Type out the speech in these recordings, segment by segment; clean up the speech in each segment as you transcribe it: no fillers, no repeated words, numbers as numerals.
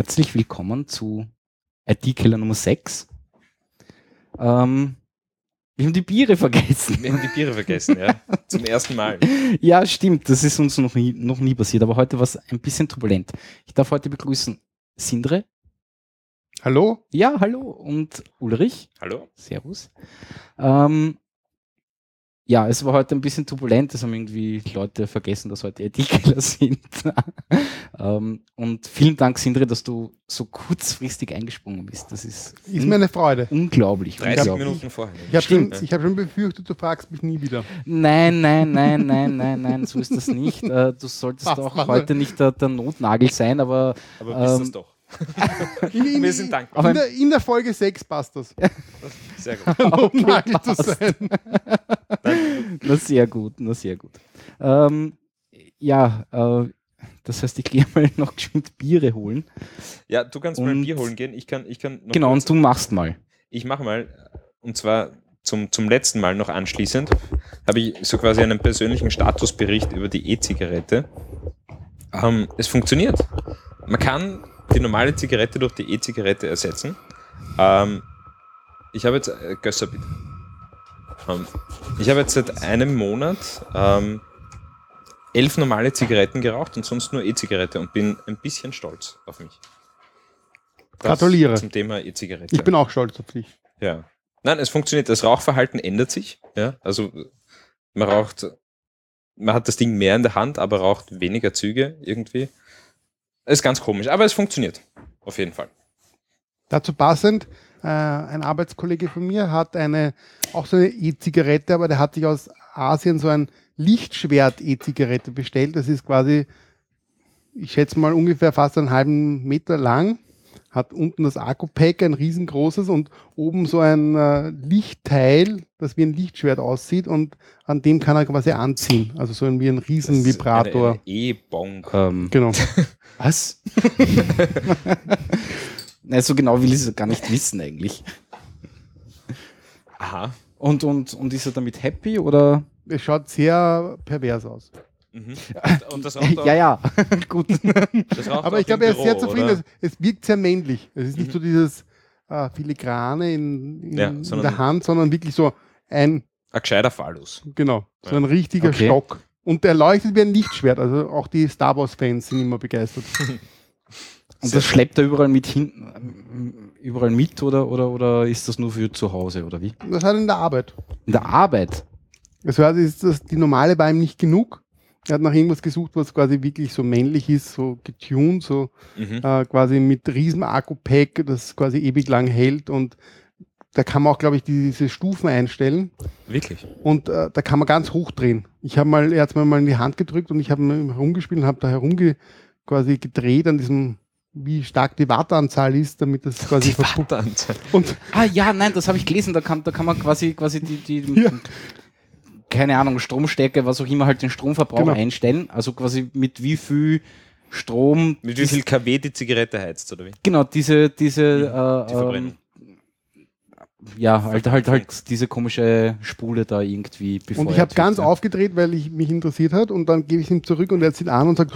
Herzlich willkommen zu IT-Keller Nummer 6. Wir haben die Biere vergessen. Wir haben die Biere vergessen, ja. Zum ersten Mal. Ja, stimmt. Das ist uns noch nie passiert. Aber heute war es ein bisschen turbulent. Ich darf heute begrüßen Sindre. Hallo? Ja, hallo. Und Ulrich. Hallo. Servus. Ja, es war heute ein bisschen turbulent. Es haben irgendwie Leute vergessen, dass heute IT-Keller sind. Und vielen Dank, Sindre, dass du so kurzfristig eingesprungen bist. Das ist mir eine Freude. Unglaublich. 30 Minuten vorher. Ich habe schon befürchtet, du fragst mich nie wieder. Nein, so ist das nicht. Du solltest auch heute nicht der Notnagel sein, aber bist das doch. Wir sind dankbar. In der Folge 6 passt das. Sehr gut. Notnagel zu sein. Na sehr gut. Das heißt, ich gehe mal noch geschwind Biere holen. Ja, du kannst mal ein Bier holen gehen. Ich kann noch genau, und du machst mal. Ich mache mal, und zwar zum letzten Mal noch anschließend, habe ich so quasi einen persönlichen Statusbericht über die E-Zigarette. Es funktioniert. Man kann die normale Zigarette durch die E-Zigarette ersetzen. Ich habe jetzt, Gösser bitte. Ich habe jetzt seit einem Monat 11 normale Zigaretten geraucht und sonst nur E-Zigarette und bin ein bisschen stolz auf mich. Gratuliere. Zum Thema E-Zigarette. Ich bin auch stolz auf dich. Ja. Nein, es funktioniert. Das Rauchverhalten ändert sich. Ja? Also man hat das Ding mehr in der Hand, aber raucht weniger Züge irgendwie. Ist ganz komisch, aber es funktioniert. Auf jeden Fall. Dazu passend, ein Arbeitskollege von mir hat auch so eine E-Zigarette, aber der hat sich aus Asien so ein Lichtschwert-E-Zigarette bestellt. Das ist quasi, ich schätze mal, ungefähr fast einen halben Meter lang. Hat unten das Akku-Pack, ein riesengroßes, und oben so ein Lichtteil, das wie ein Lichtschwert aussieht, und an dem kann er quasi anziehen. Also so wie ein Riesenvibrator. Eine E-Bong. Genau. Was? So genau will ich es gar nicht wissen eigentlich. Aha. Und ist er damit happy oder? Es schaut sehr pervers aus. Mhm. Und das raucht auch, ja, gut. Das raucht aber auch ich glaube, er ist im sehr Büro, zufrieden. oder? Es wirkt sehr männlich. Es ist nicht so dieses Filigrane in der Hand, sondern wirklich so ein gescheiter Phallus. Genau, so ein richtiger Stock. Und der leuchtet wie ein Lichtschwert. Also auch die Star Wars-Fans sind immer begeistert. Und das schleppt er überall mit oder ist das nur für zu Hause oder wie? Das hat er in der Arbeit. In der Arbeit? Also die normale war ihm nicht genug. Er hat nach irgendwas gesucht, was quasi wirklich so männlich ist, so getuned, so quasi mit riesen Akku-Pack, das quasi ewig lang hält, und da kann man auch, glaube ich, diese Stufen einstellen. Wirklich? Und da kann man ganz hoch drehen. Er hat mir mal in die Hand gedrückt und ich habe herumgespielt und habe da quasi gedreht an diesem, wie stark die Wattanzahl ist, damit das quasi Wattanzahl. Das habe ich gelesen, da kann man quasi die keine Ahnung, Stromstärke, was auch immer, halt den Stromverbrauch einstellen. Also quasi mit wie viel Strom. Mit wie viel kW die Zigarette heizt, oder wie? Genau, diese die Verbrennung. Halt diese komische Spule da irgendwie befeuert. Und ich habe ganz aufgedreht, weil mich interessiert hat, und dann gebe ich es ihm zurück und er zieht an und sagt,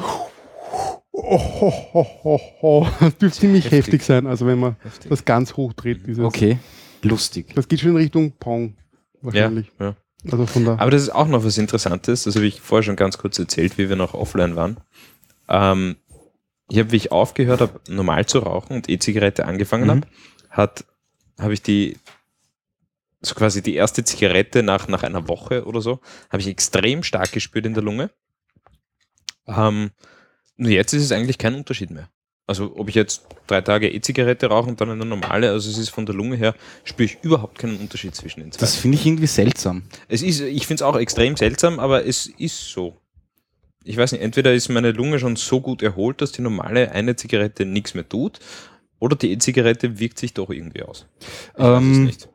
das dürfte ziemlich heftig sein, also wenn man das ganz hoch dreht. Okay, lustig. Das geht schon in Richtung Pong wahrscheinlich. Ja. Also aber das ist auch noch was Interessantes, das habe ich vorher schon ganz kurz erzählt, wie wir noch offline waren. Wie ich aufgehört habe, normal zu rauchen und E-Zigarette angefangen habe ich so quasi die erste Zigarette nach einer Woche oder so, habe ich extrem stark gespürt in der Lunge. Nur jetzt ist es eigentlich kein Unterschied mehr. Also ob ich jetzt 3 Tage E-Zigarette rauche und dann eine normale, also es ist von der Lunge her, spüre ich überhaupt keinen Unterschied zwischen den zwei. Das finde ich irgendwie seltsam. Ich finde es auch extrem seltsam, aber es ist so. Ich weiß nicht, entweder ist meine Lunge schon so gut erholt, dass die normale eine Zigarette nichts mehr tut, oder die E-Zigarette wirkt sich doch irgendwie aus. Ich weiß es nicht.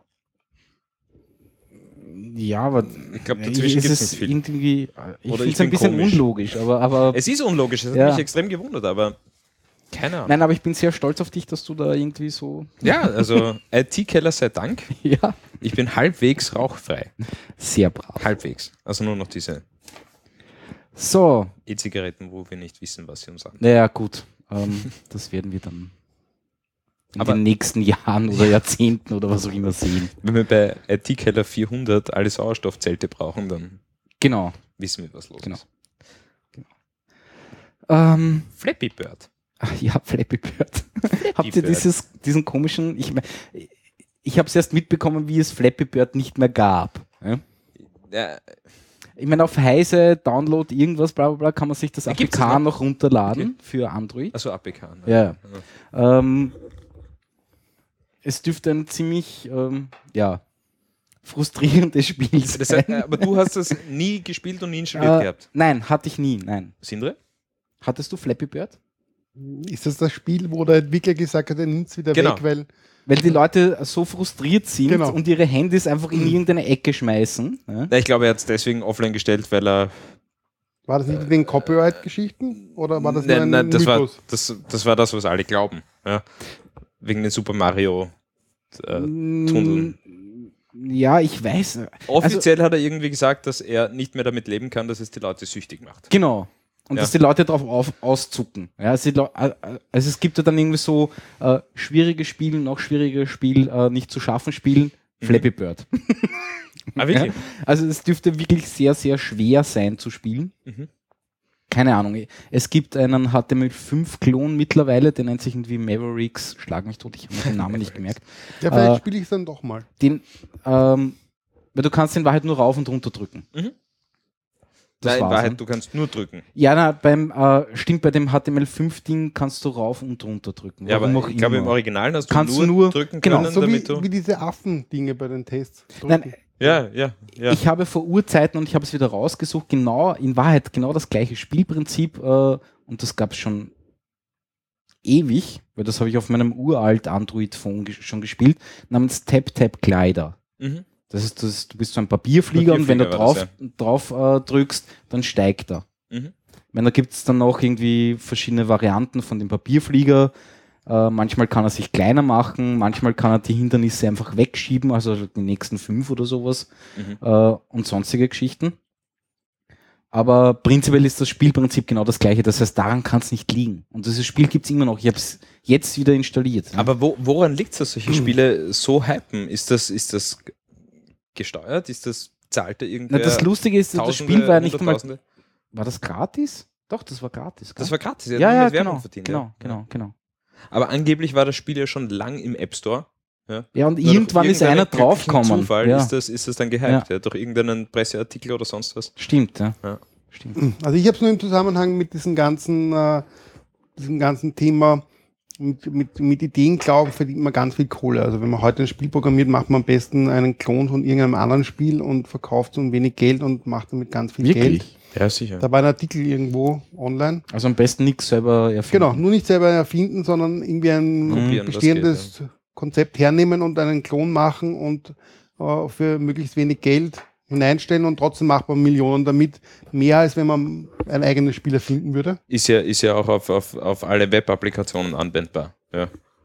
Ja, aber ich glaube, dazwischen gibt es nicht viel. Irgendwie, ich finde es ein bisschen komisch. Unlogisch. Aber es ist unlogisch, es hat mich extrem gewundert, aber keine Ahnung. Nein, aber ich bin sehr stolz auf dich, dass du da irgendwie so... Ja, also IT-Keller sei Dank. Ja. Ich bin halbwegs rauchfrei. Sehr brav. Halbwegs. Also nur noch diese E-Zigaretten, wo wir nicht wissen, was sie uns sagen. Naja, gut. Das werden wir dann in den nächsten Jahren oder Jahrzehnten oder was auch immer sehen. Wenn wir bei IT-Keller 400 alle Sauerstoffzelte brauchen, dann Genau. wissen wir, was los ist. Flappy Bird. Ja, Flappy Bird. Habt ihr diesen komischen, ich habe es erst mitbekommen, wie es Flappy Bird nicht mehr gab. Ja? Ich meine, auf Heise, Download, irgendwas, bla bla bla, kann man sich das APK noch runterladen für Android. Also APK. Ne? Ja. Es dürfte ein ziemlich, frustrierendes Spiel sein. Aber du hast das nie gespielt und nie installiert gehabt? Nein, hatte ich nie, nein. Sindre? Hattest du Flappy Bird? Ist das Spiel, wo der Entwickler gesagt hat, er nimmt es wieder weg, weil die Leute so frustriert sind und ihre Handys einfach in irgendeine Ecke schmeißen. Ja? Ich glaube, er hat es deswegen offline gestellt, weil er... War das nicht mit den Copyright-Geschichten? Oder war das nur ein Nein, das Mythos? war das, was alle glauben. Ja? Wegen den Super Mario Tunneln. Ja, ich weiß. Offiziell hat er irgendwie gesagt, dass er nicht mehr damit leben kann, dass es die Leute süchtig macht. Genau. Und dass die Leute darauf auszucken. Ja, also es gibt ja dann irgendwie so schwierige Spiele, noch schwierige Spiel, nicht zu schaffen Spielen, Flappy Bird. Wirklich? Ja? Also es dürfte wirklich sehr, sehr schwer sein zu spielen. Keine Ahnung. Es gibt einen HTML5-Klon mittlerweile, der nennt sich irgendwie Mavericks. Schlag mich tot, ich habe den Namen nicht gemerkt. Ja, vielleicht spiele ich es dann doch mal. Weil du kannst in Wahrheit nur rauf und runter drücken. Nein, in Wahrheit, du kannst nur drücken. Ja, stimmt, bei dem HTML5-Ding kannst du rauf und runter drücken. Ja, aber ich glaube, im Original hast du nur drücken genau, können, so damit wie diese Affen-Dinge bei den Tests. Nein, ja. Ich habe vor Urzeiten, und ich habe es wieder rausgesucht, in Wahrheit genau das gleiche Spielprinzip, und das gab es schon ewig, weil das habe ich auf meinem uralt Android-Phone schon gespielt, namens Tap-Tap-Glider. Das ist, du bist so ein Papierflieger und wenn du drauf drückst, dann steigt er. Da gibt es dann noch irgendwie verschiedene Varianten von dem Papierflieger. Manchmal kann er sich kleiner machen, manchmal kann er die Hindernisse einfach wegschieben, also die nächsten 5 oder sowas und sonstige Geschichten. Aber prinzipiell ist das Spielprinzip genau das gleiche, das heißt, daran kann es nicht liegen. Und dieses Spiel gibt es immer noch. Ich habe es jetzt wieder installiert. Aber woran liegt es, dass solche Spiele so hypen? Ist das gesteuert? Zahlt da irgendwer? Das Lustige ist, das Spiel war ja nicht einmal... War das gratis? Doch, das war gratis. Gell? Das war gratis, ja, mit Werbung verdient. Genau. Aber angeblich war das Spiel ja schon lang im App Store. Ja, und irgendwann ist einer draufgekommen. Zufall ist das dann gehypt. Ja. Durch irgendeinen Presseartikel oder sonst was. Stimmt, ja. Stimmt. Also ich habe es nur im Zusammenhang mit diesem ganzen Thema mit Ideen glauben, verdient man ganz viel Kohle. Also wenn man heute ein Spiel programmiert, macht man am besten einen Klon von irgendeinem anderen Spiel und verkauft so ein wenig Geld und macht damit ganz viel Geld. Ja, sicher. Da war ein Artikel irgendwo online. Also am besten nichts selber erfinden. Genau, nur nicht selber erfinden, sondern irgendwie ein bestehendes Konzept hernehmen und einen Klon machen und für möglichst wenig Geld hineinstellen und trotzdem macht man Millionen damit. Mehr als wenn man ein eigenes Spiel erfinden würde. Ist ja auch auf alle Web-Applikationen anwendbar. Ja.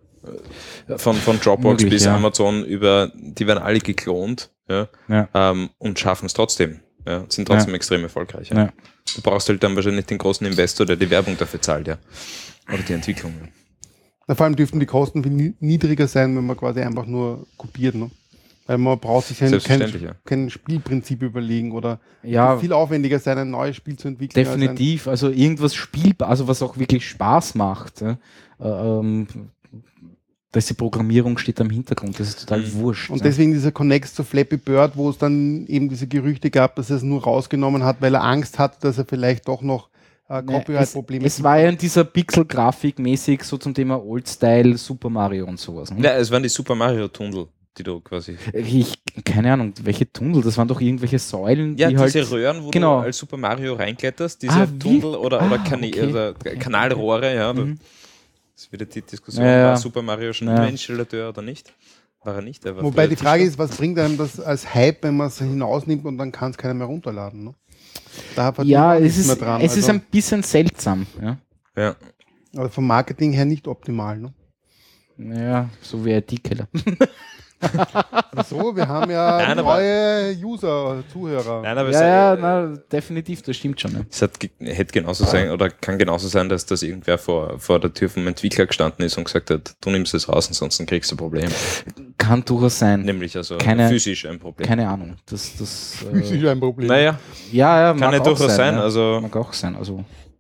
Von Dropbox bis Amazon die werden alle geklont und schaffen es trotzdem. Ja, sind trotzdem extrem erfolgreich. Ja. Du brauchst halt dann wahrscheinlich den großen Investor, der die Werbung dafür zahlt, ja. Oder die Entwicklung. Vor allem dürften die Kosten viel niedriger sein, wenn man quasi einfach nur kopiert. Ne? Weil man braucht sich kein Spielprinzip überlegen oder viel aufwendiger sein, ein neues Spiel zu entwickeln. Definitiv, also irgendwas spielbar, also was auch wirklich Spaß macht. Dass die Programmierung steht am Hintergrund, das ist total wurscht. Und deswegen dieser Connect zu Flappy Bird, wo es dann eben diese Gerüchte gab, dass er es nur rausgenommen hat, weil er Angst hatte, dass er vielleicht doch noch Copyright-Probleme hat. Es war ja in dieser Pixel-Grafik mäßig so zum Thema Old-Style Super Mario und sowas. Ne? Ja, es waren die Super Mario-Tunnel, die du quasi... keine Ahnung, welche Tunnel, das waren doch irgendwelche Säulen, ja, die diese halt... Röhren, wo du als Super Mario reinkletterst, diese Tunnel oder Kanalrohre, ja. Das ist wieder die Diskussion, war Super Mario schon ein Installateur oder nicht? War er nicht. Wobei die Frage ist, was bringt einem das als Hype, wenn man es hinausnimmt und dann kann es keiner mehr runterladen? Ne? Es ist ein bisschen seltsam. Ja. Also vom Marketing her nicht optimal. Ne? Ja, so wie IT-Keller. So, wir haben ja Nein, neue User, Zuhörer. Nein, aber Definitiv, das stimmt schon. Ja. es hätte genauso sein oder kann genauso sein, dass das irgendwer vor der Tür vom Entwickler gestanden ist und gesagt hat, du nimmst es raus, ansonsten kriegst du ein Problem. Kann durchaus sein. Nämlich also Keine- physisch ein Problem. Keine Ahnung. Physisch ein Problem. Naja, ja, kann mag ja auch durchaus sein. Ja. Also Mag auch sein. Also,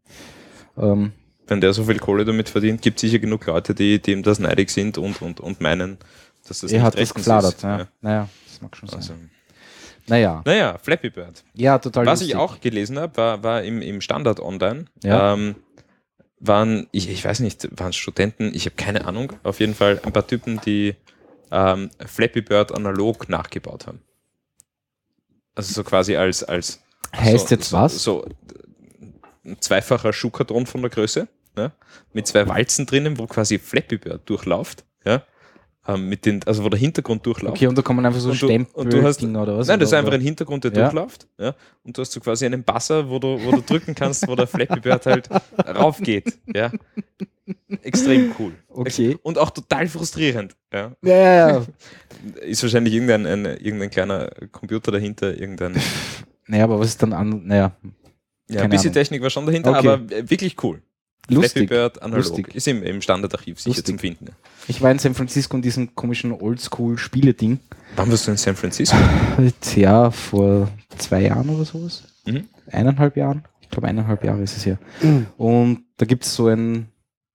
wenn der so viel Kohle damit verdient, gibt es sicher genug Leute, die ihm das neidig sind und meinen, dass das er nicht hat das rechtens gefladert. ist. Ja. Naja, das mag schon sein. Also, Naja, Flappy Bird. ja, total Was lustig. ich auch gelesen habe, war im Standard online, Ja. waren, ich weiß nicht, waren es Studenten, ich habe keine Ahnung, auf jeden Fall ein paar Typen, die Flappy Bird analog nachgebaut haben. Also so quasi als Heißt jetzt was? So ein zweifacher Schuhkarton von der Größe, ja, mit zwei Walzen drinnen, wo quasi Flappy Bird durchläuft, ja, also wo der Hintergrund durchläuft. Okay, und da kommen einfach so Und Stempel du hast, oder was? nein, das ist Oder- einfach ein Hintergrund, der Ja. durchläuft. Ja, und du hast so quasi einen Buzzer, wo du drücken kannst, wo der Flappy Bird halt raufgeht. Ja. Extrem cool. Okay. Und auch total frustrierend. Ja. Ja. Ist wahrscheinlich irgendein kleiner Computer dahinter, Naja, aber was ist dann an? Naja, ja, ein Keine bisschen Ahnung. Technik war schon dahinter, Okay. aber wirklich cool. Flappy lustig. Bird analog. Lustig. Ist im Standardarchiv sicher Lustig. zum Finden. Ich war in San Francisco in diesem komischen Oldschool-Spiele-Ding. Wann warst du in San Francisco? Ja, vor 2 Jahren oder sowas. Mhm. 1,5 Jahren. Ich glaube, 1,5 Jahre ist es her. Mhm. Und da gibt es so ein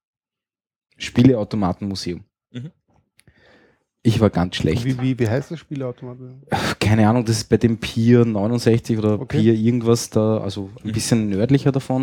Spieleautomatenmuseum. Mhm. Ich war ganz schlecht. Wie heißt das Spielautomat? Keine Ahnung, das ist bei dem Pier 69 oder Okay. Pier irgendwas da, also ein bisschen nördlicher davon.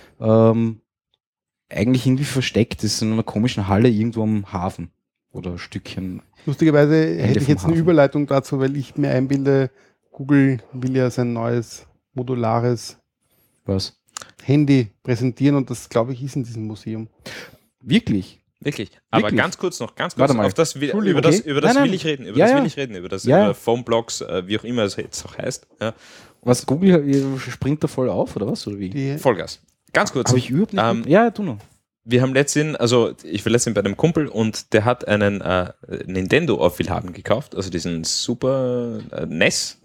Eigentlich irgendwie versteckt. Das ist in einer komischen Halle irgendwo am Hafen. Oder ein Stückchen. Lustigerweise hätte ich vom jetzt eine Hafen. Überleitung dazu, weil ich mir einbilde, Google will ja sein neues modulares Was? Handy präsentieren und das, glaube ich, ist in diesem Museum. Wirklich? Wirklich. Aber Wirklich? ganz kurz, Warte mal. auf das will, Entschuldigung, über das, okay. über das Nein, will nein. ich reden. Über Ja, das ja. will ich reden. Über das Ja. Phoneblocks, wie auch immer es jetzt auch heißt. Ja. Was, Google springt da voll auf, oder was? Oder wie? Die, Vollgas. Ganz kurz. Habe ich überhaupt nicht. Ähm, Ja, du noch. Wir haben letztens, also ich war letztens bei einem Kumpel und der hat einen Nintendo auf Willhaben gekauft, also diesen Super NES.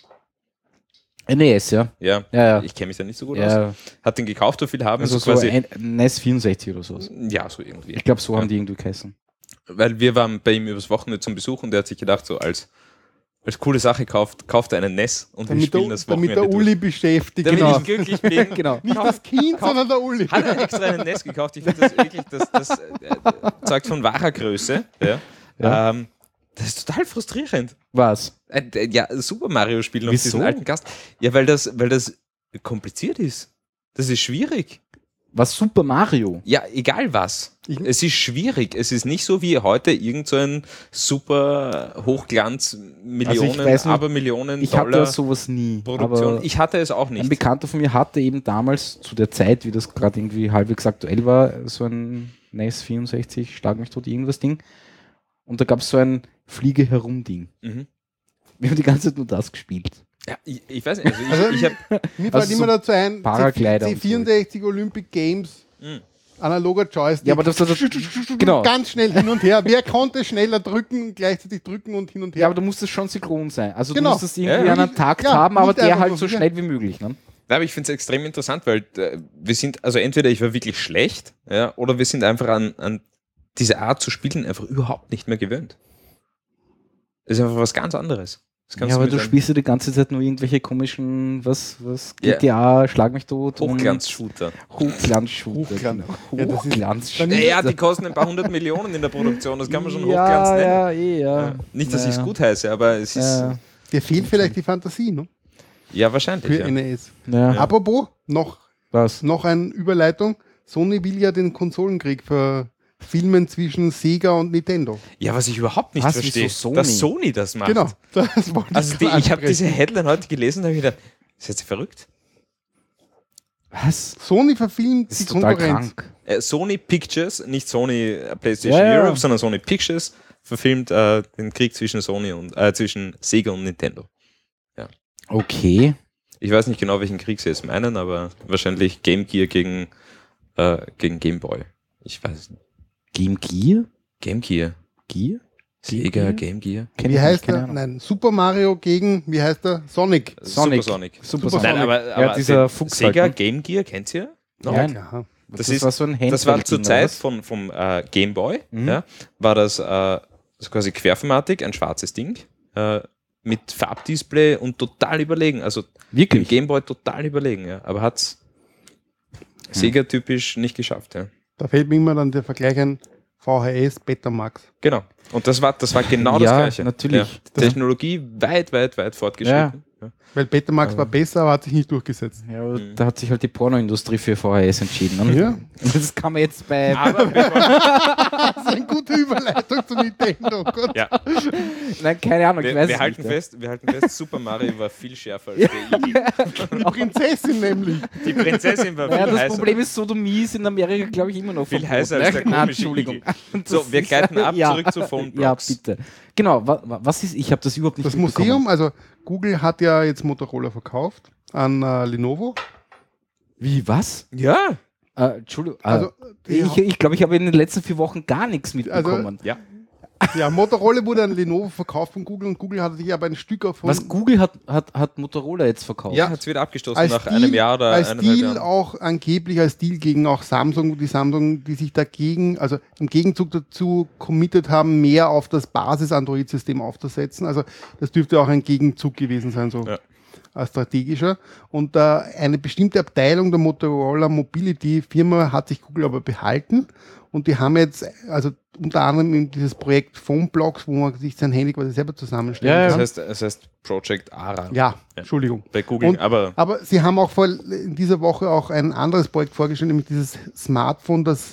NES, ja. Ja, Ja. ich kenne mich da nicht so gut aus. Ja, Hat den gekauft auf Willhaben, also so so quasi. ein NES 64 oder sowas. Ja, so irgendwie. Ich glaube, so Ja. haben die irgendwie geheißen. Weil wir waren bei ihm übers Wochenende zum Besuch und der hat sich gedacht, so als coole Sache kauft er einen NES und wir spielen das damit Wochenende der Uli beschäftigt. Damit Genau. ich glücklich bin. Genau. Nicht das Kind, sondern der Uli. Hat er extra einen NES gekauft. Ich finde das wirklich, das zeugt von wahrer Größe. Ja. Ja. Das ist total frustrierend. Was? Ja, Super Mario spielen auf Wieso? diesen alten Gast. Ja, weil das kompliziert ist. Das ist schwierig. Was Super Mario? Ja, egal was. Es ist schwierig. Es ist nicht so wie heute irgend so ein super Hochglanz, Millionen, Also ich weiß nicht, Abermillionen Ich hatte Dollar ja sowas nie. Produktion. Aber Ich hatte es auch ein nicht. Bekannter von mir hatte eben damals zu der Zeit, wie das gerade irgendwie halbwegs aktuell war, so ein NES 64, schlag mich tot, irgendwas Ding. Und da gab es so ein Fliege-Herum-Ding. Mhm. Wir haben die ganze Zeit nur das gespielt. Ja, ich weiß nicht. Also Also, ich habe Mir Also fällt immer so dazu ein, Paraglider und so. C64 Olympic Games, Mhm. analoger Joystick. Ja, aber das genau. Ganz schnell hin und her. Wer konnte schneller drücken, gleichzeitig drücken und hin und her? Ja, aber da muss das schon synchron sein. Also Genau. du musst das irgendwie Ja, an einen Takt ja, haben, aber nicht der einfach halt nur- so schnell wie möglich. Ne? aber ich finde es extrem interessant, weil wir sind, also entweder ich war wirklich schlecht, ja, oder wir sind einfach an diese Art zu spielen einfach überhaupt nicht mehr gewöhnt. Das ist einfach was ganz anderes. Das kannst Ja, aber mit du einem spielst ja die ganze Zeit nur irgendwelche komischen, was GTA, Schlag mich tot. Hochglanz-Shooter. Hochglanzshooter. Hochglanz. Genau. Ja, das ist- Hochglanzshooter. Naja, die kosten ein paar 100 Millionen in der Produktion, das kann man schon Hochglanz ja, nennen. ja, ja. Ja. Nicht, dass ich es Ja. gut heiße, aber es ist Ja, Dir fehlt vielleicht die Fantasie, ne? ja wahrscheinlich. Für Ja. NES. ja. Apropos, Was? noch eine Überleitung. Sony will ja den Konsolenkrieg verfilmen zwischen Sega und Nintendo. Ja, was ich überhaupt nicht Was, verstehe, wieso Sony? dass Sony das macht. Genau, das wollte Also gerade ich habe ansprechen. diese Headline heute gelesen und habe gedacht, ist jetzt verrückt? Was? Sony verfilmt Das die ist total Konkurrenz. krank. Sony Pictures, nicht Sony PlayStation Ja, ja. Europe, sondern Sony Pictures verfilmt den Krieg zwischen zwischen Sega und Nintendo. Okay. Ich weiß nicht genau, welchen Krieg sie jetzt meinen, aber wahrscheinlich Game Gear gegen Game Boy. Ich weiß es nicht. Game Gear? Game Gear. Gear? Sega, Game Gear. Kenn Wie ich heißt nicht, keine er? Ahnung. Nein, Super Mario gegen, wie heißt er? Sonic. Supersonic. Super Nein, Sonic. aber dieser den Fuchs Sega halt, ne? Game Gear, kennt ihr? No. Nein. klar. Das war so ein Handheld. Das war zur oder Zeit was? vom Game Boy, Mhm. ja, war das so quasi Querformatik, ein schwarzes Ding, mit Farbdisplay und total überlegen. Also dem Wirklich? Game Boy total überlegen, ja. Aber hat es Sega-typisch nicht geschafft, ja. Da fällt mir immer dann der Vergleich ein VHS Betamax. Genau. Und das war genau Ja, das Gleiche. natürlich. Ja. Technologie weit fortgeschritten. Ja. Weil Betamax war besser, aber hat sich nicht durchgesetzt. Ja, aber da hat sich halt die Pornoindustrie für VHS entschieden. Ne? Ja. Und das kann man jetzt bei. Aber Das ist eine gute Überleitung zu Nintendo. Gott. ja, Nein, keine Ahnung, ich weiß wir es halten nicht. fest, Super Mario war viel schärfer als der Igel. Die Prinzessin nämlich. Die Prinzessin war Ja, viel das heißer. Problem ist, Sodomie ist in Amerika, glaube ich, immer noch Viel verboten, heißer als der ne? komische Entschuldigung. Igel. Und So, das wir ist- gleiten ab, ja, zurück zu Phone Ja, Blocks. bitte. Genau, was ist, ich habe das überhaupt nicht Das mitbekommen. Museum, also Google hat ja jetzt Motorola verkauft an Lenovo. Wie, was? Ja. Entschuldigung. Also, Ich glaube, ich habe in den letzten 4 Wochen gar nichts mitbekommen. Ja. ja, Motorola wurde an Lenovo verkauft von Google und Google hat sich aber ein Stück davon Was Google hat Motorola jetzt verkauft? Ja, hat es wieder abgestoßen als nach Deal, einem Jahr oder als eineinhalb Deal Jahren. auch angeblich als Deal gegen auch Samsung, die sich dagegen, also im Gegenzug dazu committed haben, mehr auf das Basis-Android-System aufzusetzen. Also das dürfte auch ein Gegenzug gewesen sein, so Ja. als strategischer. Und eine bestimmte Abteilung der Motorola Mobility Firma hat sich Google aber behalten. Und die haben jetzt, also unter anderem in dieses Projekt Phone Blocks, wo man sich sein Handy quasi selber zusammenstellen Ja, kann. Das heißt Project ARA Ja, Entschuldigung. bei Google, Und- aber Aber sie haben auch in dieser Woche auch ein anderes Projekt vorgestellt, nämlich dieses Smartphone, das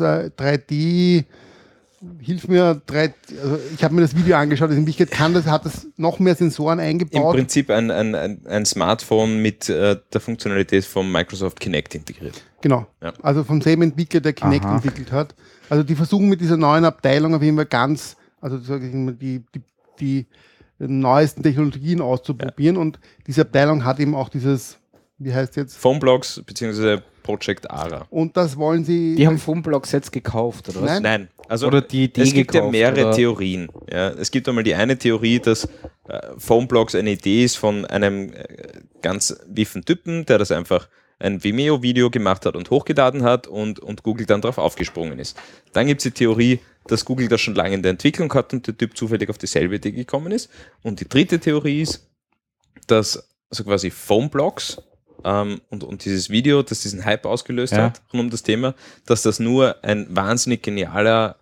3D, hilf mir, also ich habe mir das Video angeschaut, also in Wirklichkeit hat das noch mehr Sensoren im eingebaut. Prinzip ein Smartphone mit der Funktionalität von Microsoft Kinect integriert. Genau. Ja. Also vom selben Entwickler, der Kinect Aha. entwickelt hat. Also die versuchen mit dieser neuen Abteilung auf jeden Fall ganz, also sage ich mal, die neuesten Technologien auszuprobieren. Und diese Abteilung hat eben auch dieses, wie heißt jetzt? Phoneblocks bzw. Project ARA. Und das wollen sie. Die haben Phoneblocks jetzt gekauft, oder was? Nein. Nein, also Oder die Idee es gibt ja gekauft, mehrere oder? Theorien. Ja. Es gibt einmal die eine Theorie, dass Phoneblocks eine Idee ist von einem ganz wiffen Typen, der das einfach ein Vimeo-Video gemacht hat und hochgeladen hat und Google dann darauf aufgesprungen ist. Dann gibt es die Theorie, dass Google das schon lange in der Entwicklung hat und der Typ zufällig auf dieselbe Idee gekommen ist. Und die dritte Theorie ist, dass also quasi Phoneblocks und dieses Video, das diesen Hype ausgelöst Ja. hat rund um das Thema, dass das nur ein wahnsinnig genialer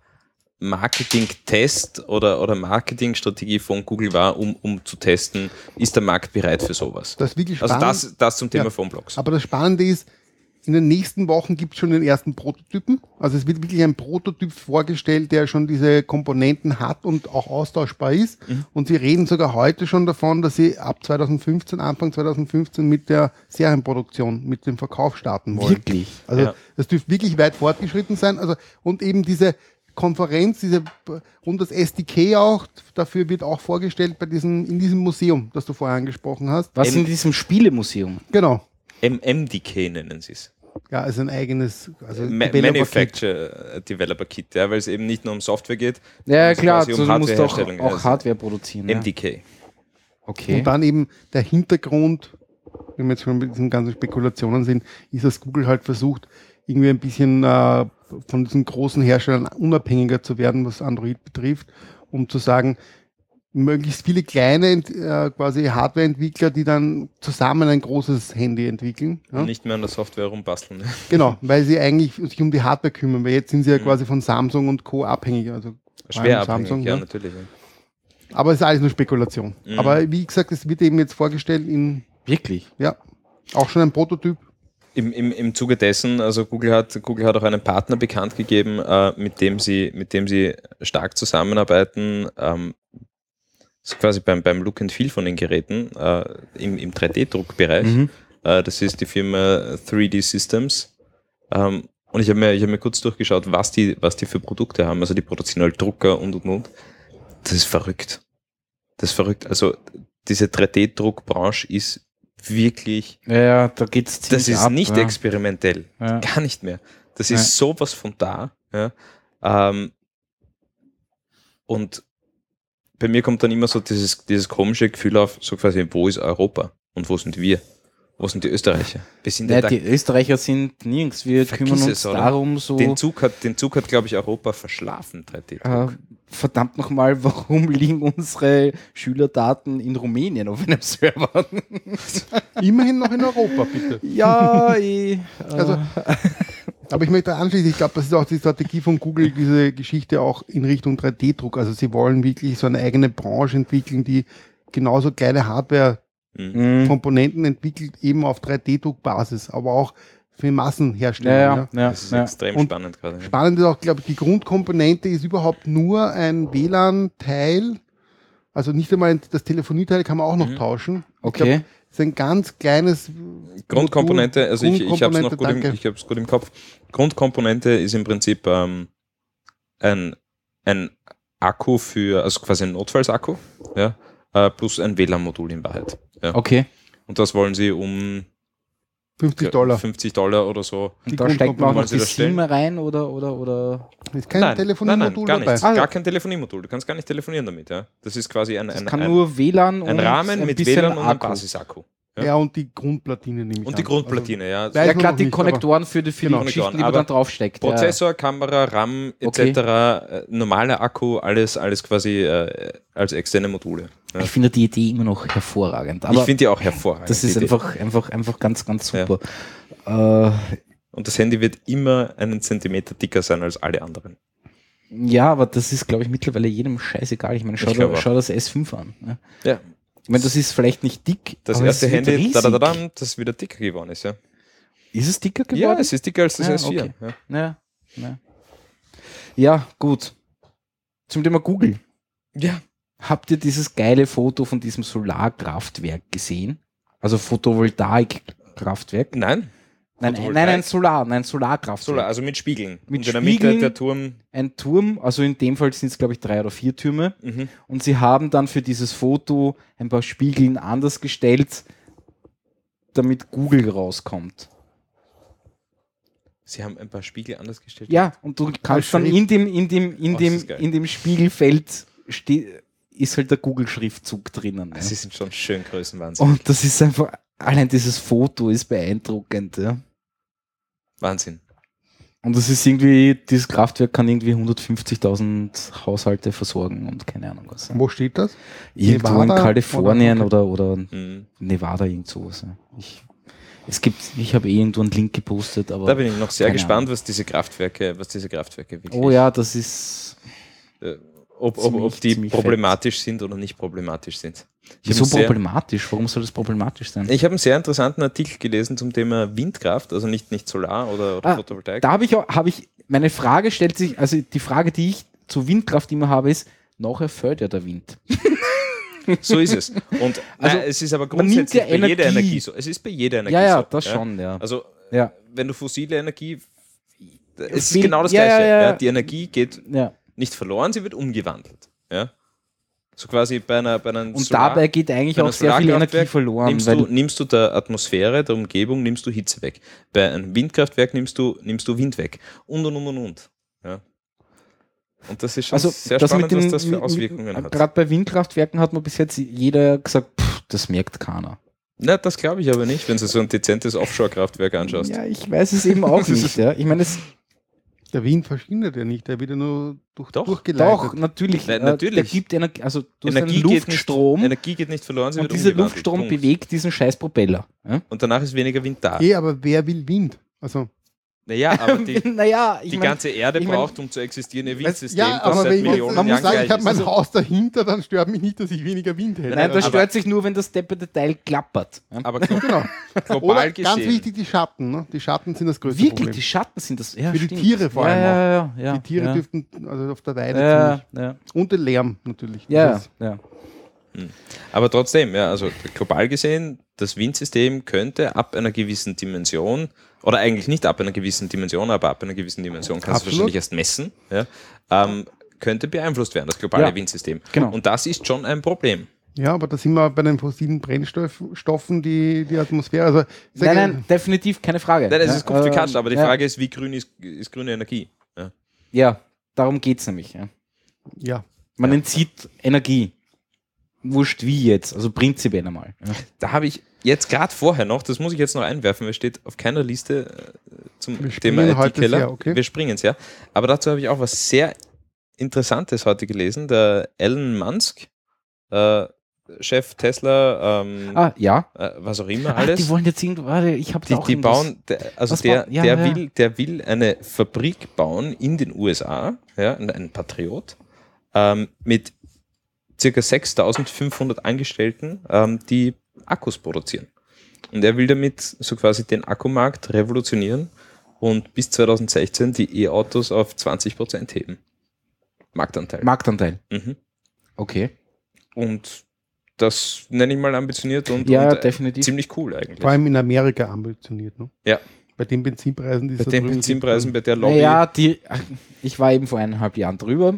Marketing-Test oder Marketingstrategie von Google war, um zu testen, ist der Markt bereit für sowas. Das ist wirklich Also spannend. das zum Thema Ja. Phoneblocks. Aber das Spannende ist, in den nächsten Wochen gibt es schon den ersten Prototypen. Also es wird wirklich ein Prototyp vorgestellt, der schon diese Komponenten hat und auch austauschbar ist. Und sie reden sogar heute schon davon, dass sie ab Anfang 2015 mit der Serienproduktion, mit dem Verkauf starten wollen. Wirklich? Also Ja. das dürfte wirklich weit fortgeschritten sein. Also, und eben diese Konferenz, und das SDK auch, dafür wird auch vorgestellt in diesem Museum, das du vorher angesprochen hast. Was in diesem Spielemuseum? Genau. MDK nennen sie es. Ja, also ein eigenes Developer-Kit. Manufacture Developer Kit, ja, weil es eben nicht nur um Software geht, Ja, sondern klar, quasi du musst doch Hardwareherstellung. auch Also Hardware produzieren. Ja. MDK. Okay. Und dann eben der Hintergrund, wenn wir jetzt schon mit diesen ganzen Spekulationen sind, ist, dass Google halt versucht, irgendwie ein bisschen von diesen großen Herstellern unabhängiger zu werden, was Android betrifft, um zu sagen, möglichst viele kleine quasi Hardwareentwickler, die dann zusammen ein großes Handy entwickeln. Ja? Und nicht mehr an der Software rumbasteln. Genau, weil sie eigentlich sich um die Hardware kümmern, weil jetzt sind sie ja quasi von Samsung und Co. abhängig. Also Schwer vor allem abhängig, ja, ne? natürlich. Ja. Aber es ist alles nur Spekulation. Mhm. Aber wie gesagt, es wird eben jetzt vorgestellt Wirklich? ja, auch schon ein Prototyp. Im Zuge dessen, also Google hat auch einen Partner bekannt gegeben, mit dem sie stark zusammenarbeiten, so quasi beim Look and Feel von den Geräten im 3D-Druckbereich. Mhm. Das ist die Firma 3D Systems. Und ich habe mir kurz durchgeschaut, was die für Produkte haben. Also die produzieren halt Drucker und. Das ist verrückt. Also diese 3D-Druckbranche ist wirklich, Ja, da geht's ziemlich das ist ab, nicht ja. experimentell. Ja. Gar nicht mehr. Das Ja. ist sowas von da. Ja. Und bei mir kommt dann immer so dieses komische Gefühl auf, so quasi, wo ist Europa und wo sind wir? Wo sind die Österreicher? Wir sind Ja, die Österreicher sind nirgends. Wir Vergiss kümmern uns es, oder? darum, so. Den Zug hat, glaube ich, Europa verschlafen, 3D-Druck. Verdammt nochmal, warum liegen unsere Schülerdaten in Rumänien auf einem Server? Immerhin noch in Europa, bitte. Ja, Also, aber ich möchte anschließen, ich glaube, das ist auch die Strategie von Google, diese Geschichte auch in Richtung 3D-Druck. Also sie wollen wirklich so eine eigene Branche entwickeln, die genauso kleine Hardware-Komponenten entwickelt, eben auf 3D-Druck-Basis, aber auch für Massenherstellung. Das ist extrem Und spannend gerade. Ja. Spannend ist auch, glaube ich, die Grundkomponente ist überhaupt nur ein WLAN-Teil. Also nicht einmal das Telefonieteil kann man auch noch tauschen. Ich Okay. glaub, das ist ein ganz kleines Grundkomponente, also ich habe es noch Grundkomponente, ich hab's gut im Kopf. Grundkomponente ist im Prinzip ein Akku also quasi ein Notfallsakku, ja, plus ein WLAN-Modul in Wahrheit. Ja. Okay. Und das wollen sie um $50. $50 oder so. Die Und da steckt man auch noch Wollen Sie die das stellen? SIM rein oder. Da ist kein Telefoniemodul gar dabei. nichts. Gar kein Telefoniemodul. Du kannst gar nicht telefonieren damit. Ja. Das ist quasi Das kann nur WLAN ein und Rahmen ein mit bisschen WLAN und einem Akku. Basisakku. Ja. Ja. Und die Grundplatine nehme ich Und die an. Grundplatine, ja. Weiß Ja, man klar, noch die nicht, Konnektoren für die Genau. Geschichten, die man Aber dann draufsteckt. Prozessor, Kamera, RAM etc., Okay. Normaler Akku, alles quasi als externe Module. Ja. Ich finde die Idee immer noch hervorragend. Ich Aber finde die auch hervorragend. das ist die Idee. einfach ganz, ganz super. Und das Handy wird immer einen Zentimeter dicker sein als alle anderen. Ja, aber das ist, glaube ich, mittlerweile jedem scheißegal. Ich meine, Ich glaube auch. schau das S5 an. Ne? Ja. Ich meine, das ist vielleicht nicht dick. Das aber erste es wird Handy, riesig. das wieder dicker geworden ist, ja. Ist es dicker geworden? Ja, das ist dicker als das Ja, S4. okay. Ja. Ja, gut. Zum Thema Google. Ja. Habt ihr dieses geile Foto von diesem Solarkraftwerk gesehen? Also Photovoltaikkraftwerk? Nein. Nein, ein Solarkraftwerk. Solar, also mit Spiegeln. Mit Und in der Spiegeln. Mitte der Turm. Ein Turm, also in dem Fall sind es, glaube ich, 3 oder 4 Türme. Mhm. Und sie haben dann für dieses Foto ein paar Spiegeln anders gestellt, damit Google rauskommt. Sie haben ein paar Spiegel anders gestellt. Ja, und du kannst dann in das ist geil. dem Spiegelfeld ist halt der Google-Schriftzug drinnen. Sie Ja. sind schon schön Größenwahnsinn. Und das ist einfach, allein dieses Foto ist beeindruckend. Ja. Wahnsinn. Und das ist irgendwie, dieses Kraftwerk kann irgendwie 150.000 Haushalte versorgen und keine Ahnung was. Wo steht das? Irgendwo Nevada? in Kalifornien Okay. oder Mhm. Nevada, irgend sowas. Ja. Ich habe irgendwo einen Link gepostet, aber. Da bin ich noch sehr keine gespannt, Ahnung. was diese Kraftwerke wirklich. Oh ja, das ist. Ob die ziemlich problematisch sind oder nicht problematisch sind. Wieso problematisch? Warum soll das problematisch sein? Ich habe einen sehr interessanten Artikel gelesen zum Thema Windkraft, also nicht Solar oder Photovoltaik. Da habe ich, meine Frage stellt sich, also die Frage, die ich zu Windkraft immer habe, ist, nachher fällt ja der Wind. So ist es. Und Also, es ist aber man nimmt grundsätzlich ja bei jeder Energie. Energie so. Es ist bei jeder Energie Ja, so. das schon, ja. Also Ja, wenn du fossile Energie, es ist Wind- genau das ja, Gleiche. ja, ja. Die Energie geht ja. nicht verloren, sie wird umgewandelt. Ja? So quasi bei einem Und dabei geht eigentlich bei einem auch sehr viel Energie Solarkraftwerk verloren. nimmst du der Atmosphäre, der Umgebung, nimmst du Hitze weg. Bei einem Windkraftwerk nimmst du Wind weg. Und. Ja. Und das ist schon sehr das spannend, mit den, was das für Auswirkungen hat. Gerade bei Windkraftwerken hat man bis jetzt jeder gesagt, das merkt keiner. Na, das glaube ich aber nicht, wenn du so ein dezentes Offshore-Kraftwerk anschaust. Ja, ich weiß es eben auch nicht. Ja. Ich meine, Der Wind verschwindet ja nicht, der wird ja nur Doch. durchgeleitet. doch, natürlich. Nein, natürlich. Der gibt Energie, also du hast einen Energie Luftstrom geht nicht verloren, sie und wird dieser umgewandelt. Luftstrom Punkt. bewegt diesen scheiß Propeller. Ja? Und danach ist weniger Wind da. Aber wer will Wind? Also, Naja, aber die naja, ich die mein, ganze Erde ich mein- braucht, um zu existieren, ihr Windsystem, ja, das aber seit wenn ich jetzt, Millionen man muss Jahren sagen, gleich ich habe ist. mein Also, Haus dahinter, dann stört mich nicht, dass ich weniger Wind hätte. nein, das aber- stört sich nur, wenn das depperte Teil klappert. Ja? aber Genau. global Oder gesehen, ganz wichtig, die Schatten. Ne? Die Schatten sind das größte Wirklich, Problem. die Schatten sind das. Ja, Für die stimmt. Tiere vor ja, allem ja, ja, Die Tiere ja. dürften, also auf der Weide Ja, ziemlich. ja, Und der Lärm natürlich. ja, Das ist- ja. aber trotzdem, ja, also global gesehen, das Windsystem könnte ab einer gewissen Dimension, oder eigentlich nicht ab einer gewissen Dimension, aber ab einer gewissen Dimension kannst du Absolut. wahrscheinlich erst messen, ja, könnte beeinflusst werden, das globale Ja, Windsystem. genau. Und das ist schon ein Problem. Ja, aber da sind wir bei den fossilen Brennstoffen, die Atmosphäre. Also, ich sage, Nein, definitiv keine Frage. Nein, das ist Kopf gekatscht, aber die ja. Frage ist, wie grün ist grüne Energie? Ja. Ja, darum geht es nämlich. Ja. Ja. Man Ja. entzieht Energie. Wurscht wie jetzt, also prinzipiell einmal. Ja. Da habe ich jetzt gerade vorher noch, das muss ich jetzt noch einwerfen, weil steht auf keiner Liste zum Wir Thema springen heute IT-Keller. sehr, okay. Wir springen es, ja. Aber dazu habe ich auch was sehr Interessantes heute gelesen. Der Elon Musk, Chef Tesla, Ja. was auch immer Ach, die alles. wollen jetzt irgendwo, warte, ich habe Die bauen, Was bauen- ja, ja. der will eine Fabrik bauen in den USA, ja, ein Patriot, mit circa 6.500 Angestellten, die Akkus produzieren. Und er will damit so quasi den Akkumarkt revolutionieren und bis 2016 die E-Autos auf 20% heben. Marktanteil. Marktanteil. Mhm. Okay. Und das nenne ich mal ambitioniert und, Ja, und definitiv. ziemlich cool eigentlich. Vor allem in Amerika ambitioniert. Ne? Ja. Bei den Benzinpreisen, die es Bei da den drüben Benzinpreisen, bei der Lobby. Naja, ich war eben vor 1,5 Jahren drüber.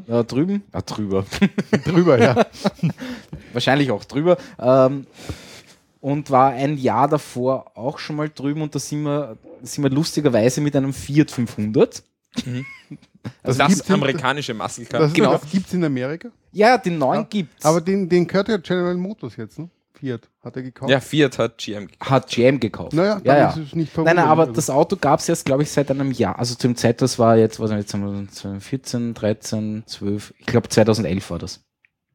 gibt. Drüber, ja. Wahrscheinlich auch drüber. Und war ein Jahr davor auch schon mal drüben und da sind wir lustigerweise mit einem Fiat 500. Also gibt's das in- amerikanische Muscle Car. Das Genau. gibt es in Amerika. Ja, den neuen gibt's. Aber den gehört ja General Motors jetzt, ne? Fiat hat er gekauft. Ja, Fiat hat GM gekauft. hat GM gekauft. Naja, ja, dann ja. ist es nicht Nein, verwunderlich. aber das Auto gab es jetzt, glaube ich, seit einem Jahr. Also zum Zeit, das war jetzt, was jetzt haben wir 2014, 13, 12, ich glaube 2011 war das.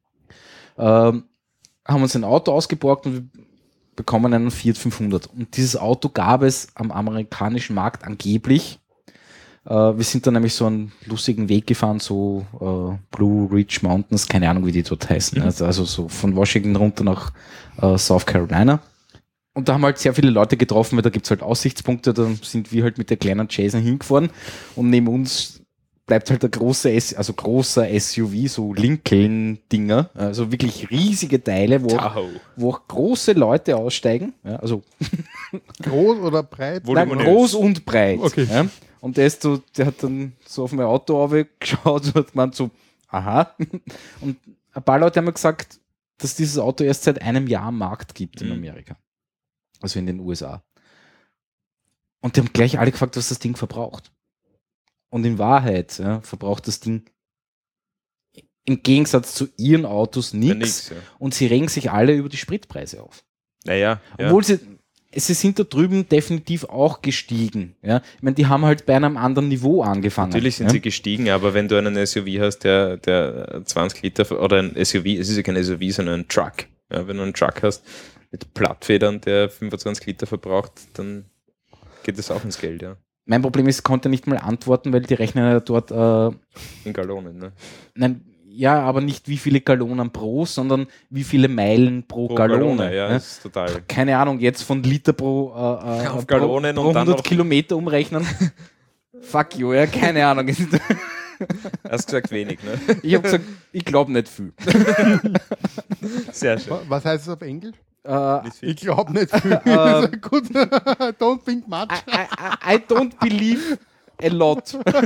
Haben uns ein Auto ausgeborgt und wir bekommen einen Fiat 500. Und dieses Auto gab es am amerikanischen Markt angeblich. Wir sind dann nämlich so einen lustigen Weg gefahren, so Blue Ridge Mountains, keine Ahnung, wie die dort heißen. Also so von Washington runter nach South Carolina. Und da haben wir halt sehr viele Leute getroffen, weil da gibt es halt Aussichtspunkte, da sind wir halt mit der kleinen Jason hingefahren und neben uns bleibt halt der großer SUV, so Lincoln-Dinger, also wirklich riesige Teile, wo auch große Leute aussteigen, ja, also Groß oder breit? Voluminös. nein, groß und breit. Okay. Ja. Und der hat dann so auf mein Auto geschaut und hat gemeint so, aha. Und ein paar Leute haben mir gesagt, dass dieses Auto erst seit einem Jahr am Markt gibt in Amerika. Also in den USA. Und die haben gleich alle gefragt, was das Ding verbraucht. Und in Wahrheit verbraucht das Ding im Gegensatz zu ihren Autos Ja, nichts. ja. Und sie regen sich alle über die Spritpreise auf. Naja, ja. Obwohl sie sind da drüben definitiv auch gestiegen. Ja? Ich meine, die haben halt bei einem anderen Niveau angefangen. Natürlich sind sie gestiegen, aber wenn du einen SUV hast, der 20 Liter oder ein SUV, es ist ja kein SUV, sondern ein Truck. Ja, wenn du einen Truck hast mit Plattfedern, der 25 Liter verbraucht, dann geht das auch ins Geld, ja. Mein Problem ist, ich konnte nicht mal antworten, weil die rechnen ja dort, In Gallonen, ne? nein, ja, aber nicht wie viele Gallonen pro, sondern wie viele Meilen pro Gallone. ja, Ja? das ist total. Keine Ahnung, jetzt von Liter pro, Auf Gallonen pro und dann 100 noch- Kilometer umrechnen. Fuck you, ja, keine Ahnung. Hast gesagt wenig, ne? Ich habe gesagt, ich glaube nicht viel. Sehr schön. Was heißt es auf Englisch? Nicht viel. Ich glaube nicht viel. Das ist gut. Don't think much. I don't believe a lot.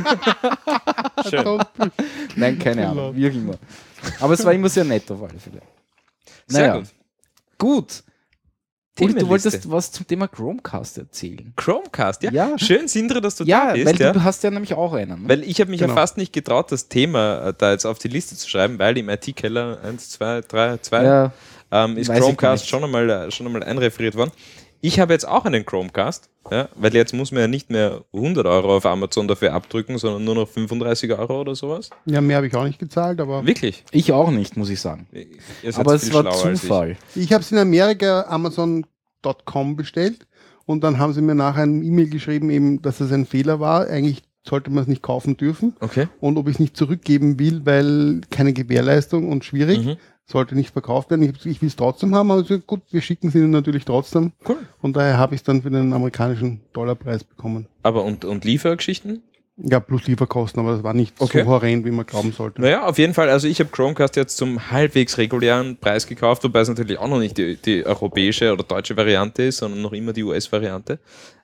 Schön. Don't be- Nein, keine Ahnung, wie auch immer. Aber es war immer sehr nett auf alle Fälle. Sehr Naja, gut. gut. Uli, du Themenliste. wolltest was zum Thema Chromecast erzählen. Chromecast, ja. Ja. Schön, Sindre, dass du Ja, da bist. weil ja. du hast ja nämlich auch einen. Ne? Weil ich habe mich Genau. ja fast nicht getraut, das Thema da jetzt auf die Liste zu schreiben, weil im IT-Keller 1, 2, 3, 2 ja, ist weiß ich Chromecast nicht. schon einmal einreferiert worden. Ich habe jetzt auch einen Chromecast, ja, weil jetzt muss man ja nicht mehr 100 Euro auf Amazon dafür abdrücken, sondern nur noch 35 Euro oder sowas. Ja, mehr habe ich auch nicht gezahlt, aber Wirklich? ich auch nicht, muss ich sagen. Ihr seid Aber viel es war schlauer als ich. Zufall. ich habe es in Amerika Amazon.com bestellt und dann haben sie mir nachher eine E-Mail geschrieben, eben, dass es ein Fehler war. Eigentlich sollte man es nicht kaufen dürfen Okay. und ob ich es nicht zurückgeben will, weil keine Gewährleistung und schwierig. Mhm. Sollte nicht verkauft werden. Ich will es trotzdem haben, aber ich so, gut, wir schicken es ihnen natürlich trotzdem. Cool. Und daher habe ich es dann für den amerikanischen Dollarpreis bekommen. Aber und Liefergeschichten? Ja, plus Lieferkosten, aber das war nicht Okay. so horrend, wie man glauben sollte. Naja, auf jeden Fall. Also ich habe Chromecast jetzt zum halbwegs regulären Preis gekauft, wobei es natürlich auch noch nicht die europäische oder deutsche Variante ist, sondern noch immer die US-Variante.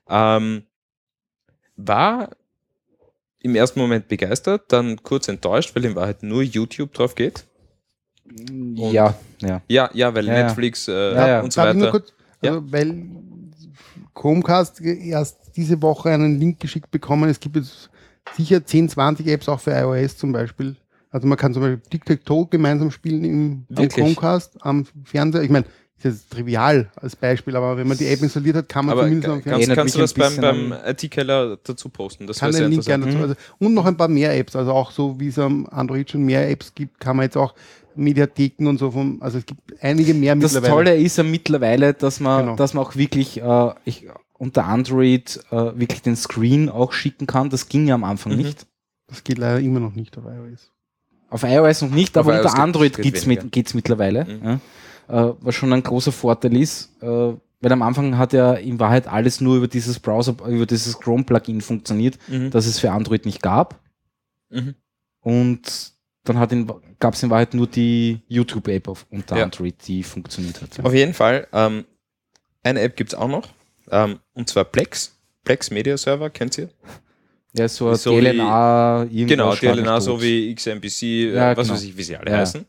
War im ersten Moment begeistert, dann kurz enttäuscht, weil in Wahrheit nur YouTube drauf geht. Ja, ja. Ja, weil Ja, ja. Netflix ja. und so Darf ich nur weiter. kurz, also, weil Chromecast erst diese Woche einen Link geschickt bekommen. Es gibt jetzt sicher 10, 20 Apps auch für iOS zum Beispiel, Also man kann zum Beispiel Tic-Tac-Toe gemeinsam spielen am Wirklich? Chromecast, am Fernseher. Ich meine, ist jetzt trivial als Beispiel, aber wenn man die App installiert hat, kann man Aber zumindest am kannst, Fernseher. kannst du das mich ein beim bisschen IT-Keller dazu posten? Das Kann wäre sehr den Link gerne interessant. dazu. Also, und noch ein paar mehr Apps. Also auch so, wie es am Android schon mehr Apps gibt, kann man jetzt auch Mediatheken und so also es gibt einige mehr Das mittlerweile. Tolle ist ja mittlerweile, dass man, Genau. dass man auch wirklich unter Android wirklich den Screen auch schicken kann. Das ging ja am Anfang nicht. Das geht leider immer noch nicht auf iOS. Auf iOS noch nicht, aber Auf iOS unter Android geht geht's weniger. mittlerweile. Mhm. Ja. Was schon ein großer Vorteil ist, weil am Anfang hat ja in Wahrheit alles nur über dieses Browser, über dieses Chrome-Plugin funktioniert, Mhm. das es für Android nicht gab. Mhm. Und dann gab es in Wahrheit nur die YouTube-App unter Ja. Android, die funktioniert hat. Auf jeden Fall, eine App gibt es auch noch, und zwar Plex. Plex Media Server, kennt ihr? Ja, so ein Ist so wie- DLNA, irgendwas. Genau, schlag mich DLNA, tot. so wie XMPC, Ja, was genau. weiß ich, wie sie alle Ja. heißen.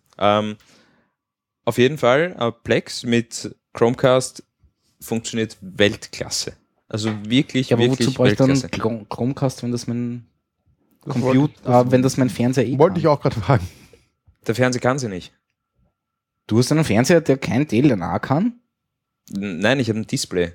Auf jeden Fall, Plex mit Chromecast funktioniert Weltklasse. Also wirklich, Ja, aber wozu wirklich brauche ich dann Weltklasse. Chromecast, wenn das mein Das Computer, wenn das mein Fernseher Wollte kann? ich auch gerade fragen. Der Fernseher kann sie nicht. Du hast einen Fernseher, der kein DLNA kann? Nein, ich habe ein Display.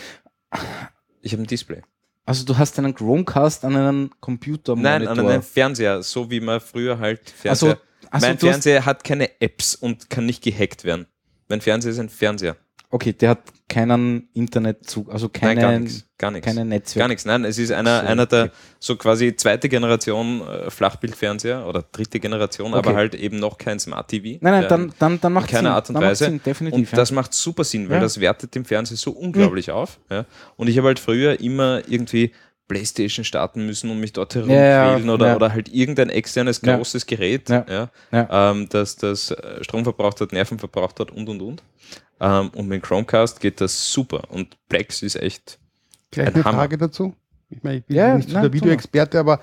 Ich habe ein Display. Also du hast einen Chromecast an einen Computermonitor. Nein, an einen Fernseher, so wie man früher halt Also, Fernseher. also Mein du hast, Fernseher hat keine Apps und kann nicht gehackt werden. Mein Fernseher ist ein Fernseher. okay, der hat keinen Internetzug, also Nein, gar keine, nichts. Gar nichts. keine Netzwerk. Gar nichts. Nein, es ist einer So, der okay. so quasi zweite Generation Flachbildfernseher oder dritte Generation, Okay. aber halt eben noch kein Smart TV. Nein, dann macht keine Sinn. Art und Dann macht Weise. Sinn, definitiv. Und das macht super Sinn, weil Ja. das wertet dem Fernseher so unglaublich auf. Ja. Und ich habe halt früher immer irgendwie PlayStation starten müssen und mich dort herumquälen oder halt irgendein externes Ja. großes Gerät, Ja. das Strom verbraucht hat, Nerven verbraucht hat und. Und mit Chromecast geht das super. Und Plex ist echt Gleich ein eine Hammer. Frage dazu. Ich meine, ich bin Ja, nicht so nein, der Videoexperte, aber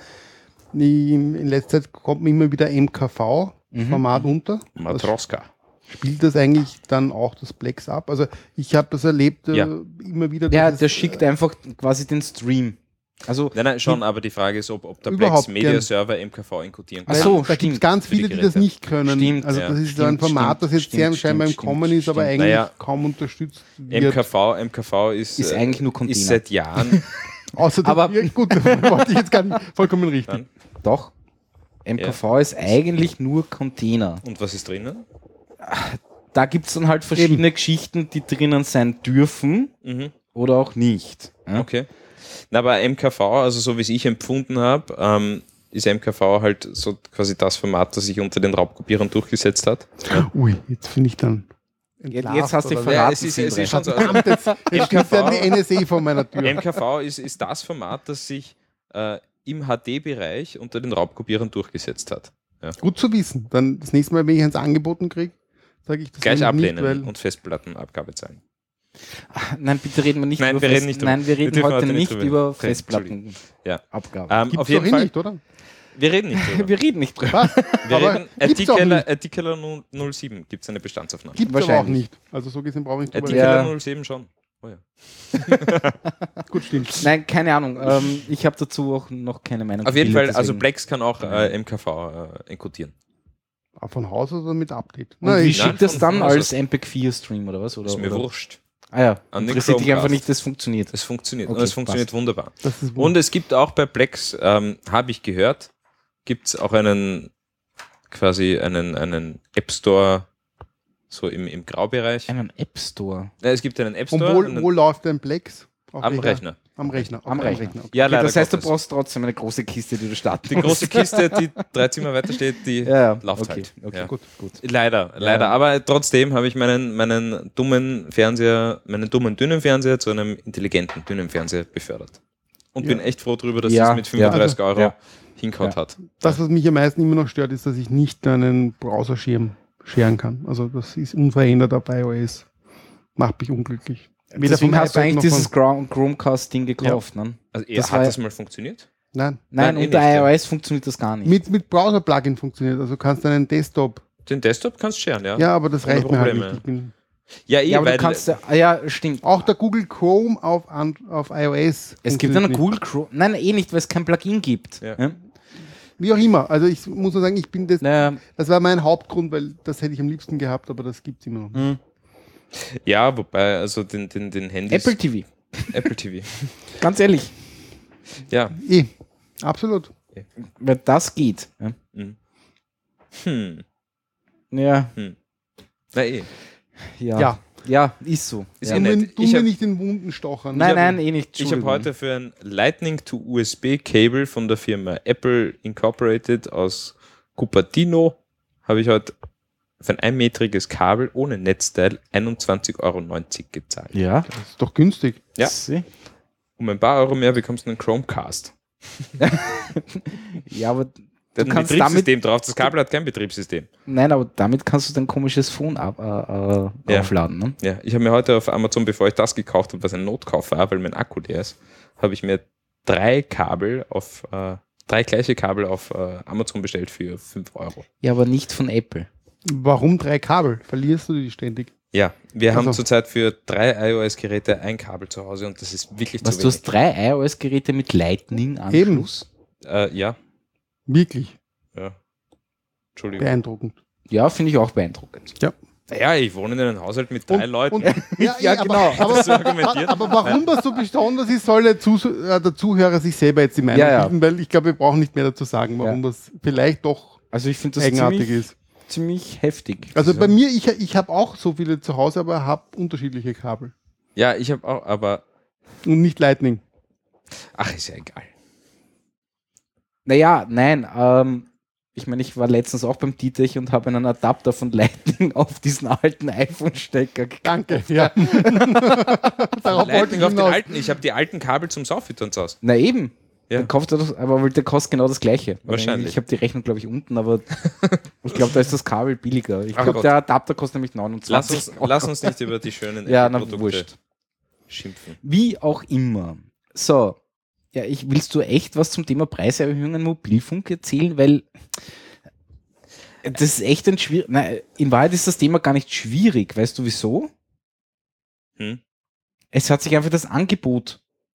in letzter Zeit kommt mir immer wieder MKV-Format unter. Matroska. Spielt das eigentlich dann auch das Plex ab? Also ich habe das erlebt Ja. immer wieder. Ja, dass der es, schickt einfach quasi den Stream. Also, Nein, schon, aber die Frage ist, ob der Überhaupt Plex Media gern. Server MKV inkodieren Ach kann. so, da gibt es stimmt. ganz Für die viele, die das Geräte. nicht können. Stimmt, Also ja. das ist so ein Stimmt, Format, das jetzt stimmt, scheinbar im stimmt, Kommen ist, aber stimmt. eigentlich Naja. kaum unterstützt wird. MKV ist eigentlich nur Container. ist seit Jahren. Außerdem, aber- ja, gut, das wollte ich jetzt gar nicht vollkommen richtig. Nein. Doch. MKV ist eigentlich nur Container. Und was ist drinnen? Da gibt es dann halt verschiedene Geschichten, die drinnen sein dürfen Mhm. oder auch nicht. Ja? Okay. Na, aber MKV, also so wie es ich empfunden habe, ist MKV halt so quasi das Format, das sich unter den Raubkopierern durchgesetzt hat. Ui, jetzt finde ich dann. Jetzt hast du oder so. verraten, es ist Sindre. schon so. Verdammt, jetzt steht dann die NSA vor meiner Tür. MKV ist das Format, das sich im HD-Bereich unter den Raubkopierern durchgesetzt hat. Gut zu wissen. Dann das nächste Mal, wenn ich eins angeboten kriege, sage ich das Gleich nämlich ablehnen nicht, weil und Festplattenabgabe zahlen. Nein, bitte reden wir nicht Nein, über wir reden nicht drüber. Nein, wir Wir reden dürfen heute heute nicht nicht drüber über reden. Festplattenabgabe. Ja. gibt's Auf jeden doch Fall, nicht, oder? wir reden nicht drüber. Wir reden nicht drüber. Was? Wir Aber reden, gibt's doch nicht. Artikel 07 gibt es eine Bestandsaufnahme. Gibt es aber auch Wahrscheinlich. nicht. Also so gesehen brauche ich nicht drüber Artikel reden. 07 schon. Oh ja. Gut, stimmt. Nein, keine Ahnung. Ich habe dazu auch noch keine Meinung. Auf jeden Fall, gebildet, also deswegen. Plex kann auch MKV enkodieren. Aber von Haus aus oder mit Update? Und wie ich- schickt das dann von Haus als MPEG-4-Stream oder was? Oder, Ist mir oder? wurscht. Ah ja, An den interessiert dich einfach Chromecast. nicht, das funktioniert. Es funktioniert. Okay, und es funktioniert wunderbar. das ist Und es gibt auch bei Plex, habe ich gehört, gibt es auch einen App Store so im Graubereich. Einen App Store. Ja, es gibt einen App Und Store wo läuft dein Plex? Auf am welcher- Rechner. Am Rechner. Am Okay, Rechner. Okay. Ja, Okay, leider das heißt, du Gottes. brauchst trotzdem eine große Kiste, die du starten Die große Kiste, die 3 Zimmer weiter steht, die Ja, läuft okay, halt. okay. Ja. Gut. Leider. Aber trotzdem habe ich meinen dummen Fernseher, meinen dummen dünnen Fernseher zu einem intelligenten dünnen Fernseher befördert. Und bin echt froh darüber, dass Ja, es mit 35 ja. Euro Ja. hinkaut Ja. hat. Das, was mich am meisten immer noch stört, ist, dass ich nicht einen Browserschirm scheren kann. Also das ist unverändert auf iOS. Macht mich unglücklich. Weder Deswegen vom hast du iPad eigentlich noch dieses von- Chromecast-Ding gekauft, ne? Also Das hat war- das mal funktioniert? Nein. Nein, Nein, unter nicht, ja. iOS funktioniert das gar nicht. Mit Browser-Plugin funktioniert. Also kannst du einen Desktop. Den Desktop kannst du scheren, ja. Ja, aber das Ohne reicht mir halt Probleme. nicht. Ich bin Ja, ja, aber weil du kannst ja, stimmt. auch der Google Chrome auf iOS. Es gibt funktioniert einen nicht. Google Chrome. Nein, nicht, weil es kein Plugin gibt. Ja. Wie Wie auch immer. Also ich muss nur sagen, Naja, das war mein Hauptgrund, weil das hätte ich am liebsten gehabt, aber das gibt es immer noch nicht. hm. Ja, wobei, also den Handys... Apple TV. Apple TV. Ganz ehrlich, Ja. Absolut. weil das geht. Ja. Mhm. Hm. Ja, Na eh. ja. Ja, ist so. Ist Ja. eh nett. Du Ich mir hab- nicht den Wunden stochern. Nein, eh nicht. Ich habe Entschuldigung. heute für ein Lightning to USB Cable von der Firma Apple Incorporated aus Cupertino habe ich heute für ein einmetriges Kabel ohne Netzteil 21,90 € gezahlt. Ja. Das ist doch günstig. Ja. Sie? Um ein paar Euro mehr bekommst du einen Chromecast. Ja, aber Der hat ein kannst Betriebssystem drauf. Das Kabel hat kein Betriebssystem. nein, aber damit kannst du dein komisches Phone Ja. aufladen. Ne? Ja, ich habe mir heute auf Amazon, bevor ich das gekauft habe, was ein Notkauf war, weil mein Akku leer ist, habe ich mir 3 gleiche Kabel auf Amazon bestellt für 5 €. Ja, aber nicht von Apple. Warum 3 Kabel? Verlierst du die ständig? Ja, wir haben Also. zurzeit für 3 iOS-Geräte ein Kabel zu Hause und das ist wirklich Was, zu du hast wenig. 3 iOS-Geräte mit Lightning-Anschluss? Ja, Wirklich Entschuldigung. beeindruckend. Ja, finde ich auch beeindruckend. Ja, ich wohne in einem Haushalt mit 3 Leuten. Ja, genau. Aber, so argumentiert. aber warum das so besonders ist, soll der Zuhörer sich selber jetzt die Meinung Ja, ja. bilden, weil ich glaube, wir brauchen nicht mehr dazu sagen, warum das vielleicht doch Also ich finde das eigenartig ist. ziemlich heftig. Also bei mir, ich habe auch so viele zu Hause, aber habe unterschiedliche Kabel. Ja, ich habe auch, aber Und nicht Lightning. ach, ist ja egal. Naja, nein, ich meine, ich war letztens auch beim Titech und habe einen Adapter von Lightning auf diesen alten iPhone-Stecker gekauft. Danke. Ja. Darauf wollte Lightning ich auf den hinaus. alten. Ich habe die alten Kabel zum Sauffüttern zu Hause. Na eben. Ja. Dann kauft er das, aber der kostet genau das gleiche. Wahrscheinlich. Ich habe die Rechnung, glaube ich, unten, aber ich glaube, da ist das Kabel billiger. Ich Ach glaube, Gott. der Adapter kostet nämlich 29 Lass uns nicht über die schönen Ja, na Apple-Produkte wurscht. schimpfen. Wie auch immer. So, ja, willst du echt was zum Thema Preiserhöhungen Mobilfunk erzählen? Weil das ist echt ein schwierig. Nein, in Wahrheit ist das Thema gar nicht schwierig. Weißt du wieso? Hm? Es hat sich einfach das Angebot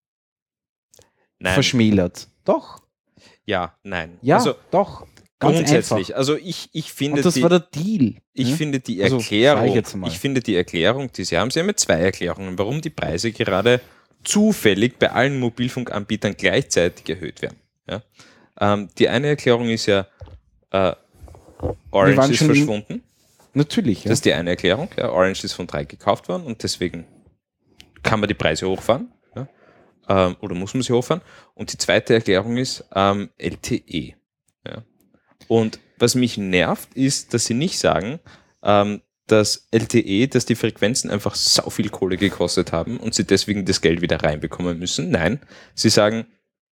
Nein. verschmälert. Doch. Ja, nein. Ja, Also doch. Ganz grundsätzlich. einfach. Also ich finde Und das war der Deal. Ich ne? finde die Also, Erklärung, sag ich jetzt mal. ich finde die Erklärung, die Sie haben ja 2 Erklärungen, warum die Preise gerade zufällig bei allen Mobilfunkanbietern gleichzeitig erhöht werden. Ja? Die eine Erklärung ist ja, Wir Orange waren ist schon verschwunden. Natürlich. Ja. Das ist die eine Erklärung. Ja? Orange ist von 3 gekauft worden und deswegen kann man die Preise hochfahren. Ja? Oder muss man sie hochfahren. Und die zweite Erklärung ist LTE. Ja? Und was mich nervt, ist, dass sie nicht sagen, dass LTE, dass die Frequenzen einfach sau viel Kohle gekostet haben und sie deswegen das Geld wieder reinbekommen müssen. Nein, sie sagen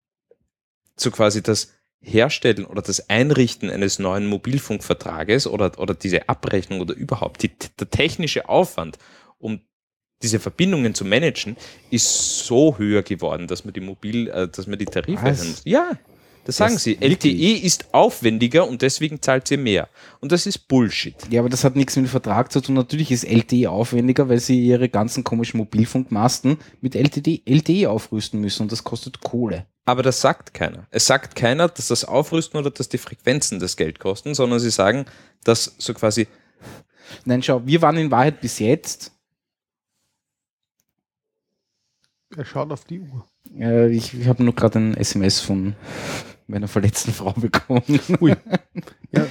so quasi das Herstellen oder das Einrichten eines neuen Mobilfunkvertrages oder diese Abrechnung oder überhaupt der technische Aufwand, um diese Verbindungen zu managen, ist so höher geworden, dass man die Tarife Was? erhöhen muss. Ja, das sagen sie. wirklich? LTE ist aufwendiger und deswegen zahlt sie mehr. Und das ist Bullshit. Ja, aber das hat nichts mit dem Vertrag zu tun. Natürlich ist LTE aufwendiger, weil sie ihre ganzen komischen Mobilfunkmasten mit LTE aufrüsten müssen und das kostet Kohle. Aber das sagt keiner. Es sagt keiner, dass das Aufrüsten oder dass die Frequenzen das Geld kosten, sondern sie sagen, dass so quasi... Nein, schau, wir waren in Wahrheit bis jetzt, Er schaut auf die Uhr. ich habe nur gerade ein SMS von meiner verletzten Frau bekommen. Ui. Ja.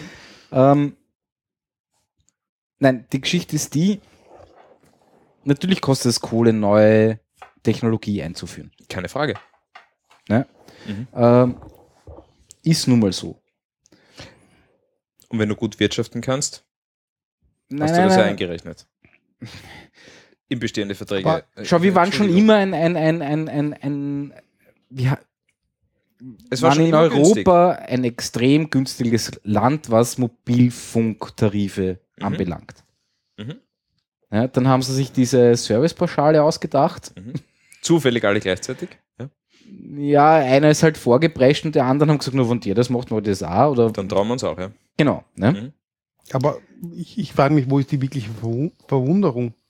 Nein, die Geschichte ist die, natürlich kostet es Kohle, neue Technologie einzuführen. Keine Frage. Ne? Mhm. Ist nun mal so. Und wenn du gut wirtschaften kannst, Nein, hast du das ja nein. eingerechnet. In bestehende Verträge. Aber Schau, wir waren schon Entschuldigung. immer wir Es war waren schon in immer günstig. Europa ein extrem günstiges Land, was Mobilfunktarife anbelangt. Mhm. Ja, dann haben sie sich diese Servicepauschale ausgedacht. Zufällig alle gleichzeitig. Ja. Ja, einer ist halt vorgeprescht und die anderen haben gesagt, nur von dir, das macht man das auch. Oder Dann trauen wir uns auch, ja. genau. Ne? Mhm. Aber ich frage mich, wo ist die wirkliche Verwunderung?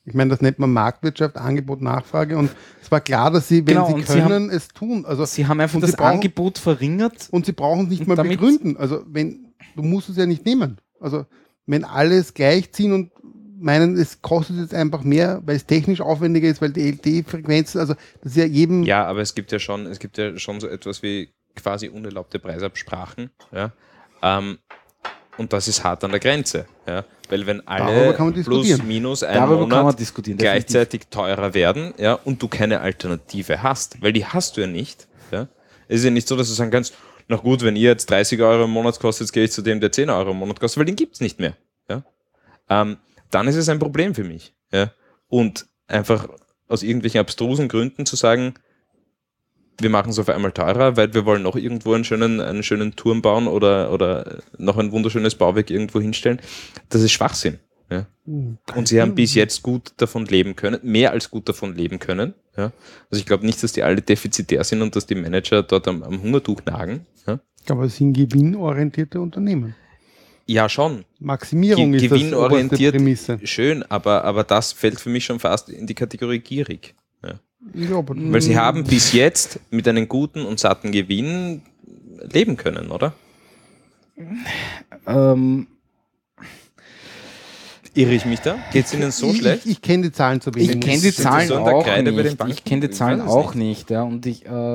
Ich meine, das nennt man Marktwirtschaft, Angebot, Nachfrage und es war klar, dass sie, wenn Genau, sie und können, es tun. Also, Sie haben einfach und das sie brauchen- Angebot verringert. und sie brauchen es nicht Und mal damit- begründen. Also du musst es ja nicht nehmen. Also wenn alles gleichziehen und meinen, es kostet jetzt einfach mehr, weil es technisch aufwendiger ist, weil die LTE-Frequenzen, also das ist ja jedem... Ja, aber es gibt ja schon so etwas wie quasi unerlaubte Preisabsprachen. Ja? Und das ist hart an der Grenze. Ja? Weil wenn Darüber alle kann man plus diskutieren. minus einen Darüber kann man Monat diskutieren. definitiv. gleichzeitig teurer werden, ja, und du keine Alternative hast, weil die hast du ja nicht. Ja? Es ist ja nicht so, dass du sagen kannst, na gut, wenn ihr jetzt 30 Euro im Monat kostet, gehe ich zu dem, der 10 Euro im Monat kostet, weil den gibt es nicht mehr. Ja? Dann ist es ein Problem für mich. Ja? Und einfach aus irgendwelchen abstrusen Gründen zu sagen, wir machen es auf einmal teurer, weil wir wollen noch irgendwo einen schönen Turm bauen oder noch ein wunderschönes Bauwerk irgendwo hinstellen, das ist Schwachsinn. Ja? Und sie haben bis jetzt gut davon leben können, mehr als gut davon leben können. Ja? Also ich glaube nicht, dass die alle defizitär sind und dass die Manager dort am Hungertuch nagen. Ja? Aber es sind gewinnorientierte Unternehmen. Ja, schon. Maximierung ist das oberste Gewinnorientiert, Prämisse. schön, aber das fällt für mich schon fast in die Kategorie gierig. Ja. Ja, aber Weil sie haben bis jetzt mit einem guten und satten Gewinn leben können, oder? Irre ich mich da? Geht es Ihnen so schlecht? Ich kenne die Zahlen zu wenig. Ich kenne die Sind Sie Zahlen so in der auch Kreide bei den nicht. Banken? Ich kenne die Ich Zahlen weiß es auch nicht. nicht. Ja. Und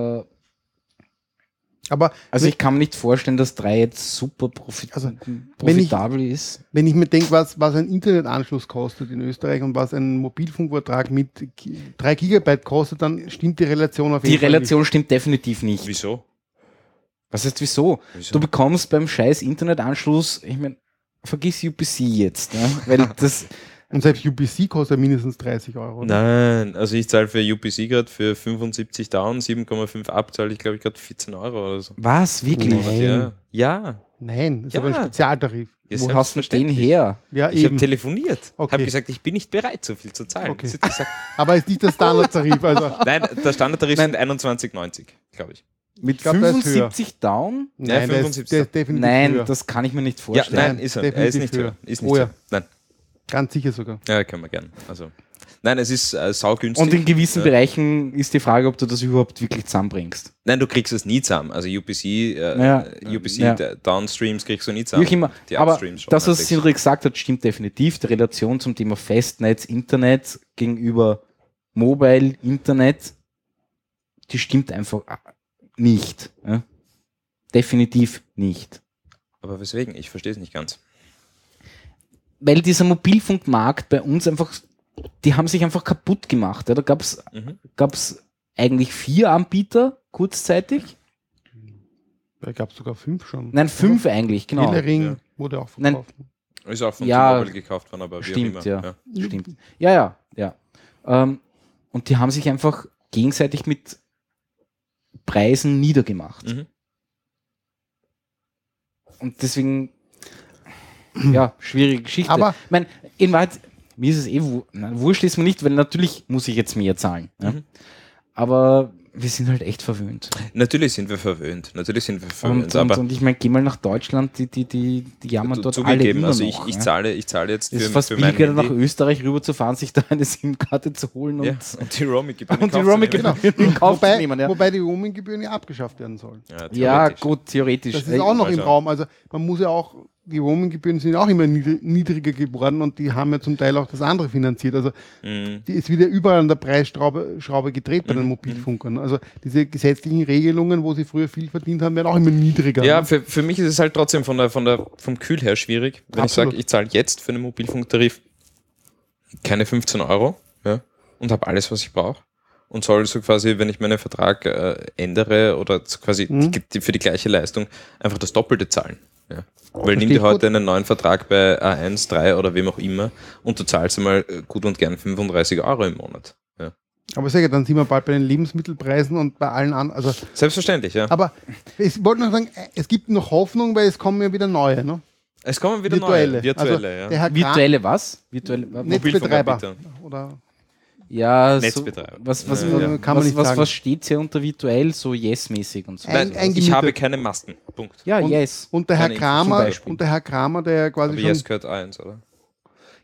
Aber ich kann mir nicht vorstellen, dass 3 jetzt super profitabel ist. wenn ich mir denke, was ein Internetanschluss kostet in Österreich und was ein Mobilfunkvertrag mit 3 Gigabyte kostet, dann stimmt die Relation auf Die jeden Fall Relation stimmt definitiv nicht. Wieso? Was heißt wieso? Wieso? Du bekommst beim scheiß Internetanschluss, ich meine, vergiss UPC jetzt, ne? Weil das, nicht. Und selbst UPC kostet mindestens 30 Euro. Oder? Nein, also ich zahle für UPC gerade für 75 down, 7,5 ab, zahle ich glaube ich gerade 14 Euro oder so. was, wirklich? Nein. Ja. Ja. Nein, das ist Ja. aber ein Spezialtarif. Ja, Wo hast du den selbstverständlich. her? Ja, Ich habe eben. telefoniert, Okay. habe gesagt, ich bin nicht bereit, so viel zu zahlen. Okay. Sie hat gesagt, Aber ist nicht der Standardtarif. Also, nein, der Standardtarif sind 21,90, glaube ich. Mit glaub, der ist 75 down? nein, der ist 75. definitiv Nein, höher. das kann ich mir nicht Ja, vorstellen. nein, ist er. Er ist definitiv nicht höher. höher. Ist nicht Oh ja. höher. Nein, Ganz sicher sogar. ja, können wir gern. Also, nein, es ist saugünstig. Und in gewissen Ja. Bereichen ist die Frage, ob du das überhaupt wirklich zusammenbringst. Nein, du kriegst es nie zusammen. Also UPC, Ja. Downstreams kriegst du nie Wie zusammen. auch immer. Die Aber Upstreams schon das, was halbwegs. Sindri gesagt hat, stimmt definitiv. Die Relation zum Thema Festnetz, Internet gegenüber Mobile, Internet, die stimmt einfach nicht. Ja? Definitiv nicht. Aber weswegen? Ich verstehe es nicht ganz. Weil dieser Mobilfunkmarkt bei uns einfach, die haben sich einfach kaputt gemacht. Ja? Da gab es eigentlich 4 Anbieter kurzzeitig. Da gab es sogar 5 schon. Nein, 5 eigentlich, genau. Telering Ja. wurde auch Nein. verkauft. Ist auch von Ja, T-Mobile gekauft worden, aber Stimmt, wie auch immer. ja. Stimmt. Ja. Und die haben sich einfach gegenseitig mit Preisen niedergemacht. Mhm. Und deswegen, ja, schwierige Geschichte. Aber- ich meine, in Wahrheit, mir ist es wurscht ist mir nicht, weil natürlich muss ich jetzt mehr zahlen. Ja? Mhm. Aber wir sind halt echt verwöhnt. Natürlich sind wir verwöhnt. Und ich meine, geh mal nach Deutschland, die jammern dort alle zugegeben, immer also noch. ich ja? zahle jetzt Es ist für fast mein billiger, nach Handy. Österreich rüber zu fahren, sich da eine SIM-Karte zu holen Ja, und und die Roaming-Gebühren und die in Kauf zu Roaming-Gebühren nehmen. in Kauf zu nehmen. Ja, Wobei die Roaming-Gebühren ja abgeschafft werden sollen. ja theoretisch. gut, theoretisch. Das ist auch noch im also- Raum. Also man muss ja auch, die Roaming-Gebühren sind auch immer niedriger geworden und die haben ja zum Teil auch das andere finanziert. Also Mhm. die ist wieder überall an der Preisschraube gedreht bei den Mobilfunkern. Also diese gesetzlichen Regelungen, wo sie früher viel verdient haben, werden auch immer niedriger. Ja, ne? für mich ist es halt trotzdem vom Kühl her schwierig, wenn Absolut. ich sage, ich zahle jetzt für einen Mobilfunktarif keine 15 Euro, ja, und habe alles, was ich brauche. Und soll so quasi, wenn ich meinen Vertrag ändere oder so quasi für die gleiche Leistung einfach das Doppelte zahlen. Ja. Weil nimm Verstehe dir ich heute gut. einen neuen Vertrag bei A1, 3 oder wem auch immer und du zahlst einmal gut und gern 35 Euro im Monat. Ja. Aber sicher, dann sind wir bald bei den Lebensmittelpreisen und bei allen anderen. Also, Selbstverständlich, ja. aber ich wollte noch sagen, es gibt noch Hoffnung, weil es kommen ja wieder neue. Ne? Es kommen wieder Virtuelle. neue. Also, Ja. der Herr Virtuelle was? Netzbetreiber. Mobilfunkanbieter. Oder Ja, Netzbetreiber. Was Ja. Kann man nicht sagen. was steht hier unter virtuell? So Yes-mäßig und so. Ein- Nein, ich eingemietet. habe keine Masten. Punkt. Ja, Und- Yes. Und der Herr Keine Info Kramer, zum Beispiel. der quasi Aber schon. Yes gehört A1, oder?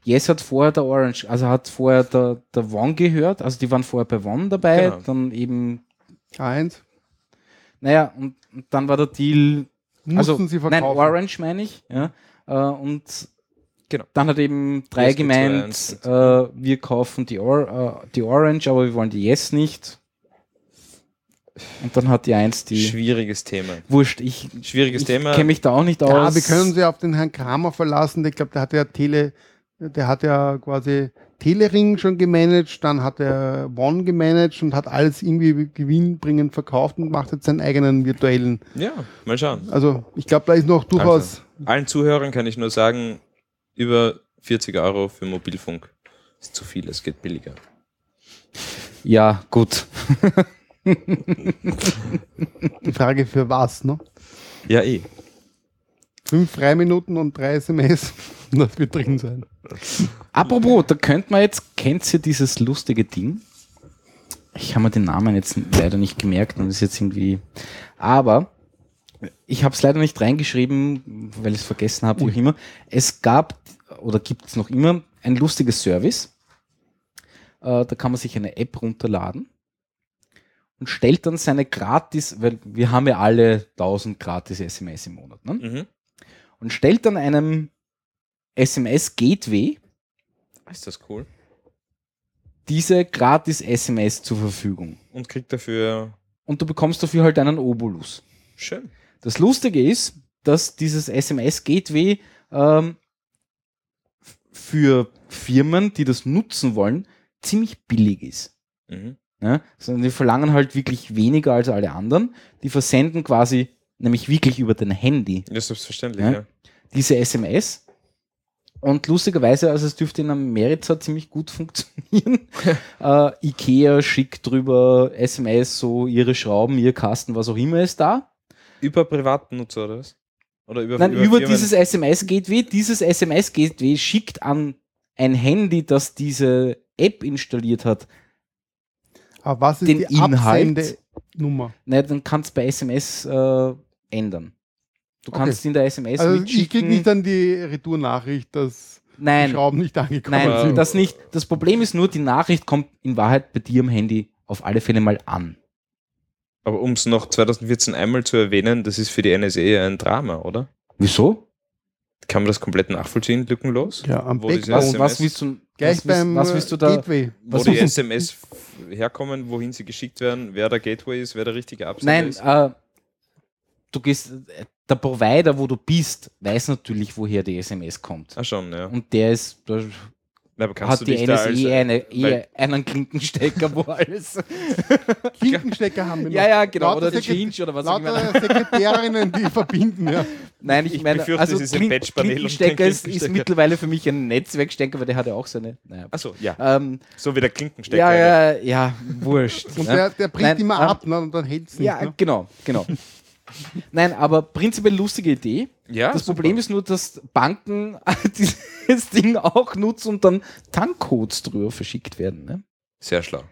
Yes hat vorher der Orange, also hat vorher der One gehört, also die waren vorher bei One dabei, Genau. dann eben, K1. naja, und dann war der Deal, Mussten sie verkaufen. nein, Orange meine ich, ja, und Genau. dann hat eben 3 Yes, gemeint, 2, wir kaufen die Orange, aber wir wollen die Yes nicht. Und dann hat die 1 die, Schwieriges Thema. wurscht, ich Thema. kenne mich da auch nicht aus. Ja, wir können sie auf den Herrn Kramer verlassen. Ich glaube, der hat ja quasi Telering schon gemanagt, dann hat er One gemanagt und hat alles irgendwie gewinnbringend verkauft und macht jetzt seinen eigenen virtuellen. Ja, mal schauen. Also ich glaube, da ist noch durchaus. Allen Zuhörern kann ich nur sagen, über 40 € für Mobilfunk ist zu viel, es geht billiger. Ja, gut. Die Frage für was, ne? Ja, eh. 5 Freiminuten und 3 SMS. Das wird drin sein. Apropos, da könnte man jetzt, kennt ihr dieses lustige Ding? Ich habe mir den Namen jetzt leider nicht gemerkt und ist jetzt irgendwie, aber ich habe es leider nicht reingeschrieben, weil ich es vergessen habe, wo ich immer. Es gab oder gibt es noch immer ein lustiges Service. Da kann man sich eine App runterladen und stellt dann seine gratis, weil wir haben ja alle 1000 gratis SMS im Monat, ne? Mhm. Und stellt dann einem SMS-Gateway Ist das cool? diese gratis SMS zur Verfügung. Und kriegt dafür Und du bekommst dafür halt einen Obolus. schön. Das Lustige ist, dass dieses SMS-Gateway für Firmen, die das nutzen wollen, ziemlich billig ist. Mhm. Ja? Sondern die verlangen halt wirklich weniger als alle anderen. Die versenden quasi nämlich wirklich über dein Handy Ja, selbstverständlich, Ja. ja. diese SMS. Und lustigerweise, also es dürfte in Amerika ziemlich gut funktionieren. Ikea schickt drüber SMS, so ihre Schrauben, ihr Kasten, was auch immer ist da. Über Privatnutzer oder was? Oder über Nein, über Firmen? dieses SMS-Gateway. Dieses SMS-Gateway schickt an ein Handy, das diese App installiert hat. Aber was ist Den die Inhalt? Absendenummer? Ne, dann kannst du bei SMS ändern. Du Okay. kannst in der SMS Also ich mitschicken. kriege nicht dann die Retournachricht, dass die Nein, Schrauben nicht angekommen nein, sind. das nicht. Das Problem ist nur, die Nachricht kommt in Wahrheit bei dir am Handy auf alle Fälle mal an. Aber um es noch 2014 einmal zu erwähnen, das ist für die NSA ein Drama, oder? Wieso? Kann man das komplett nachvollziehen, lückenlos? Ja, am Wo diese Backbone. Was willst du? Gleich was beim was willst du da? Gateway. Wo Was die willst SMS herkommen, wohin sie geschickt werden, wer der Gateway ist, wer der richtige Absender Nein, ist. du gehst, der Provider, wo du bist, weiß natürlich, woher die SMS kommt. Ah, schon, ja. Und der ist, da Na, aber kannst hat du die dich da NSA weil- einen Klinkenstecker, wo alles. Klinkenstecker haben wir noch. Ja, ja, genau. Lauter Oder die Sekret- Change oder was auch immer. Lauter Sekretärinnen, die verbinden, ja. Nein, ich Ich meine, befürchte, also es ist ein Patchpanel und kein Klinkenstecker ist Klinkenstecker. mittlerweile für mich ein Netzwerkstecker, weil der hat ja auch seine. Naja. Achso, ja. So wie der Klinkenstecker. ja, wurscht. Und ja. der bricht Nein, immer ab, ne, und dann hält es nicht. Ja, Ne? genau. Nein, aber prinzipiell lustige Idee. Ja, Das super. Problem ist nur, dass Banken dieses Ding auch nutzen und dann Tankcodes drüber verschickt werden. Ne? Sehr schlau.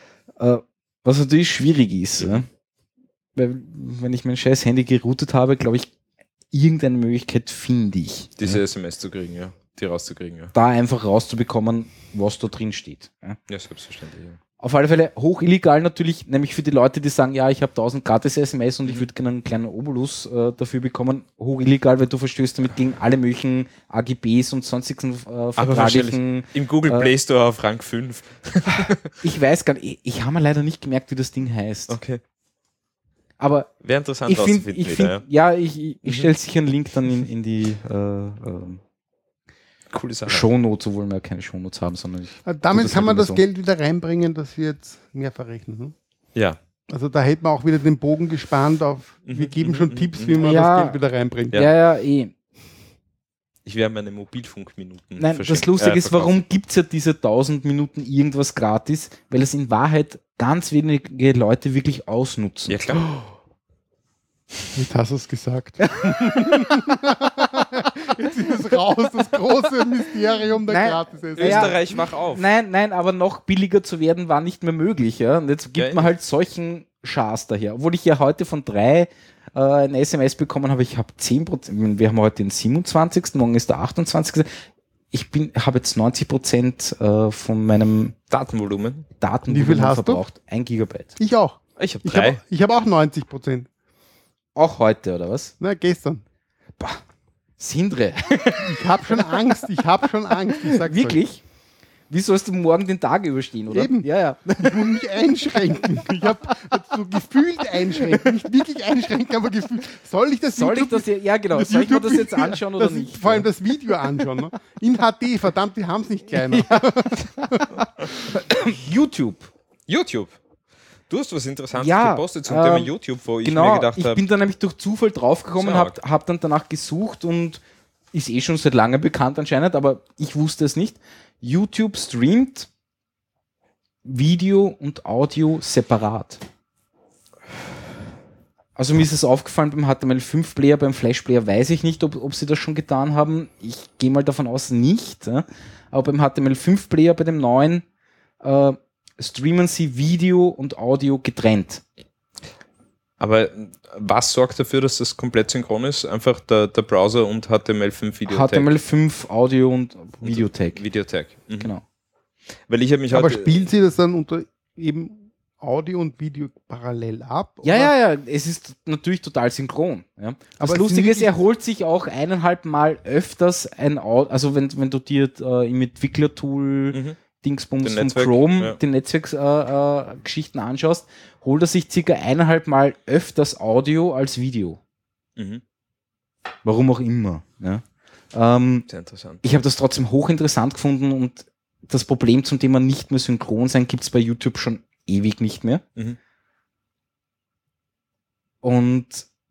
Was natürlich schwierig ist. Ne? Weil, wenn ich mein scheiß Handy geroutet habe, glaube ich, irgendeine Möglichkeit finde ich. Diese ne? SMS zu kriegen, ja. Die rauszukriegen, ja. Da einfach rauszubekommen, was da drin steht. Ne? Ja, selbstverständlich, ja. Auf alle Fälle hoch illegal natürlich, nämlich für die Leute, die sagen, ja, ich habe 1000 gratis SMS und ich würde gerne einen kleinen Obolus dafür bekommen. Hoch illegal, weil du verstößt damit gegen alle möglichen AGBs und sonstigen vertraglichen. Im Google Play Store auf Rang 5. Ich weiß gar nicht, ich habe mir leider nicht gemerkt, wie das Ding heißt. Okay. Aber Wäre interessant ich finde, rauszufinden wieder, ich stelle sicher einen Link dann in die Coole Sache. Shownotes, obwohl wir ja keine Shownotes haben, sondern Damit das kann halt man immer das so. Geld wieder reinbringen, das wir jetzt mehr verrechnen. Ne? Ja. Also da hätten wir auch wieder den Bogen gespannt auf, wir geben schon Tipps, wie man Ja. das Geld wieder reinbringt. Ja, eh. Ich werde meine Mobilfunkminuten Nein, das Lustige ist, verkaufen. warum gibt es ja diese 1000 Minuten irgendwas gratis? Weil es in Wahrheit ganz wenige Leute wirklich ausnutzen. Ja, klar. Jetzt hast du es gesagt. Jetzt ist es raus, das große Mysterium der Nein. gratis Ja. Österreich, wach auf. Nein, aber noch billiger zu werden war nicht mehr möglich. Ja? Und jetzt gibt Ja, man halt solchen Schaß daher. Obwohl ich ja heute von 3 ein SMS bekommen habe, ich habe 10%, wir haben heute den 27., morgen ist der 28. habe jetzt 90% von meinem Datenvolumen. Datenvolumen Wie viel hast du? verbraucht. 1 Gigabyte. Ich auch. Ich habe Ich 3. habe auch 90%. Auch heute, oder was? Na, gestern. Boah. Sindre. Ich habe schon Angst. Ich sag's Wirklich? Wie sollst du morgen den Tag überstehen, oder? Eben. Ja, ja. euch. Ich muss mich einschränken. Ich habe so gefühlt einschränken. Nicht wirklich einschränken, aber gefühlt. Soll ich das Soll ich das jetzt, ja genau, soll ich mir das jetzt anschauen oder nicht? Vor allem das Video anschauen. Ne? In HD, verdammt, die haben es nicht kleiner. YouTube. YouTube. Du hast was Interessantes Ja, gepostet zum Thema YouTube, wo ich mir Genau, gedacht ich habe, bin da nämlich durch Zufall draufgekommen, So. hab dann danach gesucht und ist schon seit langem bekannt anscheinend, aber ich wusste es nicht. YouTube streamt Video und Audio separat. Also mir ist es aufgefallen beim HTML5-Player, beim Flash-Player weiß ich nicht, ob sie das schon getan haben. Ich gehe mal davon aus, nicht. Ja. Aber beim HTML5-Player, bei dem neuen, streamen sie Video und Audio getrennt. aber was sorgt dafür, dass das komplett synchron ist? Einfach der Browser und HTML5 Videotag. HTML5 Audio und Videotag. Videotag. Mhm. Genau. Weil ich habe mich Aber heute... spielen Sie das dann unter eben Audio und Video parallel ab? Ja, oder? ja, es ist natürlich total synchron. Ja. Das Aber es Lustige ist, sind er holt sich auch 1,5 Mal öfters ein Audio, also wenn du dir im Entwicklertool Mhm. Dingsbums Den von Netzwerk, Chrome, ja. den Netzwerksgeschichten anschaust, holt er sich circa 1,5 Mal öfters Audio als Video. Mhm. Warum auch immer. Ja. Sehr interessant. Ich habe das trotzdem hochinteressant gefunden und das Problem zum Thema nicht mehr synchron sein gibt es bei YouTube schon ewig nicht mehr. Mhm. Und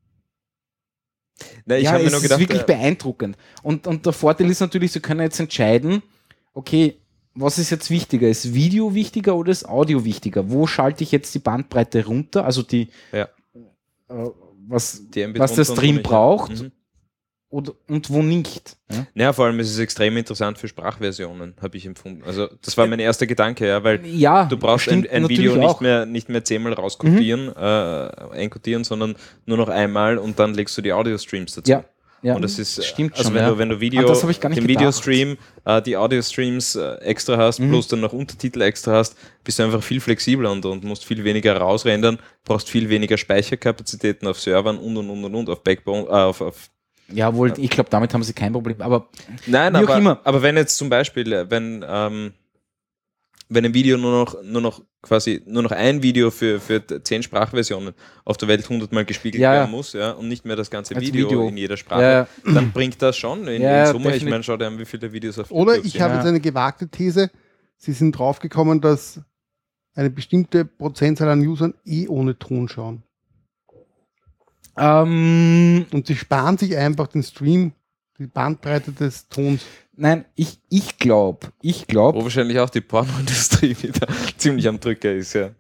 Na, ich ja, habe mir es nur ist gedacht, wirklich beeindruckend. Und der Vorteil ist natürlich, Sie können jetzt entscheiden, okay, was ist jetzt wichtiger? Ist Video wichtiger oder ist Audio wichtiger? Wo schalte ich jetzt die Bandbreite runter? Also die, Ja. Was die MB der Stream braucht Mhm. und wo nicht. Ja? Naja, vor allem ist es extrem interessant für Sprachversionen, habe ich empfunden. Also das war mein erster Gedanke, ja, weil Ja, du brauchst stimmt ein Video natürlich auch. nicht mehr 10-mal rauskopieren, einkodieren, sondern nur noch einmal und dann legst du die Audio-Streams dazu. Ja, ja. Und das ist, Stimmt also schon, wenn ja. du, wenn du Das habe ich gar nicht den gedacht. Videostream, die Audio-Streams extra hast, plus dann noch Untertitel extra hast, bist du einfach viel flexibler und musst viel weniger rausrendern, brauchst viel weniger Speicherkapazitäten auf Servern und auf Backbone, auf Jawohl, ich glaube, damit haben sie kein Problem. Aber Nein, wie auch immer. aber wenn jetzt zum Beispiel, wenn ein Video nur noch ein Video für 10 Sprachversionen auf der Welt 100-mal gespiegelt Ja, werden muss, ja, und nicht mehr das ganze Als Video Video. in jeder Sprache, Ja. dann bringt das schon in Ja, Summe. Ich definitiv. meine, schau dir an, wie viele Videos auf Oder YouTube ich sind. habe Ja. jetzt eine gewagte These, Sie sind draufgekommen, dass eine bestimmte Prozentzahl an Usern ohne Ton schauen. Und sie sparen sich einfach den Stream, die Bandbreite des Tons. Nein, ich glaube, Wo wahrscheinlich auch die Pornoindustrie wieder ziemlich am Drücker ist, ja.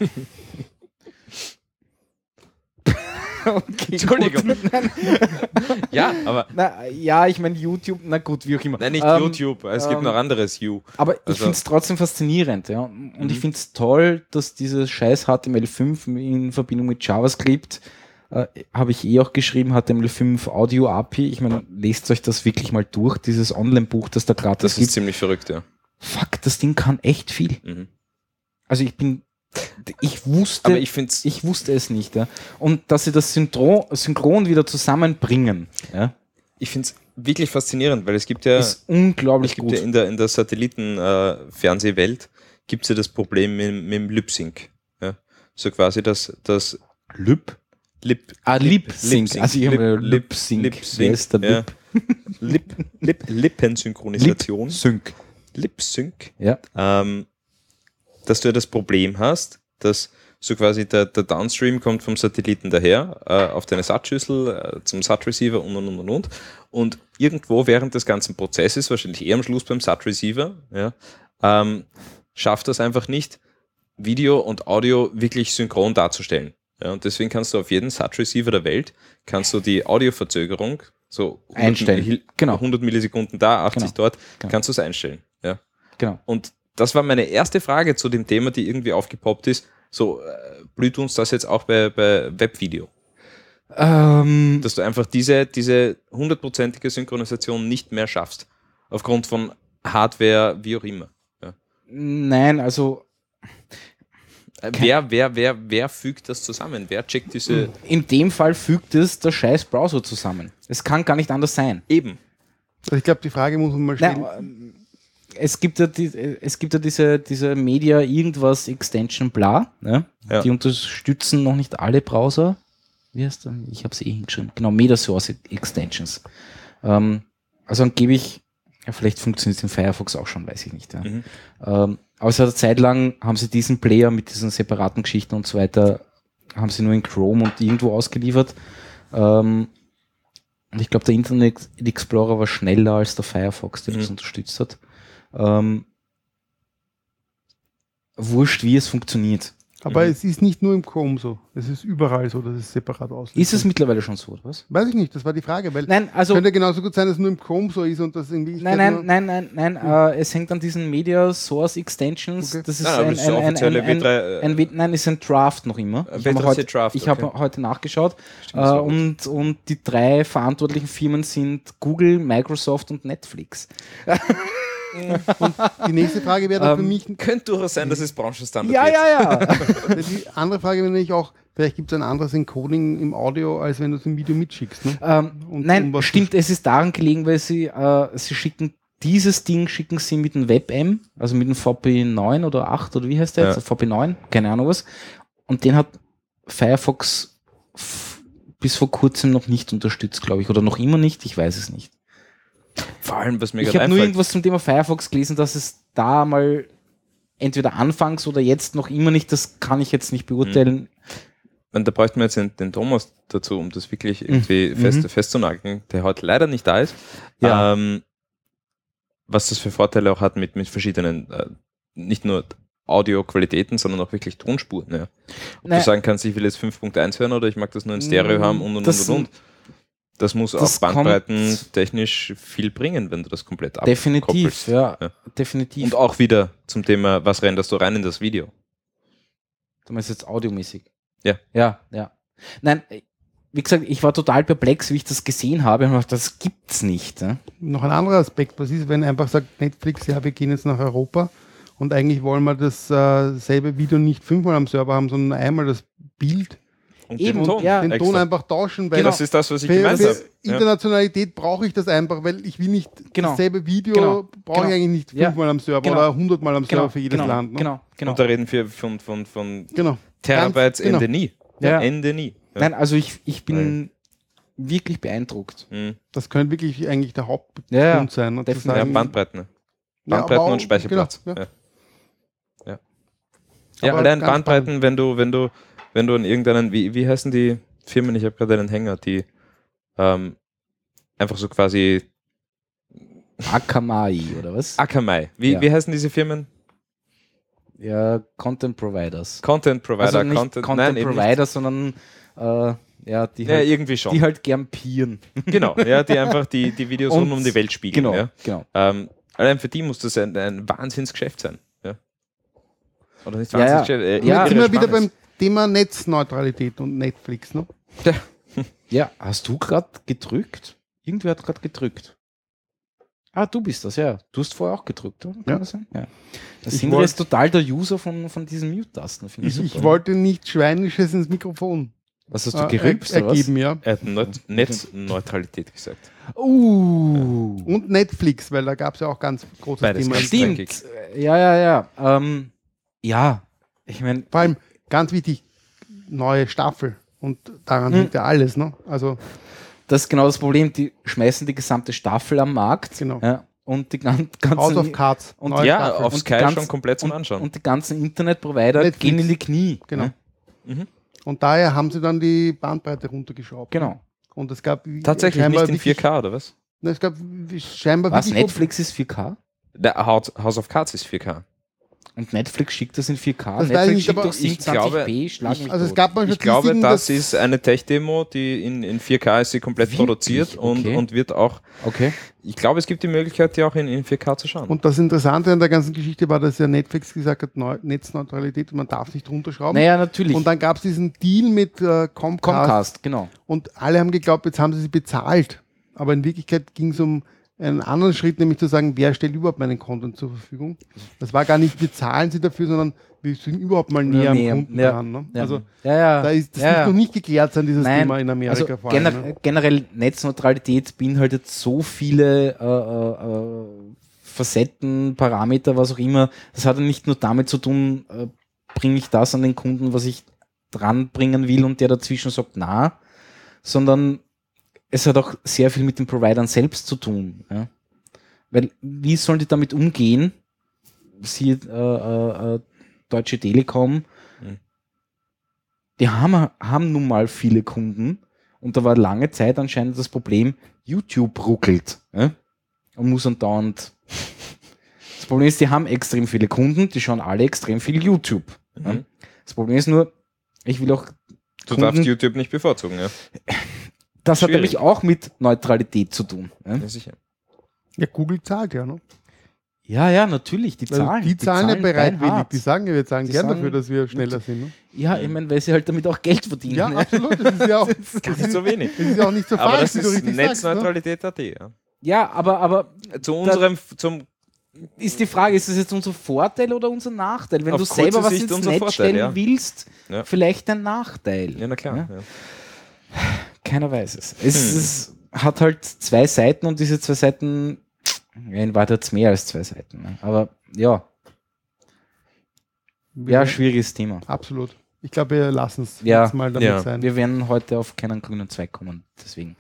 okay, Entschuldigung. gut. Nein, Ja, aber ja, ich meine YouTube, na gut, wie auch immer. nein, nicht YouTube, es gibt noch anderes You. Aber ich Also- finde es trotzdem faszinierend, ja. Und ich finde es toll, dass dieses scheiß HTML5 in Verbindung mit JavaScript, habe ich auch geschrieben, HTML5 Audio API. Ich meine, lest euch das wirklich mal durch, dieses Online-Buch, das da gratis Das ist gibt. ziemlich verrückt, ja. Fuck, das Ding kann echt viel. Mhm. Also ich wusste, Aber ich finde es ich wusste es nicht, ja. Und dass sie das synchron wieder zusammenbringen, ja, wirklich faszinierend, weil es gibt ja, ist unglaublich es gibt gut. ja in der Satelliten-Fernsehwelt gibt es ja das Problem mit dem Lip-Sync. Ja? So quasi das Lip Lip-Sync. Also ich habe Lip-Sync. Wer ist der ja. Lippensynchronisation. Sync. Lip-Sync. Ja. Dass du ja das Problem hast, dass so quasi der Downstream kommt vom Satelliten daher, auf deine SAT-Schüssel, zum SAT-Receiver und. Und irgendwo während des ganzen Prozesses, wahrscheinlich eher am Schluss beim SAT-Receiver, ja, schafft das einfach nicht, Video und Audio wirklich synchron darzustellen. Ja, und deswegen kannst du auf jeden SAT-Receiver der Welt, kannst du die Audioverzögerung so 100 Einstellen. Genau. 100 Millisekunden da, 80 Genau. dort, Genau. kannst du es einstellen. Ja. Genau. Und das war meine erste Frage zu dem Thema, die irgendwie aufgepoppt ist. So, blüht uns das jetzt auch bei Webvideo? Dass du einfach diese 100%ige Synchronisation nicht mehr schaffst. Aufgrund von Hardware, wie auch immer. Ja. Nein, also Wer fügt das zusammen? Wer checkt diese... in dem Fall fügt es der scheiß Browser zusammen. Es kann gar nicht anders sein. Eben. Also ich glaube, die Frage muss man mal stellen. Nein, es gibt ja diese Media irgendwas Extension bla, ne? Ja. Die unterstützen noch nicht alle Browser. Wie heißt der? Ich habe es hingeschrieben. Genau, Media Source Extensions. Also angeblich, ja, vielleicht funktioniert es in Firefox auch schon, weiß ich nicht. Ja. Aber es hat eine Zeit lang, haben sie diesen Player mit diesen separaten Geschichten und so weiter, haben sie nur in Chrome und irgendwo ausgeliefert. Und ich glaube, der Internet Explorer war schneller als der Firefox, der das unterstützt hat. Wurscht, wie es funktioniert. Aber es ist nicht nur im Chrome so. Es ist überall so, dass es separat aussieht. Ist es mittlerweile schon so, oder was? Weiß ich nicht, das war die Frage. Weil Nein, also könnte genauso gut sein, dass es nur im Chrome so ist und das irgendwie. Nein, es hängt an diesen Media Source Extensions. Okay. Das ist Nein, aber das ist der offizielle W3, nein, ist ein Draft noch immer. Ich habe heute nachgeschaut. Und die 3 verantwortlichen Firmen sind Google, Microsoft und Netflix. Und die nächste Frage wäre dann für mich. Könnte durchaus sein, dass es Branchenstandard Ja. Die andere Frage wäre nämlich auch, vielleicht gibt es ein anderes Encoding im Audio, als wenn du es im Video mitschickst. Ne? Nein, stimmt, es ist daran gelegen, weil sie schicken schicken sie mit dem WebM, also mit dem VP9 oder 8 oder wie heißt der jetzt? VP9, keine Ahnung was. Und den hat Firefox bis vor kurzem noch nicht unterstützt, glaube ich, oder noch immer nicht, ich weiß es nicht. Vor allem, was mir Ich habe nur irgendwas zum Thema Firefox gelesen, dass es da mal entweder anfangs oder jetzt noch immer nicht, das kann ich jetzt nicht beurteilen. Da bräuchten wir jetzt den Thomas dazu, um das wirklich irgendwie festzunageln, der heute leider nicht da ist. Ja. Was das für Vorteile auch hat mit verschiedenen, nicht nur Audioqualitäten, sondern auch wirklich Tonspuren. Ja. Ob du sagen kannst, ich will jetzt 5.1 hören oder ich mag das nur in Stereo haben und. Das muss auch bandbreiten technisch viel bringen, wenn du das komplett abkoppelst. Definitiv, ja, definitiv. Und auch wieder zum Thema, was renderst du rein in das Video? Du meinst jetzt audiomäßig? Ja. Ja. Nein, wie gesagt, ich war total perplex, wie ich das gesehen habe und dachte, das gibt's nicht. Ja? Noch ein anderer Aspekt, was ist, wenn einfach sagt Netflix, ja, wir gehen jetzt nach Europa und eigentlich wollen wir das selbe Video nicht 5-mal am Server haben, sondern einmal das Bild. Und Eben, den Ton, den Ton einfach tauschen, weil das ist das, was ich für gemeint habe. Internationalität brauche ich das einfach, weil ich will nicht dasselbe Video, brauche ich eigentlich nicht 5-mal am Server oder 100-mal am Server für jedes Land. Ne? Genau. Und da reden wir von Terabytes Ende nie. Ja. Ende nie. Ja. Nein, also ich bin wirklich beeindruckt. Das könnte wirklich eigentlich der Hauptgrund sein. Ne? Ja, Bandbreiten. Bandbreiten und Speicherplatz. Genau, Ja, allein Bandbreiten, wenn du an irgendeinen, wie heißen die Firmen, ich habe gerade einen Hänger, die einfach so quasi Akamai oder was? Akamai. Wie heißen diese Firmen? Ja, Content Providers. Content Provider. Also nicht Content Provider, sondern die halt, irgendwie schon. Die halt gern peeren. Genau, ja, die einfach die Videos rund um die Welt spiegeln. Genau. Allein für die muss das ein Wahnsinnsgeschäft sein. Ja. Oder nicht Wahnsinnsgeschäft? Jetzt sind wir wieder beim Thema Netzneutralität und Netflix, ne? Ja, hast du gerade gedrückt? Irgendwer hat gerade gedrückt. Ah, du bist das, ja. Du hast vorher auch gedrückt, oder? Kann das sein? Ja. Das sind jetzt total der User von diesen Mute-Tasten. Ich wollte nichts Schweinisches ins Mikrofon. Was hast du gerübst, oder was? Ja. Er hat Netzneutralität gesagt. Und Netflix, weil da gab es ja auch ganz großes Beides Thema. Stimmt. Ja. Ja, ich meine... Vor allem, ganz wichtig, neue Staffel. Und daran liegt ja alles, ne? Also... Das ist genau das Problem. Die schmeißen die gesamte Staffel am Markt. Genau. Ja, und die ganzen... House of Cards. Und auf Sky schon komplett zum Anschauen. Und die ganzen Internetprovider Netflix. gehen in die Knie. Genau. Ja. Und daher haben sie dann die Bandbreite runtergeschraubt. Genau. Und es gab... Tatsächlich nicht in 4K, oder was? Es gab scheinbar... Was, Netflix ist 4K? Der House of Cards ist 4K. Und Netflix schickt das in 4K. Das Netflix schickt aber doch 27p, schlag mich also es tot. gab mal Ich glaube, das ist eine Tech-Demo, die in 4K ist sie komplett produziert und wird auch... Okay. Ich glaube, es gibt die Möglichkeit, die auch in 4K zu schauen. Und das Interessante an der ganzen Geschichte war, dass ja Netflix gesagt hat, Netzneutralität, man darf nicht runterschrauben. Naja, natürlich. Und dann gab es diesen Deal mit Comcast. Genau. Und alle haben geglaubt, jetzt haben sie bezahlt. Aber in Wirklichkeit ging es um einen anderen Schritt, nämlich zu sagen, wer stellt überhaupt meinen Content zur Verfügung. Das war gar nicht, wir zahlen sie dafür, sondern wir sind überhaupt mal näher am Kunden dran. Ne? Ja. Also Da ist das noch nicht geklärt sein, dieses Thema in Amerika also vor allem. Ne? Generell Netzneutralität beinhaltet so viele Facetten, Parameter, was auch immer. Das hat ja nicht nur damit zu tun, bringe ich das an den Kunden, was ich dran bringen will und der dazwischen sagt, na, sondern es hat auch sehr viel mit den Providern selbst zu tun. Ja? Weil, wie sollen die damit umgehen? Sie, Deutsche Telekom, die haben nun mal viele Kunden und da war lange Zeit anscheinend das Problem, YouTube ruckelt. Ja? Und muss andauernd. Das Problem ist, die haben extrem viele Kunden, die schauen alle extrem viel YouTube. Ja? Das Problem ist nur, ich will auch. Du darfst YouTube nicht bevorzugen, ja. Das hat nämlich auch mit Neutralität zu tun. Ja, ja sicher. Ja, Google zahlt ja, ne? Ja, natürlich, die zahlen. Die zahlen ja bereitwillig. beinhart. Die sagen ja, wir zahlen Die gern sagen- dafür, dass wir schneller sind. Ne? Ja, ich meine, weil sie halt damit auch Geld verdienen. Ja, ne? absolut. Das ist ja auch, Das ist so wenig. das ist ja auch nicht so Aber falsch, das wie du ist richtig sagst. Ne? Netzneutralität.at, ja. Ja, aber Zum ist die Frage, ist das jetzt unser Vorteil oder unser Nachteil? Wenn Auf du selber kurze was Sicht ins unser Netz Vorteil, stellen ja. willst, Ja. vielleicht ein Nachteil. Ja, na klar. Ja? Ja. Keiner weiß es. Es hat halt zwei Seiten und diese zwei Seiten, ja, in Wahrheit hat es mehr als zwei Seiten. Ne? Aber ja, schwieriges Thema. Absolut. Ich glaube, wir lassen es Ja. jetzt mal damit Ja. sein. Wir werden heute auf keinen grünen Zweig kommen, deswegen.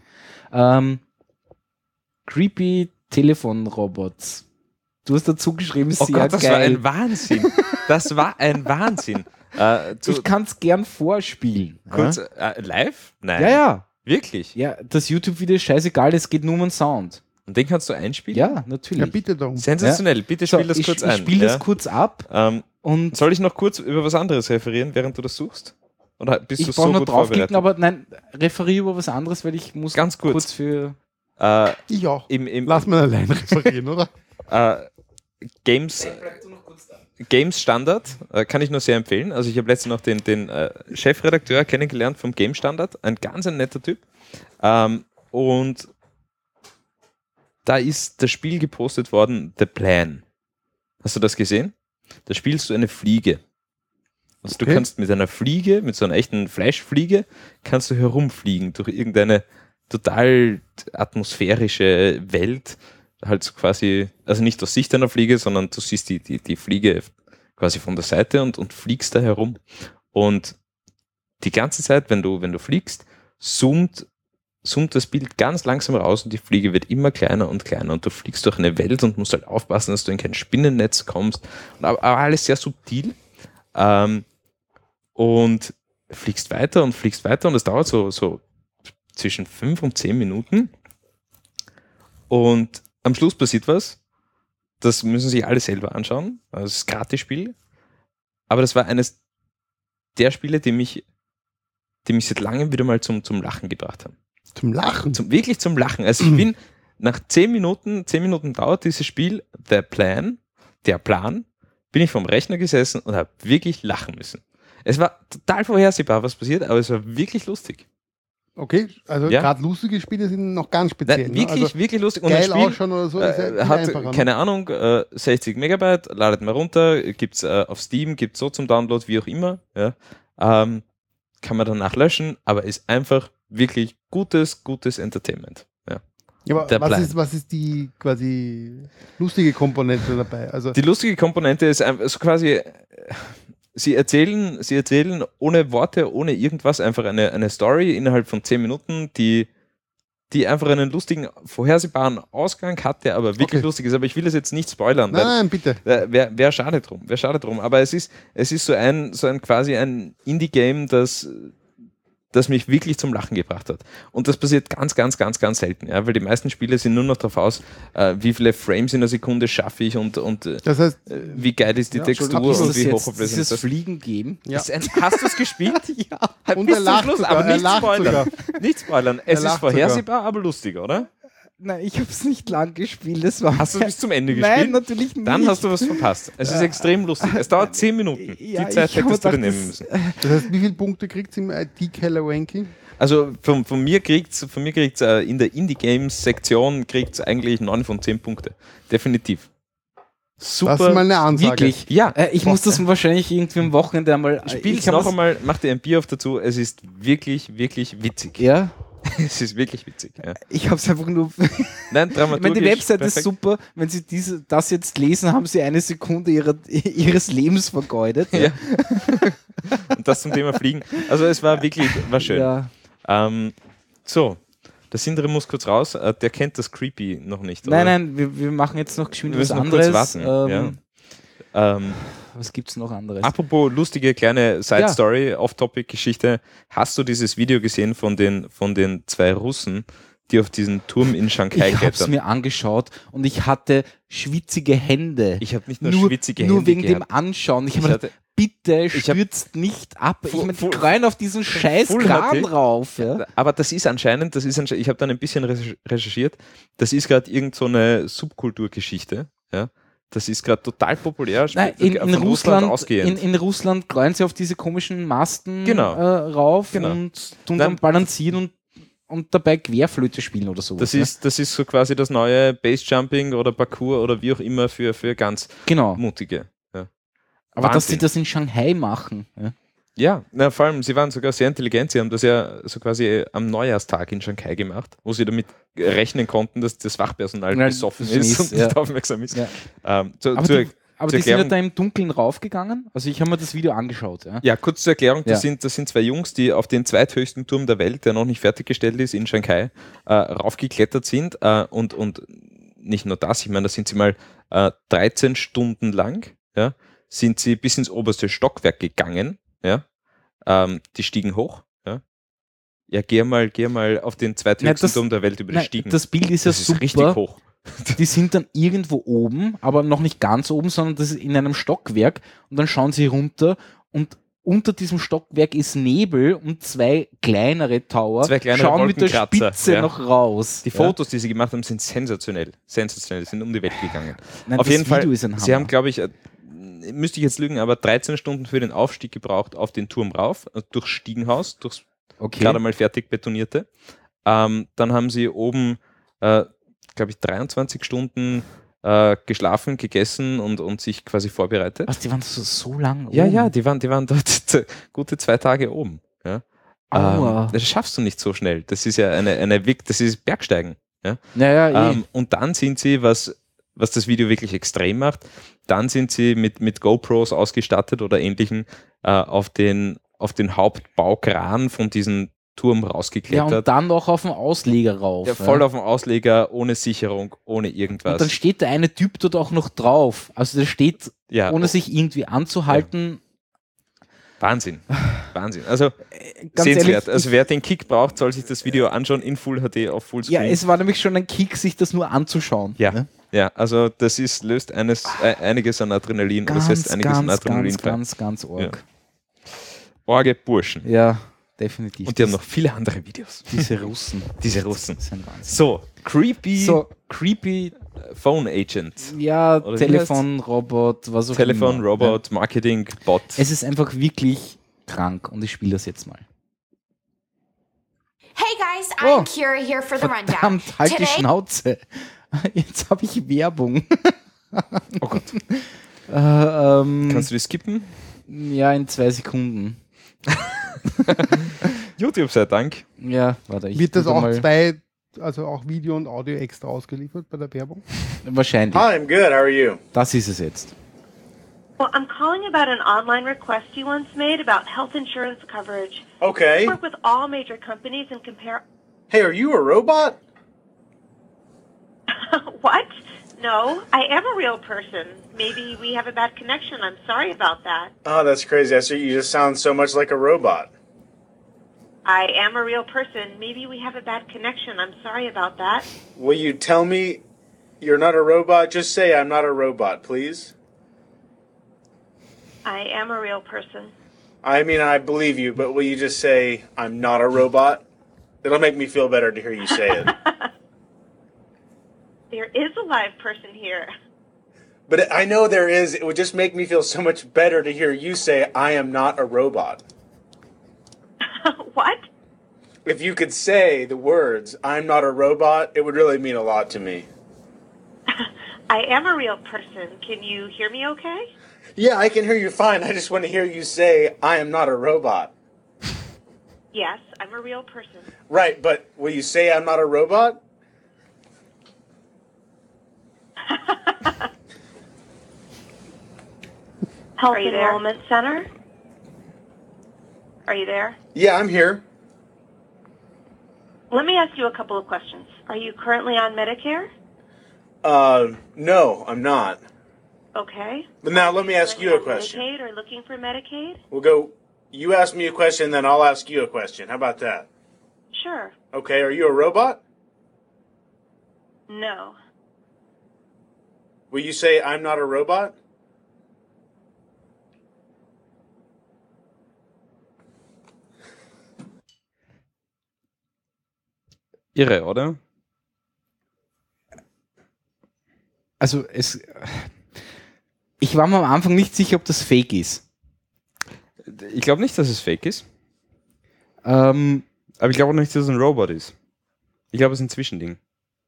Creepy Telefonrobots. Du hast dazu geschrieben, Oh sehr Gott, das war geil. ein Wahnsinn. Das war ein Wahnsinn. Ich kann es gern vorspielen. Kurz, live? Nein. Ja. Wirklich? Ja, das YouTube-Video ist scheißegal, es geht nur um den Sound. Und den kannst du einspielen? Ja, natürlich. Ja, bitte darum. Sensationell. Bitte So, spiel das kurz ein. Ich spiele ja? das kurz ab und Soll ich noch kurz über was anderes referieren, während du das suchst? Oder bist du ich so brauche nur gut draufklicken, vorbereitet? aber nein, referiere über was anderes, weil ich muss Ganz kurz. für... Ich auch. Im Lass mal allein referieren, oder? Games Standard kann ich nur sehr empfehlen. Also ich habe letztens noch den Chefredakteur kennengelernt vom Game Standard. Ein ganz ein netter Typ. Und da ist das Spiel gepostet worden, The Plan. Hast du das gesehen? Da spielst du eine Fliege. Also du kannst mit einer Fliege, mit so einer echten Fleischfliege, kannst du herumfliegen durch irgendeine total atmosphärische Welt. Halt so quasi, also nicht aus Sicht einer Fliege, sondern du siehst die Fliege quasi von der Seite und fliegst da herum. Und die ganze Zeit, wenn du fliegst, zoomt das Bild ganz langsam raus und die Fliege wird immer kleiner und kleiner und du fliegst durch eine Welt und musst halt aufpassen, dass du in kein Spinnennetz kommst. Aber alles sehr subtil. Und fliegst weiter und es dauert so zwischen 5 und 10 Minuten. Und am Schluss passiert was. Das müssen sich alle selber anschauen. Also es ist ein Gratis-Spiel. Aber das war eines der Spiele, die mich seit langem wieder mal zum Lachen gebracht haben. Zum Lachen? Wirklich zum Lachen. Also ich bin nach 10 Minuten dauert dieses Spiel, der Plan, bin ich vom Rechner gesessen und habe wirklich lachen müssen. Es war total vorhersehbar, was passiert, aber es war wirklich lustig. Okay, also Ja. gerade lustige Spiele sind noch ganz speziell. Nein, wirklich, ne? Also wirklich lustig. Und geil das Spiel ausschauen oder so ist ja viel hat, einfacher. Ne? keine Ahnung, 60 Megabyte, ladet mal runter, gibt's auf Steam, gibt's so zum Download, wie auch immer. Ja. Kann man danach löschen, aber ist einfach wirklich gutes Entertainment. Ja. Ja, der aber Plan. was ist die quasi lustige Komponente dabei? Also Die lustige Komponente ist einfach so quasi, sie erzählen ohne Worte, ohne irgendwas einfach eine Story innerhalb von 10 Minuten, die einfach einen lustigen, vorhersehbaren Ausgang hatte, aber wirklich Okay. lustig ist. Aber ich will das jetzt nicht spoilern. nein, bitte. Wäre schade drum. Aber es ist so ein quasi ein Indie-Game, das mich wirklich zum Lachen gebracht hat. Und das passiert ganz, ganz, ganz, ganz selten, ja, weil die meisten Spiele sind nur noch darauf aus, wie viele Frames in der Sekunde schaffe ich und Das heißt, wie geil ist die Textur Ist und das wie jetzt hochauflösend ist dieses das. Fliegen geben? ja. Hast du es gespielt? Ja. Und Bis er zum lacht Schluss, sogar, aber er nicht lacht spoilern. sogar. Nicht spoilern. Es ist lacht vorhersehbar, aber lustig, oder? Nein, ich habe es nicht lang gespielt. Das war Hast du bis zum Ende Nein, gespielt? natürlich nicht. Dann hast du was verpasst. Es ist extrem lustig. Es dauert 10 Minuten. Ja, Die Zeit ich hab hättest du dir gedacht, nehmen müssen. Das heißt, wie viele Punkte kriegt es im IT-Keller-Ranking? Also von mir kriegt's in der Indie-Games-Sektion kriegt's eigentlich 9 von 10 Punkte. Definitiv. Super. Das ist mal eine Ansage. Wirklich. Ja. Ich muss das wahrscheinlich irgendwie am Wochenende einmal. Spiel's noch einmal, mach dir ein Bier auf dazu. Es ist wirklich, wirklich witzig. Ja. Es ist wirklich witzig. Ja. Ich habe es einfach nur. Nein, Ich meine, die Website ist super. Wenn Sie das jetzt lesen, haben Sie eine Sekunde Ihres Lebens vergeudet. Ja. Und das zum Thema Fliegen. Also es war schön. Ja. So, der Sindre muss kurz raus. Der kennt das Creepy noch nicht. Nein, wir machen jetzt noch geschwind Wir was müssen noch anderes. kurz warten. Was gibt's noch anderes? Apropos lustige kleine Side-Story, Off-Topic-Geschichte. Hast du dieses Video gesehen von den 2 Russen, die auf diesen Turm in Shanghai Ich habe es klettern? mir angeschaut und ich hatte schwitzige Hände. Ich habe nicht nur schwitzige Hände Nur wegen gehabt. dem Anschauen. Ich Ich habe hatte- bitte stürzt nicht ab. Ich meine, die kreuen auf diesen scheiß Full Kran HD. rauf. Ja? Aber das ist anscheinend, ich habe dann ein bisschen recherchiert, das ist gerade irgend so eine Subkulturgeschichte, ja. Das ist gerade total populär. Nein, in von Russland ausgehend. in Russland kreuen sie auf diese komischen Masten Genau. rauf Genau. und tun dann balancieren und dabei Querflöte spielen oder sowas. das ist so quasi das neue Basejumping oder Parkour oder wie auch immer für ganz Genau. Mutige. Ja. Aber dass sie Wahnsinn. das in Shanghai machen. Ja? Ja, na, vor allem, sie waren sogar sehr intelligent. Sie haben das ja so quasi am Neujahrstag in Shanghai gemacht, wo sie damit rechnen konnten, dass das Wachpersonal Ja, besoffen das ist und ja. nicht aufmerksam ist. Ja. Aber Aber die sind ja da im Dunkeln raufgegangen. Also ich habe mir das Video angeschaut. Ja? ja, kurz zur Erklärung, das Ja. sind 2 Jungs, die auf den zweithöchsten Turm der Welt, der noch nicht fertiggestellt ist, in Shanghai, raufgeklettert sind. Und nicht nur das, ich meine, da sind sie mal 13 Stunden lang, ja, sind sie bis ins oberste Stockwerk gegangen. Ja. Die stiegen hoch. Ja, geh mal auf den zweithöchsten Turm der Welt über die Stiegen. Das Bild ist ja das ist super. richtig hoch. Die sind dann irgendwo oben, aber noch nicht ganz oben, sondern das ist in einem Stockwerk und dann schauen sie runter und unter diesem Stockwerk ist Nebel und 2 kleinere Tower schauen mit der Wolkenkratzer, Spitze ja. noch raus. Die Fotos, die sie gemacht haben, sind sensationell. Sensationell, sind um die Welt gegangen. Nein, Auf das jeden Fall, Video ist ein sie Hammer. haben, glaube ich, müsste ich jetzt lügen, aber 13 Stunden für den Aufstieg gebraucht auf den Turm rauf, also durchs Stiegenhaus, durchs gerade mal fertig betonierte. Dann haben sie oben, glaube ich, 23 Stunden geschlafen, gegessen und sich quasi vorbereitet. Was, die waren so lang Ja, oben? ja, die waren dort gute 2 Tage oben. Ja. Aua. Das schaffst du nicht so schnell. Das ist ja das ist Bergsteigen. Ja. Naja, Und dann sind sie, was das Video wirklich extrem macht, dann sind sie mit GoPros ausgestattet oder ähnlichen auf den Hauptbaukran von diesem Turm ja, rausgeklettert. und dann noch auf den Ausleger rauf. Ja, voll auf dem Ausleger, ohne Sicherung, ohne irgendwas. Und dann steht der eine Typ dort auch noch drauf. Also der steht, ja, ohne sich irgendwie anzuhalten. Wahnsinn. Wahnsinn. Also Ganz sehenswert. ehrlich, Also wer den Kick braucht, soll sich das Video anschauen in Full HD auf Fullscreen. Ja, es war nämlich schon ein Kick, sich das nur anzuschauen. Ja, Ne? ja, also das löst einiges an Adrenalin, das heißt einiges an Adrenalin frei. Ganz arg. Orge Burschen. Ja, definitiv. Und die haben noch viele andere Videos. diese Russen. Diese Russen. Das ist ein Wahnsinn. So, creepy, Phone Agent. ja, Oder wie Telefon, Robot, was auch Telefon, immer. Robot, Marketing, Bot. Es ist einfach wirklich krank und ich spiele das jetzt mal. Hey guys, Oh, I'm Kira here for the rundown. Verdammt, halt die Today, Schnauze. Jetzt habe ich Werbung. Oh Gott. Kannst Kannst du die skippen? ja, in 2 Sekunden. YouTube sei Dank. Ja, warte, ich Wird das drücke auch mal. also auch Video und Audio extra ausgeliefert bei der Werbung? Wahrscheinlich. Hi, I'm good. How are you? Das ist es jetzt. Well, I'm calling about an online request you once made about health insurance coverage. Okay. I work with all major companies and compare... Hey, are you a robot? What? No, I am a real person. Maybe we have a bad connection. I'm sorry about that. Oh, that's crazy. You just sound so much like a robot. I am a real person. Maybe we have a bad connection. I'm sorry about that. Will you tell me you're not a robot? Just say I'm not a robot, please. I am a real person. I mean, I believe you, but will you just say I'm not a robot? It'll make me feel better to hear you say it. There is a live person here. But I know there is. It would just make me feel so much better to hear you say I am not a robot. What? if you could say the words, I'm not a robot, it would really mean a lot to me. I am a real person. Can you hear me okay? Yeah, I can hear you fine. I just want to hear you say, I am not a robot. Yes, I'm a real person. Right, but will you say I'm not a robot? Health Enrollment Center? Are you there? Yeah, I'm here. Let me ask you a couple of questions. Are you currently on Medicare? No, I'm not. Okay. But now let me ask you a Currently on question. Medicaid or looking for Medicaid? We'll go, you ask me a question, then I'll ask you a question. How about that? Sure. Okay, are you a robot? No. Will you say I'm not a robot? Irre, oder? Also ich war mir am Anfang nicht sicher, ob das fake ist. Ich glaube nicht, dass es fake ist. Ähm, Aber ich glaube auch nicht, dass es ein Robot ist. Ich glaube, es ist ein Zwischending.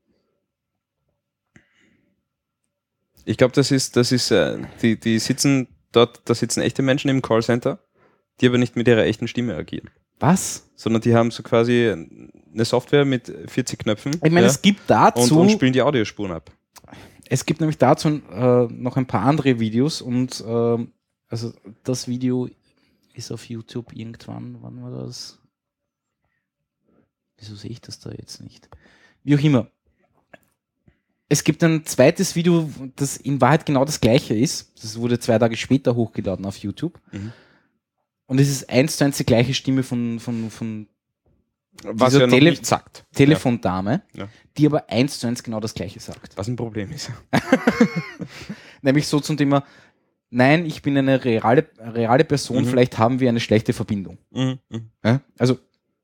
Ich glaube, die sitzen dort, da sitzen echte Menschen im Callcenter, die aber nicht mit ihrer echten Stimme agieren. was? Sondern die haben so quasi eine Software mit 40 Knöpfen. Ich meine, es gibt dazu... und spielen die Audiospuren ab. Es gibt nämlich dazu noch ein paar andere Videos und also das Video ist auf YouTube irgendwann, wann war das? Wieso sehe ich das da jetzt nicht? Wie auch immer. Es gibt ein zweites Video, das in Wahrheit genau das gleiche ist. Das wurde 2 Tage später hochgeladen auf YouTube. Mhm. Und es ist 1:1 die gleiche Stimme von Was dieser ja noch nicht sagt. Telefondame, Ja. die aber 1:1 genau das gleiche sagt. Was ein Problem ist. Nämlich so zum Thema, nein, ich bin eine reale Person, vielleicht haben wir eine schlechte Verbindung. Mhm. Mhm. Ja? Also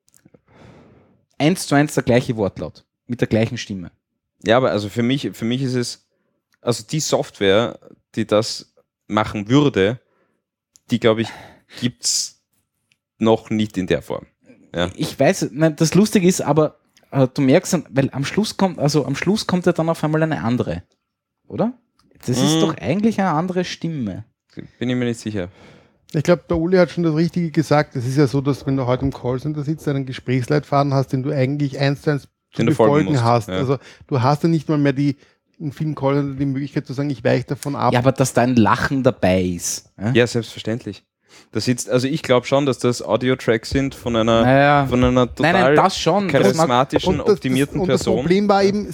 1:1 der gleiche Wortlaut, mit der gleichen Stimme. Ja, aber also für mich ist es, also die Software, die das machen würde, die, glaube ich, gibt es noch nicht in der Form. Ja. Ich weiß, nein, das Lustige ist aber, du merkst dann, weil am Schluss kommt ja dann auf einmal eine andere, oder? Das ist doch eigentlich eine andere Stimme. Bin ich mir nicht sicher. Ich glaube, der Uli hat schon das Richtige gesagt. Es ist ja so, dass wenn du heute im Callcenter sitzt, einen Gesprächsleitfaden hast, den du eigentlich 1:1 zu Den du folgen befolgen musst, hast. ja. Also du hast ja nicht mal mehr in vielen Callcenter die Möglichkeit zu sagen, ich weiche davon ab. Ja, aber dass da ein Lachen dabei ist. Ja? Ja, selbstverständlich. Also ich glaube schon, dass das Audio-Tracks sind von einer Naja. total Nein, das schon. charismatischen, Und das optimierten Person. Das Problem war eben,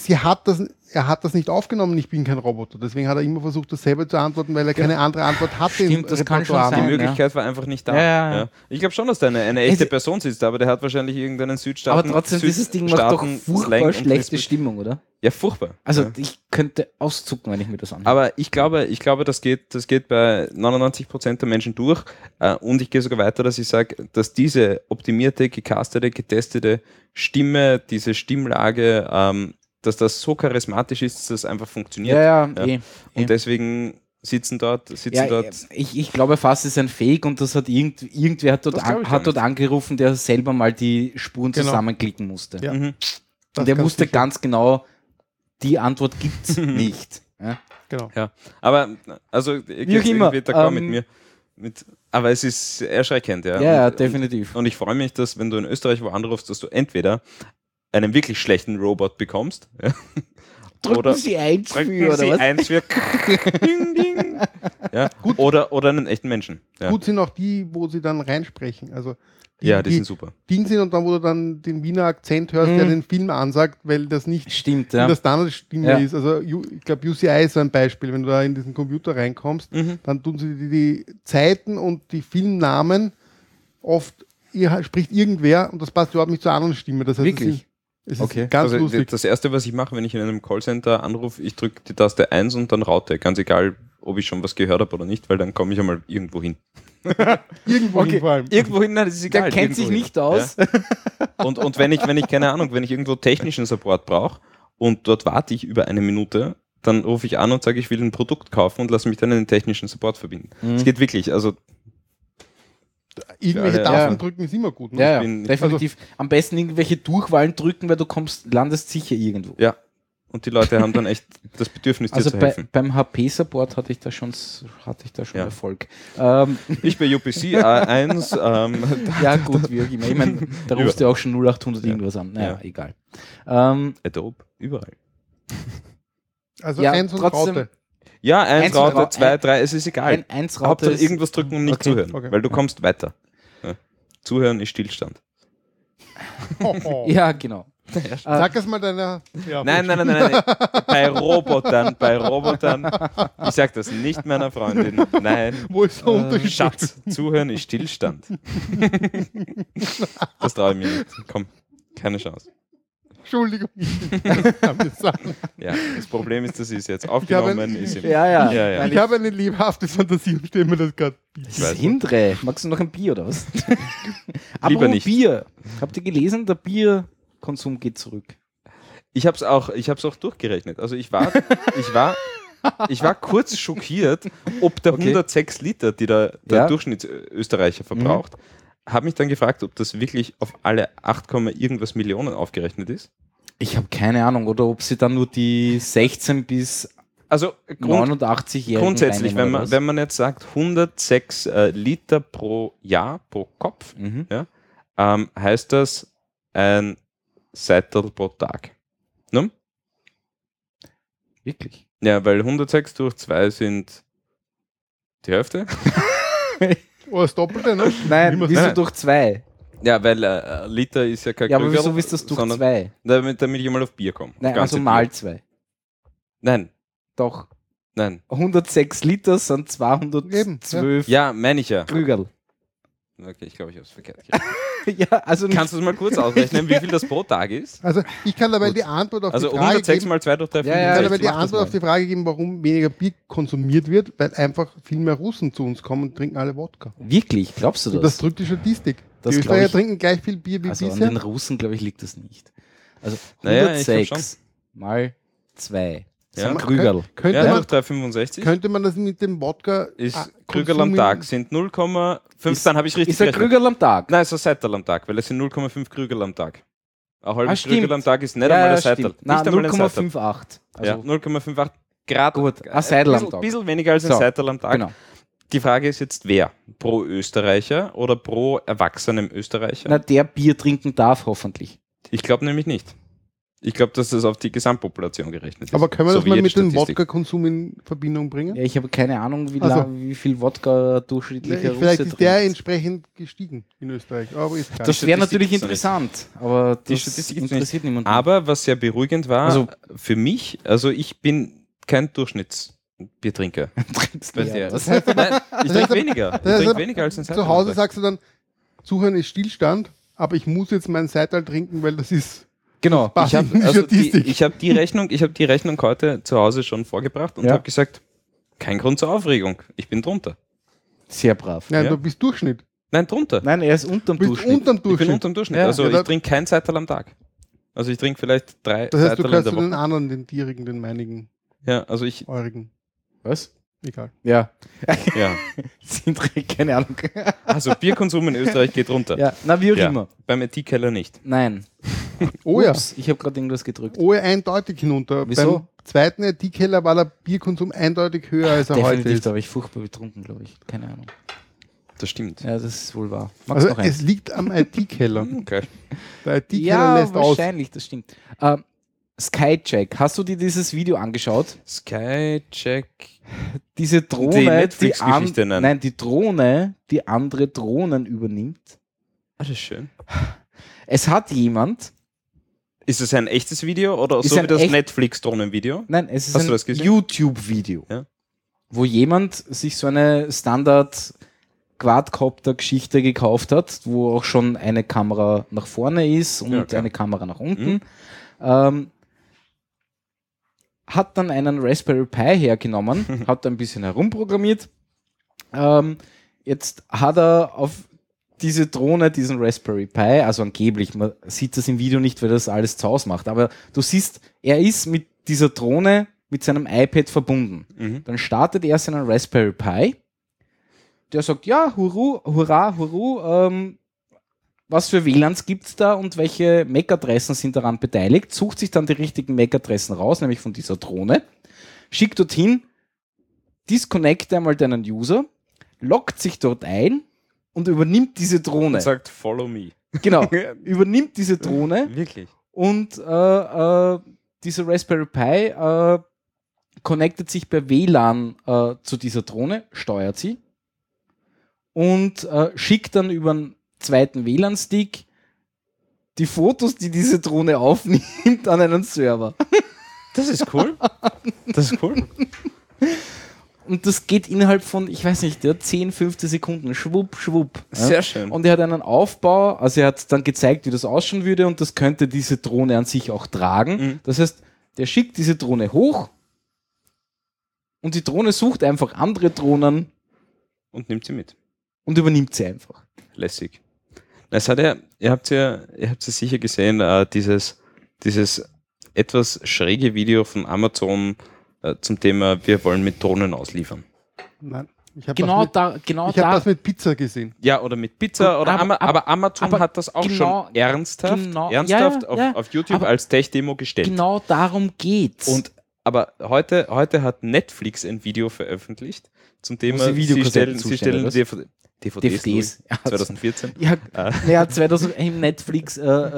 er hat das nicht aufgenommen, ich bin kein Roboter. Deswegen hat er immer versucht, das selber zu antworten, weil er keine andere Antwort hatte. Stimmt, das kann schon Repertoire. sein. Die Möglichkeit war einfach nicht da. Ja. Ich glaube schon, dass da eine echte Person sitzt, aber der hat wahrscheinlich irgendeinen Südstaaten. Aber trotzdem, dieses Ding macht doch Slang furchtbar und schlechte Respekt. Stimmung, oder? Ja, furchtbar. Also ja. ich könnte auszucken, wenn ich mir das anschaue. Aber ich glaube, das geht bei 99% der Menschen durch. Und ich gehe sogar weiter, dass ich sage, dass diese optimierte, gecastete, getestete Stimme, diese Stimmlage, dass das so charismatisch ist, dass das einfach funktioniert. Und deswegen sitzen dort. Ich glaube fast, es ist ein Fake und das hat irgendwer hat Das glaub ich dort nicht. angerufen, der selber mal die Spuren Genau. zusammenklicken musste. Ja. Mhm. Das Und der ganz wusste sicher. ganz genau, die Antwort gibt es nicht. Ja? Genau. Ja, aber also Wie auch immer, mit mir. Aber es ist erschreckend, ja. Ja, definitiv. Und ich freue mich, dass wenn du in Österreich wo anrufst, dass du entweder einen wirklich schlechten Robot bekommst, ja, Drücken Sie eins für, drücken oder Sie was? eins für ding, ding. Ja, oder einen echten Menschen. Ja, Gut sind auch die, wo sie dann reinsprechen. Also die sind super. Ding sind und dann, wo du dann den Wiener Akzent hörst, der den Film ansagt, weil das nicht Stimmt, in ja. der Standardstimme Ja. ist. Also ich glaube, UCI ist so ein Beispiel. Wenn du da in diesen Computer reinkommst, dann tun sie die Zeiten und die Filmnamen oft, spricht irgendwer und das passt überhaupt nicht zur anderen Stimme. Das heißt, Wirklich? es ist Okay. ganz Also lustig. das Erste, was ich mache, wenn ich in einem Callcenter anrufe, ich drücke die Taste 1 und dann Raute. Ganz egal, ob ich schon was gehört habe oder nicht, weil dann komme ich einmal irgendwo hin. Irgendwo hin vor allem. Irgendwo hin, nein, das ist egal. Der kennt sich irgendwo hin. nicht aus. Ja. Und wenn ich keine Ahnung, wenn ich irgendwo technischen Support brauche und dort warte ich über eine Minute, dann rufe ich an und sage, ich will ein Produkt kaufen und lasse mich dann in den technischen Support verbinden. Es geht wirklich, also Irgendwelche alle- Tasten ja. drücken ist immer gut. Ne? Ja, ja, bin- definitiv. Am besten irgendwelche Durchwahlen drücken, weil du landest sicher irgendwo. Ja. Und die Leute haben dann echt das Bedürfnis, dir Also zu helfen. beim HP-Support hatte ich da schon Ja. Erfolg. Ich bei UPC A1, Ja, gut, wie auch immer. Ich meine, da rufst du auch schon 0800 irgendwas an. Naja, Ja. egal. Adobe, überall. Also Ja, 1 und trotzdem- Raute. Ja, 1 Eins Raute, Ra- 2, 3, es ist egal. Eins Raute Hauptsache ist, irgendwas drücken und nicht Okay. zuhören, Okay. weil du kommst weiter. Ja. Zuhören ist Stillstand. ja, genau. Sag es mal deiner. Ja, Nein. Bei Robotern. Ich sag das nicht meiner Freundin. Nein. Wo ist der Unterschied? Schatz, zuhören ist Stillstand. Das traue ich mir nicht. Komm, keine Chance. Entschuldigung. Ja, das Problem ist, das ist jetzt aufgenommen. Ist im, Ja. Ja. Ich habe eine lebhafte Fantasie und stelle mir das gerade. Ich weiß. Sindre, magst du noch ein Bier oder was? Lieber Aber nicht. Bier. Habt ihr gelesen, der Bierkonsum geht zurück? Ich hab's auch durchgerechnet. Also ich war kurz schockiert, ob der Okay. 106 Liter, die der Ja. Durchschnittsösterreicher verbraucht, habe mich dann gefragt, ob das wirklich auf alle 8, irgendwas Millionen aufgerechnet ist. Ich habe keine Ahnung, oder ob sie dann nur die 16 bis Also 89-Jährigen grundsätzlich, reinnehmen oder was? wenn man jetzt sagt 106 Liter pro Jahr, pro Kopf, Mhm. heißt das ein Seitel pro Tag. Ne? Wirklich? Ja, weil 106 durch 2 sind die Hälfte. Oh, das Doppelte, ne? Nein, Wie wieso Nein. durch 2? Ja, weil Liter ist ja kein Ja, aber Krügerl, wieso ist das durch sondern 2? damit ich mal auf Bier komme. Nein, Ganze also Bier. mal 2. Nein, Doch. nein. 106 Liter sind 212 Ja, meine ich ja. Krügerl. Okay, ich glaube, ich habe es verkehrt gesagt. Ja, also nicht. Kannst du es mal kurz ausrechnen, wie viel das pro Tag ist? Also ich kann dabei Gut. die Antwort auf Also die Frage 106 geben. mal 2 durch 3, Ja, Ich kann 65. aber die mach das Antwort mal. auf die Frage geben, warum weniger Bier konsumiert wird, weil einfach viel mehr Russen zu uns kommen und trinken alle Wodka. Wirklich, glaubst du Und das? das drückt die Statistik. Das Die glaub Österreicher ich. trinken gleich viel Bier wie Also an bisher. den Russen, glaube ich, liegt das nicht. Also Naja, ich glaub 106 mal 2 Ja. sind Krügerl. Könnte, Ja, man, durch 365 könnte man das mit dem Wodka ist Konsum Krügerl am in- Tag, sind 0,5, dann habe ich richtig Ist ein gerechnet. Krügerl am Tag? Nein, so Seitel am Tag, weil es sind 0,5 Krügerl am Tag. Ein halbes stimmt. Krügerl am Tag ist nicht einmal ein Seitel. stimmt. Nein, Nicht einmal ein Seitel. 0,58. Ja, Also, 0,58 Grad. Gut, ein Seitel am Tag. Ein bisschen weniger als ein So, Seitel am Tag. genau. Die Frage ist jetzt, wer? Pro Österreicher oder pro erwachsenem Österreicher? Na, der Bier trinken darf, hoffentlich. Ich glaube nämlich nicht. Ich glaube, dass das auf die Gesamtpopulation gerechnet ist. Aber können wir So das wie mal jetzt mit dem Statistik. Wodka-Konsum in Verbindung bringen? Ja, ich habe keine Ahnung, wie, Also- wie viel Wodka durchschnittlicher Vielleicht Russe ist der trinkt. entsprechend gestiegen in Österreich. Aber ist klar. Das wäre Statistik natürlich gibt's noch interessant, aber Die das Statistik gibt's interessiert niemanden. Aber was sehr beruhigend war, Also- für mich, also ich bin kein Durchschnittsbiertrinker. trinkst Bei mehr, der- was? Nein, ich heißt trinke aber- weniger. Ich das heißt trinke aber, weniger als ein Seitel Zu am Hause Tag. sagst du dann, Zuhören ist Stillstand, aber ich muss jetzt meinen Seital trinken, weil das ist Genau. passt Ich habe in die also Statistik. ich hab die Rechnung heute zu Hause schon vorgebracht und Ja. habe gesagt, kein Grund zur Aufregung. Ich bin drunter. Sehr brav. Nein, Ja. du bist Durchschnitt. Nein, drunter. Nein, er ist unterm Du bist Durchschnitt. unterm Ich bin Durchschnitt. unterm Durchschnitt. Ja. Also Ja, ich da- trinke kein Seitel am Tag. Also ich trinke vielleicht 3 Das heißt, du Seitel in kannst der zu den Woche. anderen, den tierigen, den meinigen, Ja, also ich, eurigen. Was? Egal. Ja. ja. Sind keine Ahnung. Also Bierkonsum in Österreich geht runter. Ja, na wie auch Ja. immer. Beim IT-Keller nicht. Nein. Oh ja. Ups, ich habe gerade irgendwas gedrückt. Oh ja, eindeutig hinunter. Wieso? Beim zweiten IT-Keller war der Bierkonsum eindeutig höher, als er heute Definitiv, ist. da war ich furchtbar betrunken, glaube ich. Keine Ahnung. Das stimmt. Ja, das ist wohl wahr. Magst Also noch eins? es liegt am IT-Keller. Okay. Der IT-Keller Ja, lässt aus. wahrscheinlich, das stimmt. Skycheck, hast du dir dieses Video angeschaut? Skycheck. Diese Drohne, Die Netflix-Geschichte, nein. nein, die Drohne, die andere Drohnen übernimmt. Ah, das ist schön. Es hat jemand, Ist es ein echtes Video oder Ist so ein wie das echt- Netflix-Drohnen-Video? nein, es ist Hast du das ein gesehen? YouTube-Video, Ja. wo jemand sich so eine Standard Quadcopter-Geschichte gekauft hat, wo auch schon eine Kamera nach vorne ist und Ja, klar. eine Kamera nach unten. Hat dann einen Raspberry Pi hergenommen, hat ein bisschen herumprogrammiert. Jetzt hat er auf diese Drohne, diesen Raspberry Pi, also angeblich, man sieht das im Video nicht, weil das alles zu Hause macht, aber du siehst, er ist mit dieser Drohne mit seinem iPad verbunden. Mhm. Dann startet er seinen Raspberry Pi, der sagt, ja, hurra, was für WLANs gibt es da und welche MAC-Adressen sind daran beteiligt, sucht sich dann die richtigen MAC-Adressen raus, nämlich von dieser Drohne, schickt dorthin, disconnecte einmal deinen User, loggt sich dort ein und übernimmt diese Drohne. Und sagt, follow me. Genau, übernimmt diese Drohne Wirklich? und dieser Raspberry Pi connectet sich per WLAN zu dieser Drohne, steuert sie und schickt dann über einen zweiten WLAN-Stick die Fotos, die diese Drohne aufnimmt, an einen Server. Das ist cool. Das ist cool. Und das geht innerhalb von, ich weiß nicht, 10, 15 Sekunden. Schwupp, schwupp. Sehr schön. Und er hat einen Aufbau, also er hat dann gezeigt, wie das ausschauen würde und das könnte diese Drohne an sich auch tragen. Mhm. Das heißt, der schickt diese Drohne hoch und die Drohne sucht einfach andere Drohnen Und nimmt sie mit. und übernimmt sie einfach. Lässig. Es hat ja, ihr habt ja sicher gesehen, dieses etwas schräge Video von Amazon zum Thema, wir wollen mit Drohnen ausliefern. Nein. Ich habe Genau das, da, das mit Pizza gesehen. Ja, oder mit Pizza, oder aber Amazon aber hat das auch genau- schon ernsthaft ja, auf YouTube aber als Tech-Demo gestellt. genau darum geht's. Aber heute hat Netflix ein Video veröffentlicht zum Thema, sie Videokassetten sie stellen zustellen, DVDs DVDs. durch, 2014. Ja, naja, 2000 im Netflix,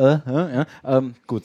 gut.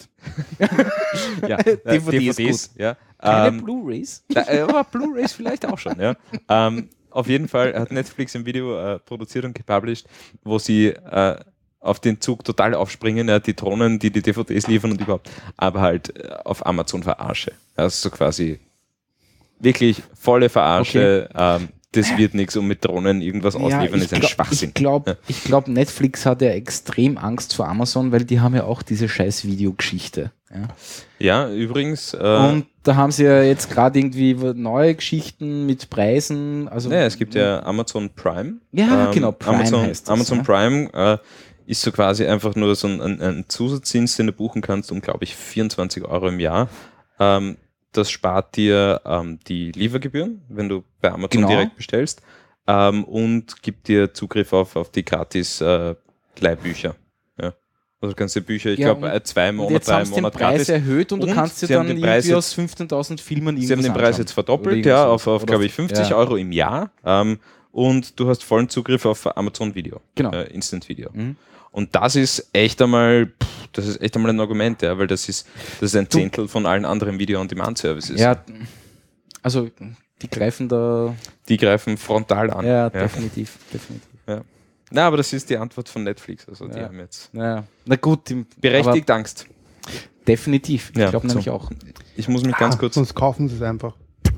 Ja, DVDs, ja. Keine Blu-Rays. Aber Blu-rays vielleicht auch schon, ja. Auf jeden Fall hat Netflix ein Video produziert und gepublished, wo sie auf den Zug total aufspringen, die Drohnen, die DVDs liefern und überhaupt, aber halt auf Amazon verarsche. Also so quasi wirklich volle Verarsche, das wird nichts, um mit Drohnen irgendwas ausliefern, ist ein Schwachsinn. Ich glaube, Netflix hat ja extrem Angst vor Amazon, weil die haben ja auch diese scheiß Videogeschichte. Ja. Ja, übrigens. Und da haben sie ja jetzt gerade irgendwie neue Geschichten mit Preisen. Also, ja, es gibt ja Amazon Prime. Ja, genau, Prime heißt das, Amazon ja. Prime ist so quasi einfach nur so ein Zusatzdienst, den du buchen kannst, um, glaube ich, 24 Euro im Jahr. Das spart dir die Liefergebühren, wenn du bei Amazon direkt bestellst, und gibt dir Zugriff auf die gratis Leihbücher. Ja. Also du kannst die Bücher, ich glaube, 2 Monate, 3 Monate den Preis gratis. erhöht und du Und kannst dir sie haben dann den Preis irgendwie aus jetzt- 15.000 Filmen Sie haben den Preis jetzt verdoppelt, ja, auf glaube ich, 50 Euro im Jahr. Und du hast vollen Zugriff auf Amazon Video. Genau. Instant Video. Mhm. Und das ist echt einmal ein Argument, ja, weil das ist ein Zehntel von allen anderen Video-on-Demand-Services. Ja, also die greifen da. Die greifen frontal an. Ja, definitiv. Ja. Na, aber das ist die Antwort von Netflix. Also die Ja. haben jetzt Ja. Na gut, berechtigt Angst. aber definitiv. Ich Ja, glaube so. nämlich auch. Ich muss mich ganz kurz. Sonst kaufen sie es einfach.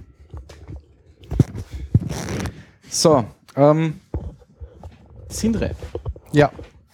So, Sindre, Ja.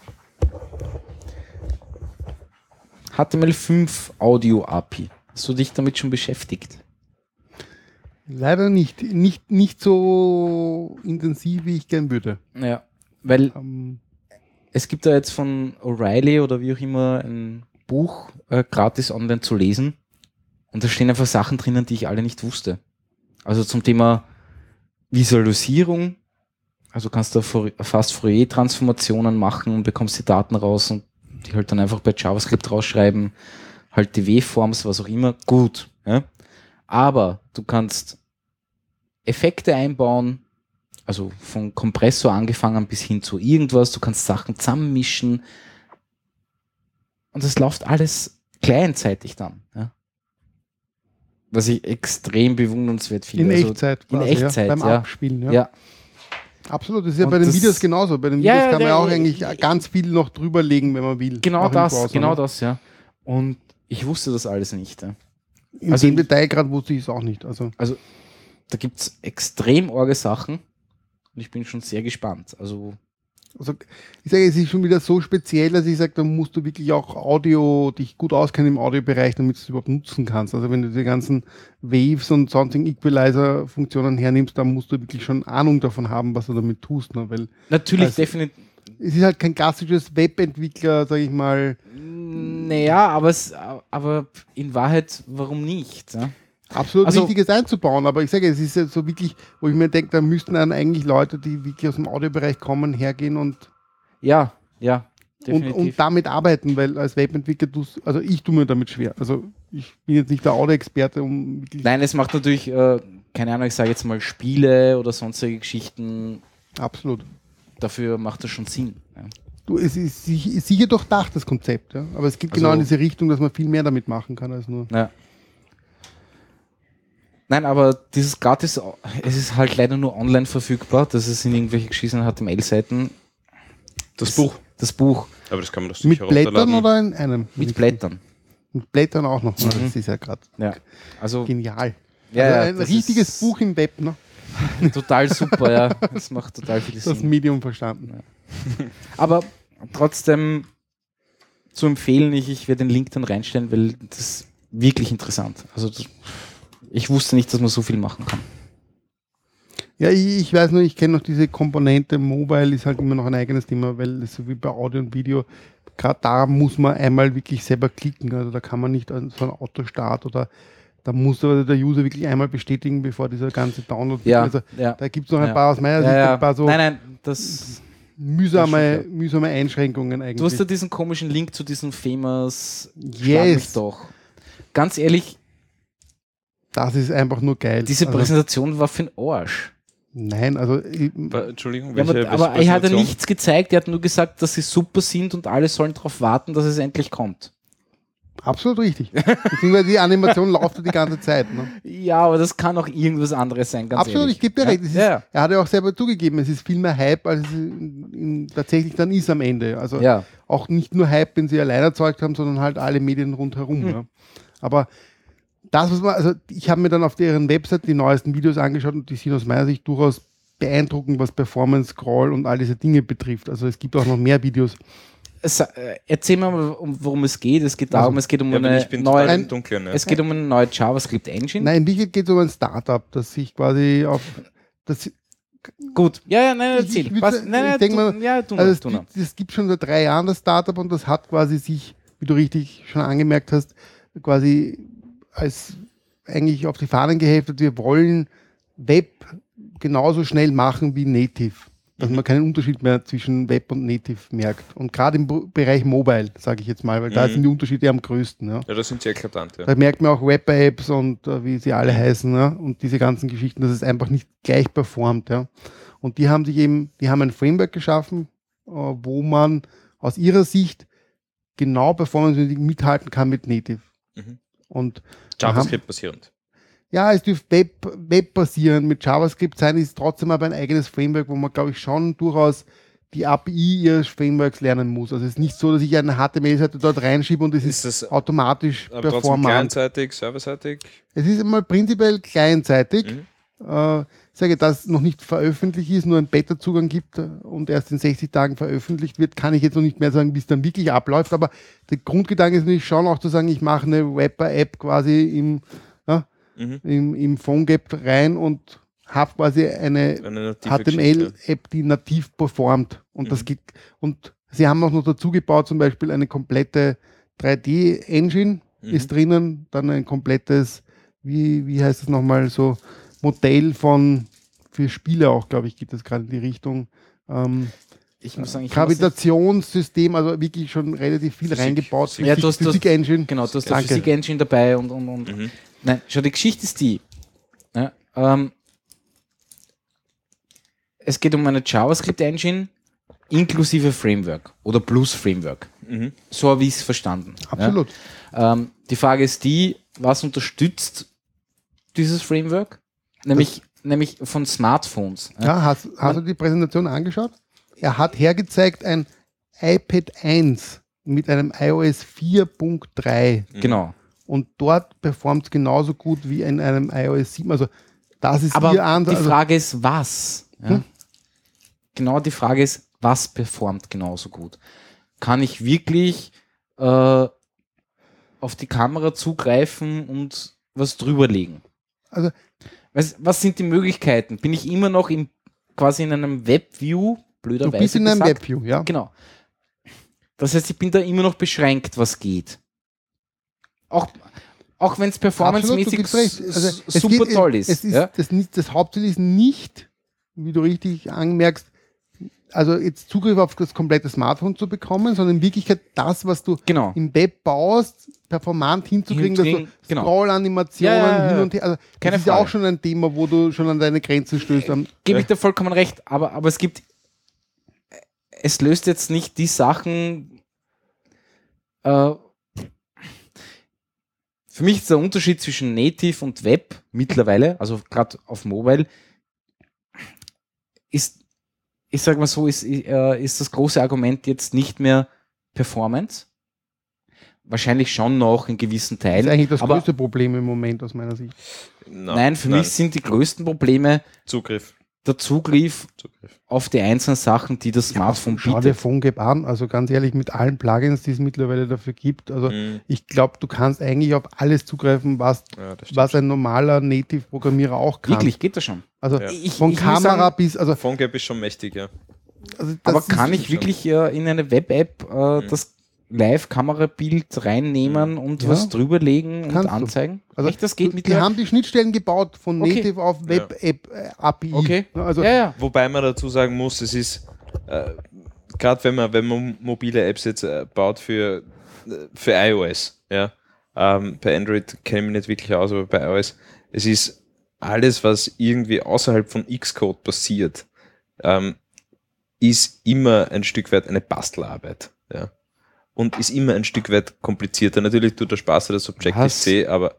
HTML5 Audio API. Hast du dich damit schon beschäftigt? Leider nicht. Nicht so intensiv, wie ich gern würde. Ja, weil Ähm, es gibt da jetzt von O'Reilly oder wie auch immer ein Buch gratis online zu lesen und da stehen einfach Sachen drinnen, die ich alle nicht wusste. Also zum Thema Visualisierung, also kannst du fast Fourier-Transformationen machen und bekommst die Daten raus und die halt dann einfach bei JavaScript rausschreiben, halt die W-Forms, was auch immer, gut. Ja? Aber du kannst Effekte einbauen, also von Kompressor angefangen bis hin zu irgendwas, du kannst Sachen zusammenmischen und das läuft alles clientseitig dann. Ja? Was ich extrem bewundernswert finde. in Also Echtzeit. in quasi, Echtzeit, beim ja. Abspielen. Ja. Ja. Absolut. Das ist ja Und bei den das- Videos genauso. Bei den Ja, Videos ja, kann man der- auch eigentlich ganz viel noch drüberlegen, wenn man will. Genau Auch im Browser, das, ne? das, ja. Und ich wusste das alles nicht. Ja. In Also- dem Detail gerade wusste ich es auch nicht. Also Da gibt es extrem orge Sachen und ich bin schon sehr gespannt. Also ich sage, es ist schon wieder so speziell, dass ich sage, da musst du wirklich auch dich gut auskennen im Audiobereich, damit du es überhaupt nutzen kannst. Also wenn du die ganzen Waves und sonstigen Equalizer-Funktionen hernimmst, dann musst du wirklich schon Ahnung davon haben, was du damit tust. Ne? Weil natürlich Also- definitiv. es ist halt kein klassisches Webentwickler, sage ich mal. Naja, aber in Wahrheit, warum nicht? Ja? absolut Also- Wichtiges einzubauen, aber ich sage, es ist ja so wirklich, wo ich mir denke, da müssten dann eigentlich Leute, die wirklich aus dem Audiobereich kommen, hergehen und Ja, definitiv. und damit arbeiten, weil als Webentwickler, also ich tue mir damit schwer. Also ich bin jetzt nicht der Audio-Experte, um wirklich. Nein, es macht natürlich, keine Ahnung, ich sage jetzt mal Spiele oder sonstige Geschichten, Absolut. dafür macht das schon Sinn. Ja. Du, es ist sicher durchdacht, das Konzept, ja. Aber es geht Also- genau in diese Richtung, dass man viel mehr damit machen kann als nur. Ja. Nein, aber dieses gratis, es ist halt leider nur online verfügbar, dass es in irgendwelche geschissenen HTML-Seiten. Das Buch. Das Buch Aber das kann man doch Mit sicher Blättern runterladen. oder in einem? mit Blättern. Mit Blättern auch noch. Das ist ja gerade Ja. Also genial. Ja, also ja, ein das richtiges ist- Buch im Web, ne? total super, ja. Das macht total viel Das Sinn. Medium verstanden. Aber trotzdem zu empfehlen, ich werde den Link dann reinstellen, weil das ist wirklich interessant. Also ich wusste nicht, dass man so viel machen kann. Ja, ich weiß nur, ich kenne noch diese Komponente Mobile, ist halt immer noch ein eigenes Thema, weil das so wie bei Audio und Video, gerade da muss man einmal wirklich selber klicken. Also da kann man nicht an so einen Autostart oder da muss aber der User wirklich einmal bestätigen, bevor dieser ganze Download Ja, also ja. da gibt es noch ein Ja. paar aus meiner Sicht, ein paar so Nein, das. mühsame, das mühsame Einschränkungen eigentlich. Du hast ja diesen komischen Link zu diesem famous Schlag Yes. mich doch. Ganz ehrlich, Das ist einfach nur geil. diese Also, Präsentation war für den Arsch. nein, also Entschuldigung, Ja, welche aber er hat ja Präsentation? nichts gezeigt, er hat nur gesagt, dass sie super sind und alle sollen darauf warten, dass es endlich kommt. absolut richtig. Beziehungsweise die Animation läuft ja die ganze Zeit. Ne? Ja, aber das kann auch irgendwas anderes sein, ganz Absolut, ehrlich. ich gebe dir recht. Es ist, Ja, Er hat ja auch selber zugegeben, es ist viel mehr Hype, als es tatsächlich dann ist am Ende. Also ja. auch nicht nur Hype, den sie allein erzeugt haben, sondern halt alle Medien rundherum. Ja. Aber das, was man, also ich habe mir dann auf deren Website die neuesten Videos angeschaut und die sind aus meiner Sicht durchaus beeindruckend, was Performance, Scroll und all diese Dinge betrifft. Also es gibt auch noch mehr Videos. Erzähl mal, worum es geht. Es geht darum, es geht um Ja, weil eine ich bin total neue, im Dunkeln. Ne? es geht um eine neue JavaScript Engine. Nein, in Wirklichkeit geht es um ein Startup, das sich quasi auf das, Gut. Ja, nein, Ich erzähl. würd Was, sagen, nein, ich denk mal, ja, tu Also noch, es tu noch. gibt schon seit 3 Jahren das Startup und das hat quasi sich, wie du richtig schon angemerkt hast, quasi als eigentlich auf die Fahnen geheftet, wir wollen Web genauso schnell machen wie Native. Dass man keinen Unterschied mehr zwischen Web und Native merkt. Und gerade im Bereich Mobile, sage ich jetzt mal, weil da sind die Unterschiede am größten. Ja. Ja, das sind sehr eklatant. Ja. Da merkt man auch Web-Apps und wie sie alle heißen, ja, und diese ganzen Geschichten, dass es einfach nicht gleich performt. Ja. Und die haben ein Framework geschaffen, wo man aus ihrer Sicht genau performancemäßig mithalten kann mit Native. Mhm. Und JavaScript basierend. ja, es dürfte Web-basierend mit JavaScript sein, ist trotzdem aber ein eigenes Framework, wo man, glaube ich, schon durchaus die API ihres Frameworks lernen muss. Also es ist nicht so, dass ich eine HTML-Seite dort reinschiebe und es Ist ist das automatisch aber trotzdem performant. clientseitig, serverseitig? Es ist einmal prinzipiell clientseitig. Ich sage, dass noch nicht veröffentlicht ist, nur einen Beta-Zugang gibt und erst in 60 Tagen veröffentlicht wird, kann ich jetzt noch nicht mehr sagen, wie es dann wirklich abläuft. Aber der Grundgedanke ist natürlich schon auch zu sagen, ich mache eine Web-App quasi im PhoneGap rein und habe quasi eine native Geschichte. HTML-App, die nativ performt. Und das geht. Und sie haben auch noch dazu gebaut, zum Beispiel eine komplette 3D-Engine ist drinnen, dann ein komplettes, wie heißt es nochmal, so Modell für Spiele auch, glaube ich, geht das gerade in die Richtung. Ich muss sagen, Gravitationssystem, also wirklich schon relativ viel Physik, reingebaut. Physik. Ja, du hast- Physik-Engine. Genau, du hast die Danke. Physik-Engine dabei und. Nein, schau, die Geschichte ist die. Ja, es geht um eine JavaScript-Engine inklusive Framework oder plus Framework. So habe ich es verstanden. Absolut. Ja. Die Frage ist die, was unterstützt dieses Framework? Nämlich von Smartphones. Ja, hast du die Präsentation angeschaut? Er hat hergezeigt ein iPad 1 mit einem iOS 4.3 Genau. und dort performt es genauso gut wie in einem iOS 7. Also das ist Aber ihr Ansatz. die Frage ist, was? Ja? Genau, die Frage ist, was performt genauso gut? Kann ich wirklich auf die Kamera zugreifen und was drüberlegen? Also Was sind die Möglichkeiten? Bin ich immer noch quasi in einem Webview, du blöderweise bist in einem gesagt? Webview, ja. Genau. Das heißt, ich bin da immer noch beschränkt, was geht. Auch Auch wenn es performancemäßig Absolut, du gibst recht. Also, super toll ist. Das Hauptziel ist nicht, wie du richtig anmerkst, also jetzt Zugriff auf das komplette Smartphone zu bekommen, sondern in Wirklichkeit das, was du im Web baust, performant hinzukriegen, dass du Scroll-Animationen hin und her, also das ist ja auch schon ein Thema, wo du schon an deine Grenzen stößt. Gebe ich dir vollkommen recht, aber es löst jetzt nicht die Sachen, für mich ist der Unterschied zwischen Native und Web mittlerweile, also gerade auf Mobile, ist, ich sage mal so, ist das große Argument jetzt nicht mehr Performance. Wahrscheinlich schon noch in gewissen Teilen. Das ist eigentlich das größte Problem im Moment aus meiner Sicht. Nein, für mich sind die größten Probleme der Zugriff auf die einzelnen Sachen, die das Smartphone bietet. Schau dir PhoneGap an, also ganz ehrlich, mit allen Plugins, die es mittlerweile dafür gibt. Also ich glaube, du kannst eigentlich auf alles zugreifen, was ein normaler Native-Programmierer auch kann. Wirklich, geht das schon? Also von Kamera bis... Also PhoneGap ist schon mächtig, ja. Also aber kann ich wirklich in eine Web-App das Live-Kamerabild reinnehmen und was drüberlegen und anzeigen? Also echt, das geht die haben die Schnittstellen gebaut von Native auf Web-App-API. Okay. Also Wobei man dazu sagen muss, es ist gerade wenn man mobile Apps jetzt baut für iOS, ja, bei Android kenne ich mich nicht wirklich aus, aber bei iOS, es ist alles, was irgendwie außerhalb von Xcode passiert, ist immer ein Stück weit eine Bastelarbeit, ja. Und ist immer ein Stück weit komplizierter. Natürlich tut der Spaß das Objective-C, aber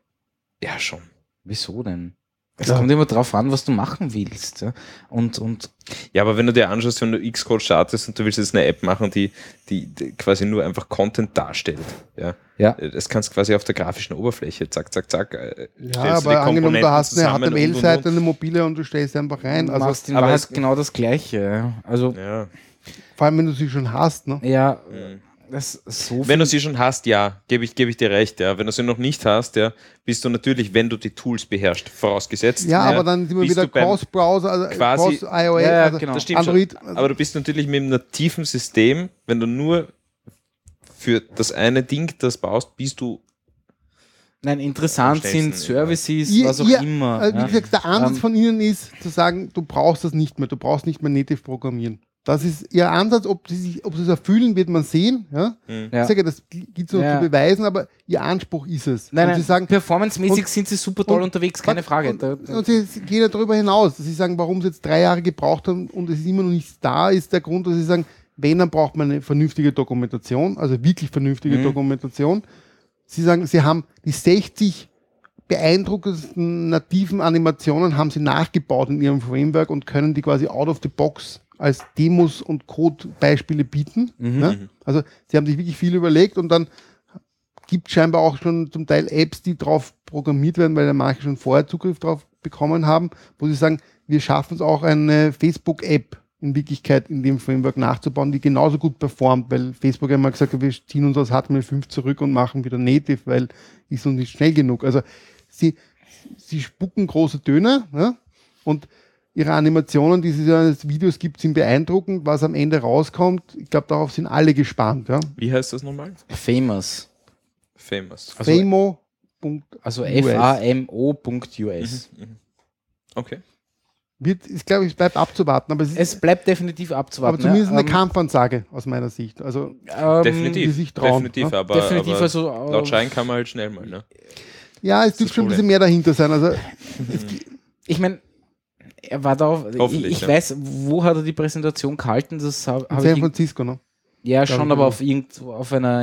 ja schon. Wieso denn? Es kommt immer drauf an, was du machen willst. Ja? Und ja, aber wenn du dir anschaust, wenn du Xcode startest und du willst jetzt eine App machen, die quasi nur einfach Content darstellt, ja. Das kannst du quasi auf der grafischen Oberfläche, zack, zack, zack. Ja, aber angenommen, du hast eine HTML-Seite, eine mobile und du stellst sie einfach rein. Also machst in Wahrheit genau das Gleiche. Also, vor allem, wenn du sie schon hast. Ne? Ja. Wenn du sie schon hast, ja, gebe ich dir recht, ja. Wenn du sie noch nicht hast, ja, bist du natürlich, wenn du die Tools beherrschst, vorausgesetzt. Ja, aber dann sind wir wieder Cross-Browser, also quasi Cross-iOS, also das stimmt Android. Schon. Aber du bist natürlich mit einem nativen System, wenn du nur für das eine Ding das baust, bist du. Nein, interessant sind Services, was auch immer. Wie gesagt, der Ansatz von Ihnen ist, zu sagen, du brauchst das nicht mehr, du brauchst nicht mehr native programmieren. Das ist Ihr Ansatz, ob sie es erfüllen, wird man sehen. Ja? Ich sage, das gibt es noch zu beweisen, aber Ihr Anspruch ist es. Nein, Sie sagen, performancemäßig sind Sie super toll unterwegs, keine Frage. Und Sie gehen ja darüber hinaus, dass Sie sagen, warum Sie jetzt 3 Jahre gebraucht haben und es ist immer noch nicht da, ist der Grund, dass Sie sagen, wenn, dann braucht man eine vernünftige Dokumentation, also wirklich vernünftige Dokumentation. Sie sagen, Sie haben die 60 beeindruckendsten nativen Animationen haben Sie nachgebaut in Ihrem Framework und können die quasi out of the box als Demos und Code-Beispiele bieten. Ne? Also sie haben sich wirklich viel überlegt und dann gibt es scheinbar auch schon zum Teil Apps, die drauf programmiert werden, weil ja manche schon vorher Zugriff drauf bekommen haben, wo sie sagen, wir schaffen es auch eine Facebook-App in Wirklichkeit in dem Framework nachzubauen, die genauso gut performt, weil Facebook einmal gesagt hat, wir ziehen uns aus HTML5 zurück und machen wieder Native, weil ist uns nicht schnell genug. Also sie spucken große Töne, ne? Und Ihre Animationen, die es als Videos gibt, sind beeindruckend. Was am Ende rauskommt, ich glaube, darauf sind alle gespannt. Ja? Wie heißt das nochmal? Famous. Also Famo.us. Okay. Ich glaube, es bleibt abzuwarten. Aber es bleibt definitiv abzuwarten. Aber zumindest eine Kampfansage aus meiner Sicht. Also, definitiv. Sich trauen, definitiv, ne? aber also, laut Schein kann man halt schnell mal. Ne? Ja, es dürfte schon ein bisschen mehr dahinter sein. Also, ich meine, er war da auf, ich weiß, wo hat er die Präsentation gehalten? Das in San Francisco, ne? Ja, schon, aber auf einer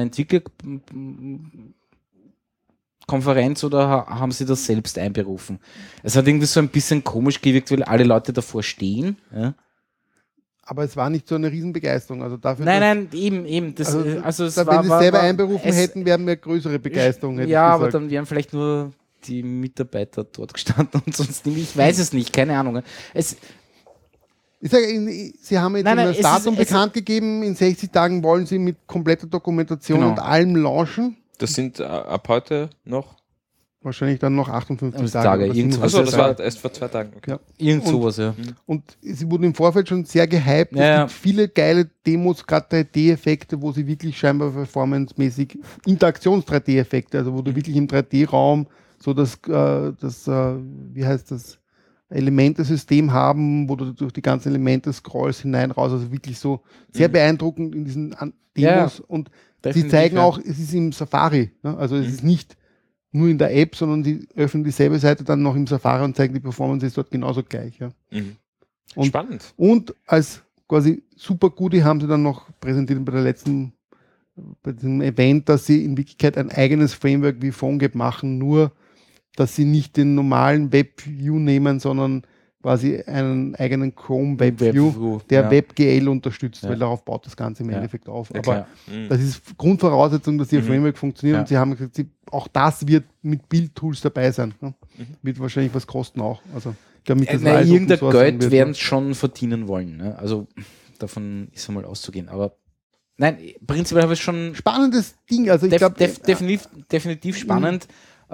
Entwicklerkonferenz oder haben sie das selbst einberufen? Es hat irgendwie so ein bisschen komisch gewirkt, weil alle Leute davor stehen. Ja? Aber es war nicht so eine Riesenbegeisterung. Also dafür, nein, eben. Das, wenn sie es selber einberufen hätten, wären wir größere Begeisterung. Ja, aber dann wären vielleicht nur die Mitarbeiter dort gestanden und sonst nicht. Ich weiß es nicht, keine Ahnung. Ich sage, Sie haben jetzt das Datum bekannt gegeben, in 60 Tagen wollen Sie mit kompletter Dokumentation und allem launchen. Das sind ab heute noch wahrscheinlich dann noch 58 Also Tage. Tage, oder irgend 57 Achso, das war Tage. erst vor 2 Tagen. Okay. Ja. Irgend Und- sowas, ja. Und sie wurden im Vorfeld schon sehr gehypt. Ja, ja. Es gibt viele geile Demos, gerade 3D-Effekte, wo sie wirklich scheinbar performancemäßig Interaktions-3D-Effekte, also wo du wirklich im 3D-Raum so wie heißt das, Elementesystem haben, wo du durch die ganzen Elemente scrollst hinein, raus, also wirklich so sehr beeindruckend in diesen Demos. Und sie Definitiv, zeigen ja. auch, es ist im Safari, ne? Also es ist nicht nur in der App, sondern sie öffnen dieselbe Seite dann noch im Safari und zeigen, die Performance ist dort genauso gleich. Ja. Mhm. Und- Spannend. Und als quasi super Goodie haben sie dann noch präsentiert bei diesem Event, dass sie in Wirklichkeit ein eigenes Framework wie PhoneGap machen, nur dass sie nicht den normalen WebView nehmen, sondern quasi einen eigenen Chrome WebView, der ja. WebGL unterstützt, Ja. weil darauf baut das Ganze im Ja. Endeffekt auf. Ja, Aber klar. Mhm. das ist Grundvoraussetzung, dass ihr Mhm. Framework funktioniert Ja. und sie haben gesagt, auch das wird mit Build-Tools dabei sein. Ne? Mhm. Wird wahrscheinlich was kosten auch. Also ich glaube nicht, dass Na, alles irgendein Open Source sein Geld wird, werden ne? es schon verdienen wollen. Ne? Also davon ist einmal auszugehen. Aber nein, prinzipiell habe ich schon Spannendes Ding. Also ich glaube, definitiv spannend.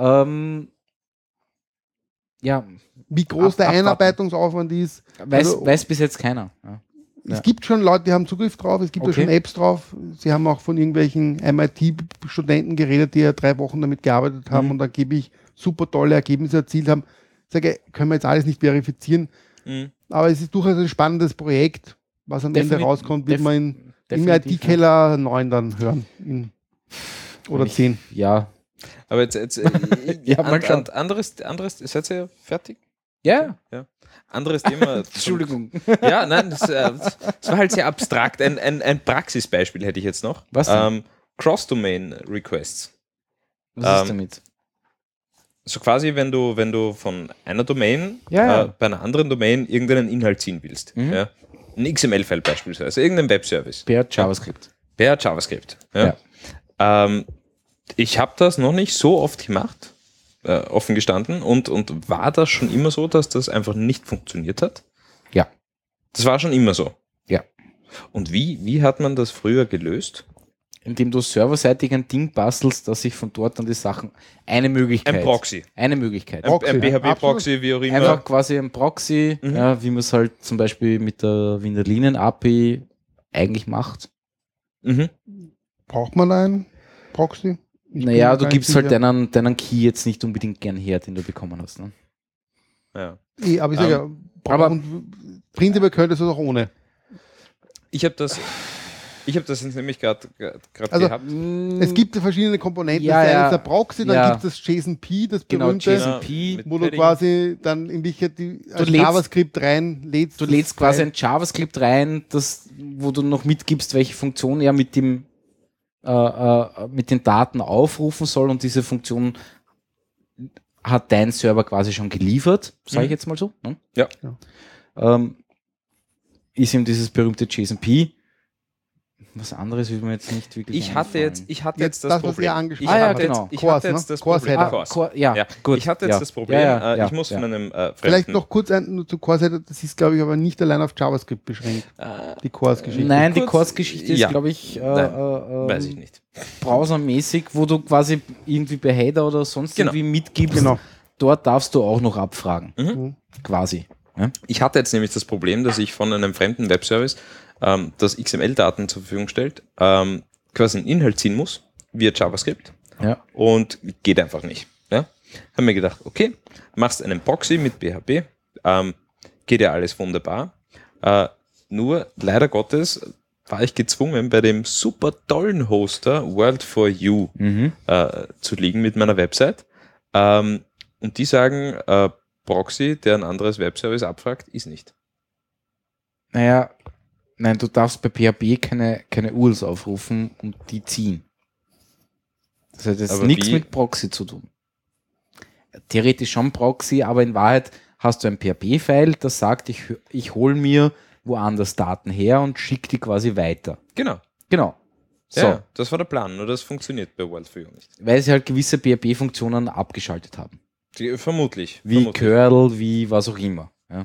Ja, wie groß der abwarten. Einarbeitungsaufwand ist. Also- weiß bis jetzt keiner. Ja. Es Ja. gibt schon Leute, die haben Zugriff drauf, es gibt Okay. ja schon Apps drauf. Sie haben auch von irgendwelchen MIT-Studenten geredet, die ja 3 Wochen damit gearbeitet haben Mhm. und angeblich super tolle Ergebnisse erzielt haben. Ich sage, können wir jetzt alles nicht verifizieren, Mhm. aber es ist durchaus ein spannendes Projekt. Was am Ende Defini- rauskommt, wird def- man im definitiv, IT-Keller 9 dann hören. Oder Ich- 10. Ja. Aber jetzt Ja, mal schauen. anderes, seid ihr fertig? Ja. Anderes Thema. Entschuldigung. Ja, nein, das war halt sehr abstrakt. Ein Praxisbeispiel hätte ich jetzt noch. Was denn? Cross-Domain-Requests. Was ist damit? So quasi, wenn du von einer Domain Ja, ja. bei einer anderen Domain irgendeinen Inhalt ziehen willst. Mhm. Ja? Ein XML-File beispielsweise, irgendein Webservice. Per JavaScript. Per JavaScript. Ja. Ich habe das noch nicht so oft gemacht, offen gestanden, und war das schon immer so, dass das einfach nicht funktioniert hat? Ja. Das war schon immer so. Ja. Und wie hat man das früher gelöst? Indem du serverseitig ein Ding bastelst, dass sich von dort an die Sachen eine Möglichkeit. Ein Proxy. Eine Möglichkeit. Proxy, Ein ja, PHP-Proxy, wie auch immer. Einfach quasi ein Proxy, Mhm. ja, wie man es halt zum Beispiel mit der Wiener Linien API eigentlich macht. Mhm. Braucht man einen Proxy? Ich Naja, bin du gar gibst nicht halt sicher. deinen Key jetzt nicht unbedingt gern her, den du bekommen hast. Ne? Ja. Aber ich sage ja, aber- und prinzipiell könntest du es auch ohne. Ich habe das jetzt nämlich gerade Also, gehabt. Es gibt ja verschiedene Komponenten. Ja, das eine ja. ist der Proxy, dann Ja. gibt es das JSON-P, das Genau, berühmte, JSON-P, mit wo du Padding. quasi dann in Wirklichkeit als lädst- JavaScript reinlädst. Du lädst quasi ein JavaScript rein, wo du noch mitgibst, welche Funktion er mit den Daten aufrufen soll, und diese Funktion hat dein Server quasi schon geliefert, sage ich jetzt mal so. Ne? Ja. Ist eben dieses berühmte JSON-P. Was anderes will mir jetzt nicht wirklich Ich hatte einfallen. jetzt das das, was Problem. ihr angesprochen Ich Ah, ja, hatte genau. jetzt, ich Course, hatte jetzt ne? das Course Problem. Header. Course. Ja, Ja, gut. ich hatte jetzt ja. das Problem, Ja, ich muss von einem Vielleicht fremden... noch kurz nur zu Core-Seite, das ist, glaube ich, aber nicht allein auf JavaScript beschränkt, die Course-Geschichte. Nein, die Kurz- Course-Geschichte ist, ja. glaube ich, Weiß ich nicht. browsermäßig, wo du quasi irgendwie bei Header oder sonst Genau. irgendwie mitgibst. Genau. Dort darfst du auch noch abfragen. Mhm. Quasi. Ja? Ich hatte jetzt nämlich das Problem, dass ich von einem fremden Webservice, das XML-Daten zur Verfügung stellt, quasi einen Inhalt ziehen muss, via JavaScript, Ja. und geht einfach nicht. Ja? Haben mir gedacht, okay, machst einen Proxy mit PHP, geht ja alles wunderbar, nur leider Gottes war ich gezwungen, bei dem super tollen Hoster World4You Mhm. zu liegen mit meiner Website, und die sagen, Proxy, der ein anderes Webservice abfragt, ist nicht. Naja, nein, du darfst bei PHP keine URLs aufrufen und die ziehen. Das hat jetzt Aber nichts wie- mit Proxy zu tun. Theoretisch schon Proxy, aber in Wahrheit hast du ein PHP-File, das sagt, ich hole mir woanders Daten her und schicke die quasi weiter. Genau. Genau. So, Ja, das war der Plan, nur das funktioniert bei World4You nicht. weil sie halt gewisse PHP-Funktionen abgeschaltet haben. Vermutlich. Wie vermutlich. Curl, wie was auch immer. Ja.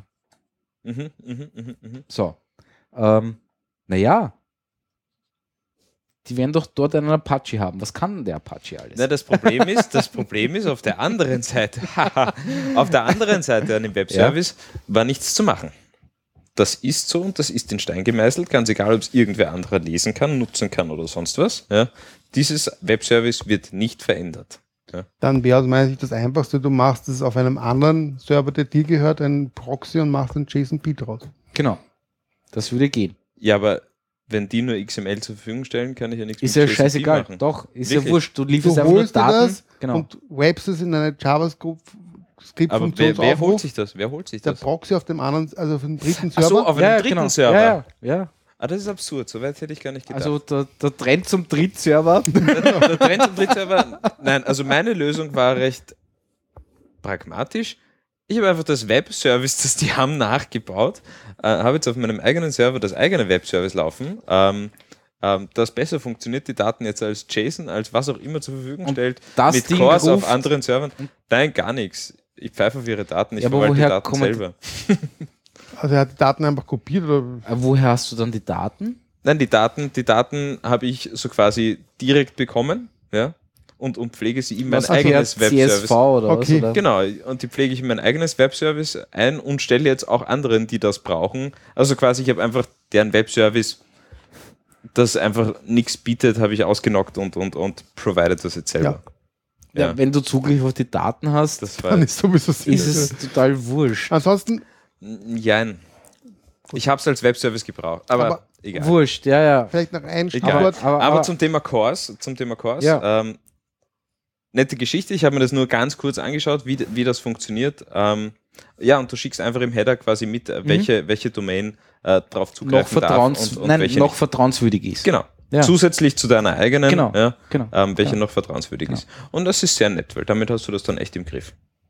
Mhm. So. Naja. die werden doch dort einen Apache haben. Was kann denn der Apache alles? Na, das Problem ist auf der anderen Seite, auf der anderen Seite an dem Webservice war nichts zu machen. Das ist so und das ist in Stein gemeißelt, ganz egal, ob es irgendwer anderer lesen kann, nutzen kann oder sonst was. Ja. Dieses Webservice wird nicht verändert. Ja. Dann wäre aus meiner Sicht das Einfachste, du machst es auf einem anderen Server, der dir gehört, einen Proxy und machst einen JSON-P draus. Genau. Das würde gehen. Ja, aber wenn die nur XML zur Verfügung stellen, kann ich ja nichts Ist ja JSON-P scheißegal. machen. Doch, ist Wirklich? ja wurscht. Du Du lieferst einfach nur holst dir Daten. das Genau. und webst es in eine Aber JavaScript-Funktion wer holt sich das? Wer holt sich Der das? Proxy auf dem anderen, also auf dem dritten Ach so, Server. auf einem dritten Server. Ja. Ah, das ist absurd. So weit hätte ich gar nicht gedacht. Also der Trend zum Drittserver. der Trend zum Drittserver. Nein, also meine Lösung war recht pragmatisch. Ich habe einfach das Webservice, das die haben, nachgebaut. Habe jetzt auf meinem eigenen Server das eigene Webservice laufen, das besser funktioniert, die Daten jetzt als JSON, als was auch immer zur Verfügung stellt, das mit Ding Cores auf ruft- anderen Servern. Nein, gar nichts. Ich pfeife auf ihre Daten, ich Ja, aber verwalte die woher Daten kommen selber. Also er hat die Daten einfach kopiert oder Woher hast du dann die Daten? Nein, die Daten habe ich so quasi direkt bekommen, ja, und pflege sie in mein Was eigenes per Webservice. CSV oder Okay. was? Oder? Genau, und die pflege ich in mein eigenes Webservice ein und stelle jetzt auch anderen, die das brauchen. Also quasi, ich habe einfach deren Webservice, das einfach nichts bietet, habe ich ausgenockt und provided das jetzt selber. Ja, wenn du Zugriff auf die Daten hast, Das dann war, ist sowieso ist sinnlos. es total wurscht. Ansonsten, jein. Ich habe es als Webservice gebraucht, aber egal. Wurscht, ja. vielleicht noch ein Egal. Stichwort. Aber zum Thema Cores, Ja. nette Geschichte, ich habe mir das nur ganz kurz angeschaut, wie das funktioniert. Ja, und du schickst einfach im Header quasi mit, welche Domain drauf zugreifen darf und welche noch nicht. vertrauenswürdig ist. Genau. Ja. Zusätzlich zu deiner eigenen, Genau, ja, genau. welche noch vertrauenswürdig ist. Und das ist sehr nett, weil damit hast du das dann echt im Griff.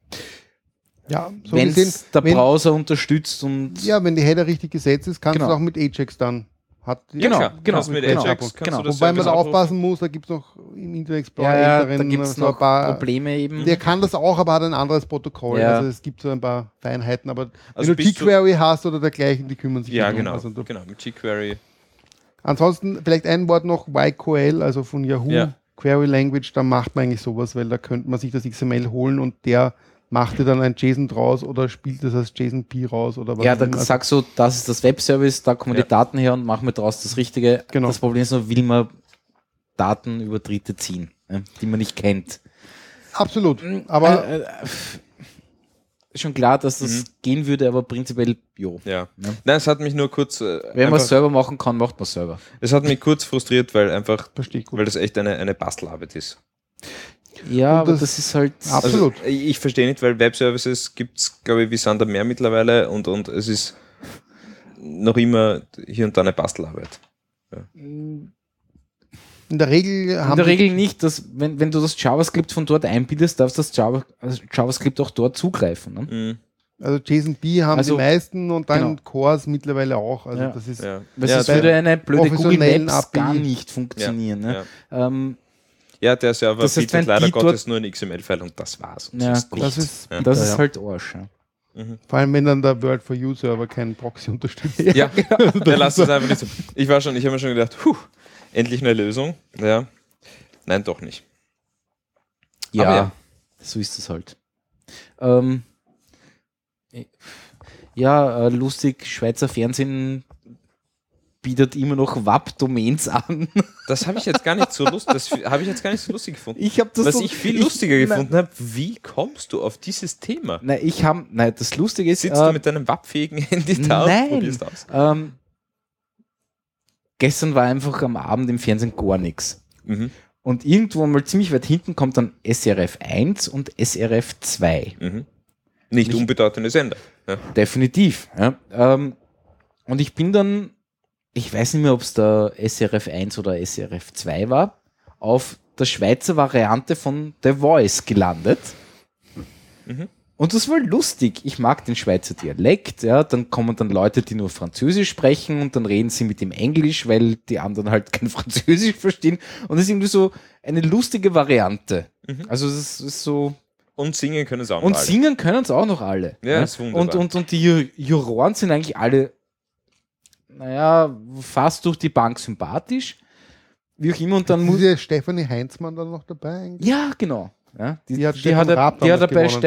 Ja, so Wenn gesehen, es der Browser unterstützt und ja, wenn die Header richtig gesetzt ist, kannst Genau. du auch mit Ajax dann. Genau. genau, Mit genau. Ajax kannst Genau. du das Wobei man Service da abrufen. aufpassen muss, da gibt es noch im Internet Explorer da älteren gibt es so noch ein paar. Probleme eben. Der kann das auch, aber hat ein anderes Protokoll. Ja. Also es gibt so ein paar Feinheiten, aber Also wenn du bist du- jQuery hast oder dergleichen, die kümmern sich Ja, darum. genau. Also du, Genau, mit jQuery. Ansonsten vielleicht ein Wort noch, YQL, also von Yahoo Ja. Query Language, da macht man eigentlich sowas, weil da könnte man sich das XML holen und der macht dir dann ein JSON draus oder spielt das als JSON-P raus oder was Ja, auch dann immer. sagst du, das ist das Webservice, da kommen Ja. die Daten her und machen wir daraus das Richtige. Genau. Das Problem ist nur, will man Daten über Dritte ziehen, die man nicht kennt. Absolut. Aber Schon klar, dass das gehen würde, aber prinzipiell, jo. Ja. Ja. Nein, es hat mich nur kurz. Wenn man einfach- es selber machen kann, macht man es selber. Es hat mich kurz frustriert, weil einfach, verstehe ich gut. weil das echt eine Bastelarbeit ist. Ja, Und aber das- das ist halt. Absolut. Also, ich verstehe nicht, weil Webservices gibt es, glaube ich, wie Sand am Meer mittlerweile und es ist noch immer hier und da eine Bastelarbeit. In der Regel In haben der die- Regel nicht, dass wenn du das JavaScript von dort einbietest, darfst du das JavaScript auch dort zugreifen. Ne? Mhm. Also JSON-B haben Also, die meisten und dann genau. Cores mittlerweile auch. Also Ja. das ist Ja. Weil Ja, sonst der- würde eine blöde Google professionellen Maps API. gar nicht funktionieren. Ne? ja. Ja, Der Server Das heißt, bietet wenn leider die Gottes dort- nur ein XML-File und das war's. Und Ja, sonst gut. das nichts. ist Ja. das bitter, ist ja. halt Arsch. Ja. Vor allem, wenn dann der Word4You-Server keinen Proxy unterstützt. Ja, der lasst es einfach nicht so. Ich habe mir schon gedacht, endlich eine Lösung. Ja. Nein, doch nicht. Ja, Aber ja. so ist es halt. Lustig, Schweizer Fernsehen bietet immer noch WAP-Domains an. Das habe ich jetzt gar nicht so lustig gefunden. Ich habe das Was so- ich viel lustiger gefunden habe, wie kommst du auf dieses Thema? Nein, das Lustige ist, Sitzt du mit deinem wappfähigen Handy da und nein. probierst aus? Gestern war einfach am Abend im Fernsehen gar nichts. Mhm. Und irgendwo mal ziemlich weit hinten kommt dann SRF 1 und SRF 2. Mhm. Nicht unbedeutende Sender. Ja. Definitiv. Ja. Und ich bin dann, ich weiß nicht mehr, ob es der SRF 1 oder SRF 2 war, auf der Schweizer Variante von The Voice gelandet. Mhm. Und das war lustig. Ich mag den Schweizer Dialekt. Ja. Dann kommen dann Leute, die nur Französisch sprechen und dann reden sie mit dem Englisch, weil die anderen halt kein Französisch verstehen. Und das ist irgendwie so eine lustige Variante. Also es ist so... Und singen können sie auch Und mal. singen können es auch noch alle. Ja, ist wunderbar. Und die Juroren sind eigentlich alle, fast durch die Bank sympathisch. wie auch immer. Und dann Ist ja Stefanie Heinzmann dann noch dabei eigentlich? Ja, genau. Ja, Die hat die Stefan Raab hat er bei damals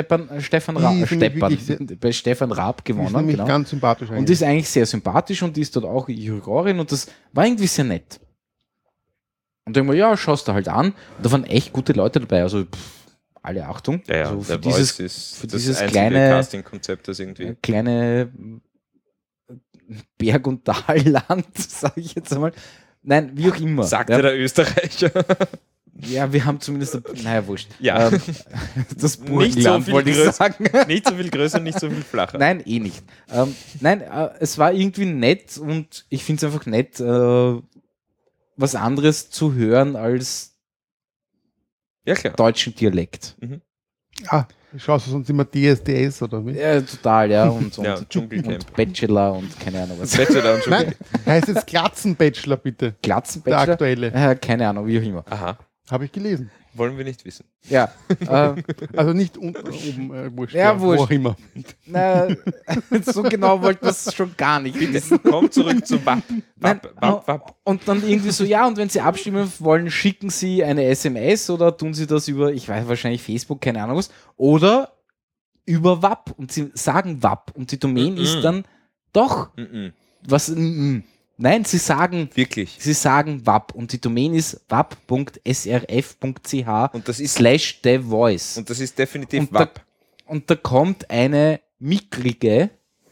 Stefan Raab Die ist gewonnen. nämlich Genau. ganz sympathisch Und die ist eigentlich sehr sympathisch und die ist dort auch Jurorin und das war irgendwie sehr nett. Und dann ja, schaust du halt an. Und da waren echt gute Leute dabei. Also alle Achtung. Ja, also für der dieses, Voice ist für das dieses einzige kleine- Casting-Konzept, das irgendwie... kleine Berg- und Talland, sage ich jetzt einmal. Nein, wie auch immer. Sagte ja, der Österreicher. ja, wir haben zumindest, naja, wurscht. Ja. Das Nicht so Burgenland, viel wollte ich größer. sagen. Nicht so viel größer, nicht so viel flacher. Nein, eh nicht. Nein, es war irgendwie nett und ich finde es einfach nett, was anderes zu hören als Ja, klar. deutschen Dialekt. Schaust du sonst immer DSDS oder wie? Ja, total, ja. Und Ja, Dschungelcamp. und Bachelor und keine Ahnung was. Bachelor und Nein, heißt jetzt Glatzenbachelor bitte. Der Glatzenbachelor? aktuelle. Keine Ahnung, wie auch immer. Aha, Habe ich gelesen. wollen wir nicht wissen. Ja, Also nicht unten, oben, wurscht. Ja, wurscht. Wo auch immer. na, so genau wollten wir es schon gar nicht wissen. Komm zurück zum WAP. Nein, WAP. und dann irgendwie so, ja, und wenn Sie abstimmen wollen, schicken Sie eine SMS oder tun Sie das über, ich weiß wahrscheinlich Facebook, keine Ahnung was, oder über WAP und Sie sagen WAP und die Domain ist dann doch, was, nein, Sie sagen Wirklich. WAP und die Domain ist wap.srf.ch Und das ist, /the voice. und das ist definitiv Und da- WAP. Und da kommt eine mickrige.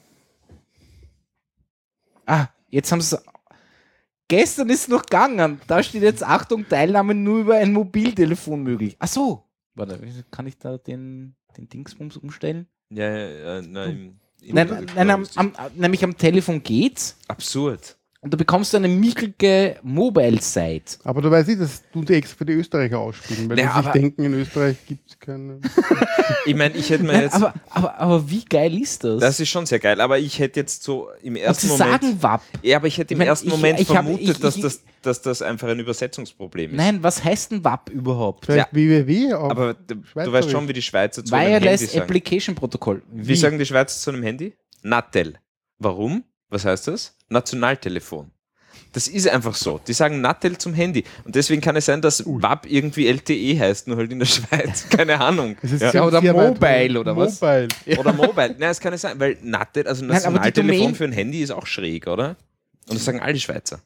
Jetzt haben sie. Gestern ist noch gegangen. Da steht jetzt Achtung, Teilnahme nur über ein Mobiltelefon möglich. Ach so. Warte, kann ich da den Dingsbums umstellen? Ja, nein. Nämlich am Telefon geht's. Absurd. Und da bekommst du eine mickrige Mobile-Site. Aber du weißt nicht, das tun die extra für die Österreicher ausspielen, weil Ja, die sich aber- denken, in Österreich gibt es keine. Ich meine, ich hätte mir Nein, jetzt... aber wie geil ist das? Das ist schon sehr geil, aber ich hätte jetzt so im und ersten sie Moment... sagen WAP. Ja, aber ich hätte im Ich meine, ersten ich- Moment ich hab- vermutet, ich- dass das einfach ein Übersetzungsproblem ist. Nein, was heißt denn WAP überhaupt? Vielleicht WWW, Aber du Schweizerisch. weißt schon, wie die Schweizer zu einem Handy Wireless sagen. Application Protocol. Wie sagen die Schweizer zu einem Handy? Natel. Warum? Was heißt das? Nationaltelefon. Das ist einfach so. Die sagen Natel zum Handy. Und deswegen kann es sein, dass WAP irgendwie LTE heißt, nur halt in der Schweiz. Keine Ahnung. Es ist Ja. sehr- oder sehr weit Mobile weg. oder was? Mobile. Oder Mobile. Nein, es kann nicht sein, weil Natel, also Nein, aber die Nationaltelefon Domain- für ein Handy ist auch schräg, oder? Und das sagen alle Schweizer.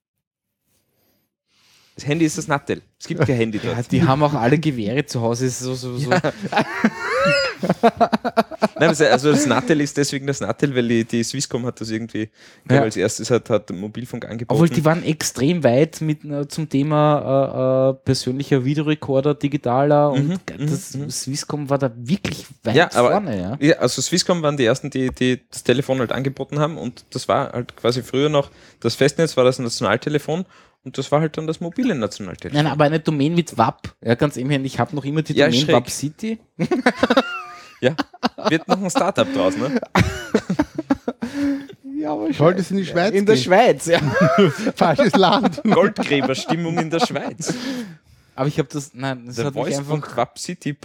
Das Handy ist das Natel. Es gibt kein Handy dort. Ja, die haben auch alle Gewehre zu Hause. Ist so. Nein, also das Natel ist deswegen das Natel, weil die Swisscom hat das irgendwie, ich glaube, Ja. als erstes hat Mobilfunk angeboten. Obwohl, die waren extrem weit mit, zum Thema persönlicher Videorekorder, digitaler und das Swisscom war da wirklich weit Ja, aber- vorne. Ja. Ja, also Swisscom waren die ersten, die das Telefon halt angeboten haben und das war halt quasi früher noch, das Festnetz war das Nationaltelefon und das war halt dann das mobile Nationaltelefon. Nein, aber eine Domain mit WAP. Ja, ganz ehrlich, ich habe noch immer die Ja, Domain schräg. WAP City. Ja, wird noch ein Startup draus, ne? Ja, aber Sollte es in die Schweiz in der gehen? Schweiz, ja. Falsches Land. Goldgräberstimmung in der Schweiz. Aber ich habe das, nein, das Der hat mich einfach voice.wapcity.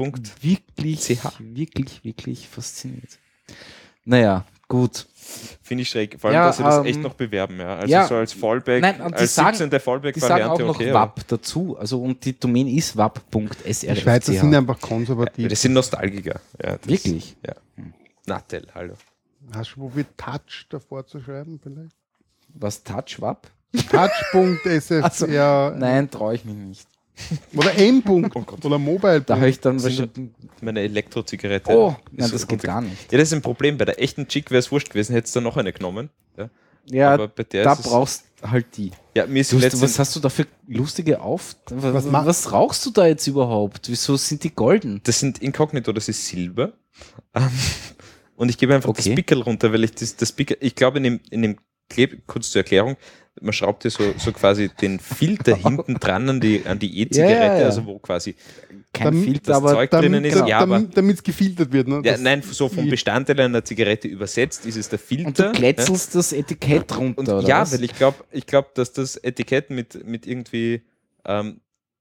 wirklich fasziniert. Naja, gut. Finde ich schräg. Vor allem, Ja, dass sie das echt noch bewerben, ja. Also ja. so als Fallback, Nein, und die als sagen- 17. Die sagen auch Fallback-Variante, noch okay. aber- WAP dazu. Also, und die Domain ist wap.srf.ch. Die Schweizer sind einfach konservativ. Das sind Nostalgiker. Ja, das, Wirklich? Ja. Natel, hallo. Hast du probiert, Touch davor zu schreiben vielleicht? Was, Touch WAP? Touch.sf, Also, ja. Nein, traue ich mich nicht. Oder M. Oder Mobile. Da habe ich dann Das wahrscheinlich. Meine Elektrozigarette. Oh, ist nein, das geht runter- gar nicht. Ja, das ist ein Problem. Bei der echten Chick wäre es wurscht gewesen, hättest du noch eine genommen. Ja, Ja, aber bei der da ist es- brauchst halt die. Ja, mir ist Du, letztens, was hast du da für lustige ma- was rauchst du da jetzt überhaupt? Wieso sind die golden? das sind Inkognito, das ist Silber. Und ich gebe einfach Okay. das Pickel runter, weil ich das Pickel, ich glaube in dem kurz zur Erklärung, man schraubt ja so quasi den Filter hinten dran an die E-Zigarette, Ja. also wo quasi, Kein Damit Filter, das aber Zeug drinnen ist, genau. ja, aber damit es gefiltert wird. Ne? ja, Das- nein, so vom Bestandteil einer Zigarette übersetzt ist es der Filter. Und du ja. kletzelst das Etikett runter, Und oder ja, was? weil ich glaube, dass das Etikett mit irgendwie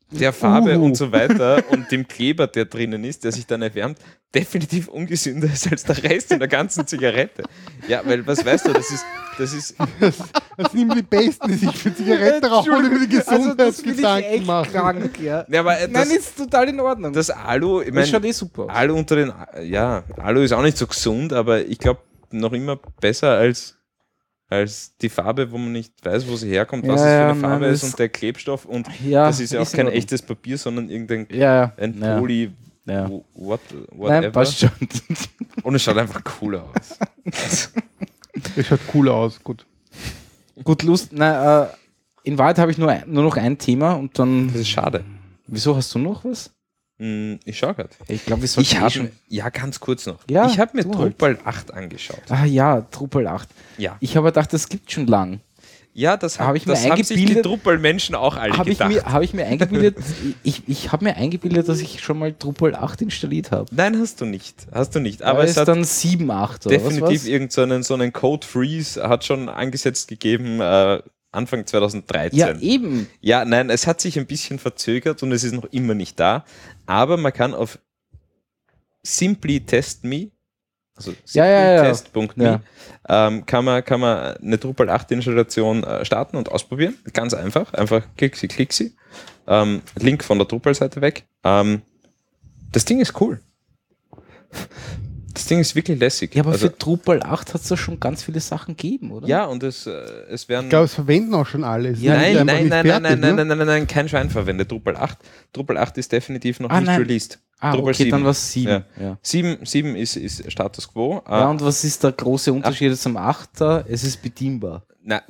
der Farbe und so weiter und dem Kleber, der drinnen ist, der sich dann erwärmt, definitiv ungesünder ist als der Rest in der ganzen Zigarette. Ja, weil, was weißt du, das ist Das sind immer die Besten, die sich für Zigaretten rauchen und über die Gesundheitsgedanken machen. Krank, ja. ja, aber Nein, ist total in Ordnung. das Alu, ich Das schaut meine, super aus. Alu unter den, ja, Alu ist auch nicht so gesund, aber ich glaube noch immer besser als die Farbe, wo man nicht weiß, wo sie herkommt, was Ja, es für ja, eine Farbe nein, ist das- und der Klebstoff und Ja, das ist ja auch ist in kein Ordnung. echtes Papier, sondern irgendein Ja, ein ja. Poly, Ja. whatever. Nein, passt schon. Und es schaut einfach cool aus. Das schaut cool aus, gut. Gut, Lust. Nein, in Wahrheit habe ich nur noch ein Thema und dann. Das ist schade. Wieso hast du noch was? Ich schau gerade. Ich glaube, wir sollten Ja, ganz kurz noch. Ja, ich habe mir du halt. Drupal 8 angeschaut. Ah ja, Drupal 8. Ja. Ich habe gedacht, das gibt schon lang. Ja, das Hab ich mir das haben sich die eingebildet- Drupal-Menschen auch alle Habe ich, gedacht. hab ich mir eingebildet, ich habe mir eingebildet, dass ich schon mal Drupal 8 installiert habe. Nein, hast du nicht. Aber Aber es ist hat dann 7, 8 oder definitiv was? irgendeinen so einen Code Freeze hat schon angesetzt gegeben Anfang 2013. Ja, eben. Ja, nein, es hat sich ein bisschen verzögert und es ist noch immer nicht da. Aber man kann auf Simply Test Me, also Ja. simplytest.me, kann man eine Drupal 8 Installation starten und ausprobieren. Ganz einfach. Einfach klick sie. Link von der Drupal-Seite weg. Das Ding ist cool. Das Ding ist wirklich lässig. Ja, aber also, für Drupal 8 hat es da schon ganz viele Sachen gegeben, oder? ja, und es werden... Ich glaube, es verwenden auch schon alle. Es ist Ja, nicht einfach Nein, nicht fertig, ne? nein, kein Schwein verwendet Drupal 8. Drupal 8 ist definitiv noch Ah, nicht nein. released. Ah, Drupal okay, 7. dann war es 7. Ja. Ja. 7 ist Status Quo. Ja, und was ist der große Unterschied zum 8er? Es ist bedienbar. Na,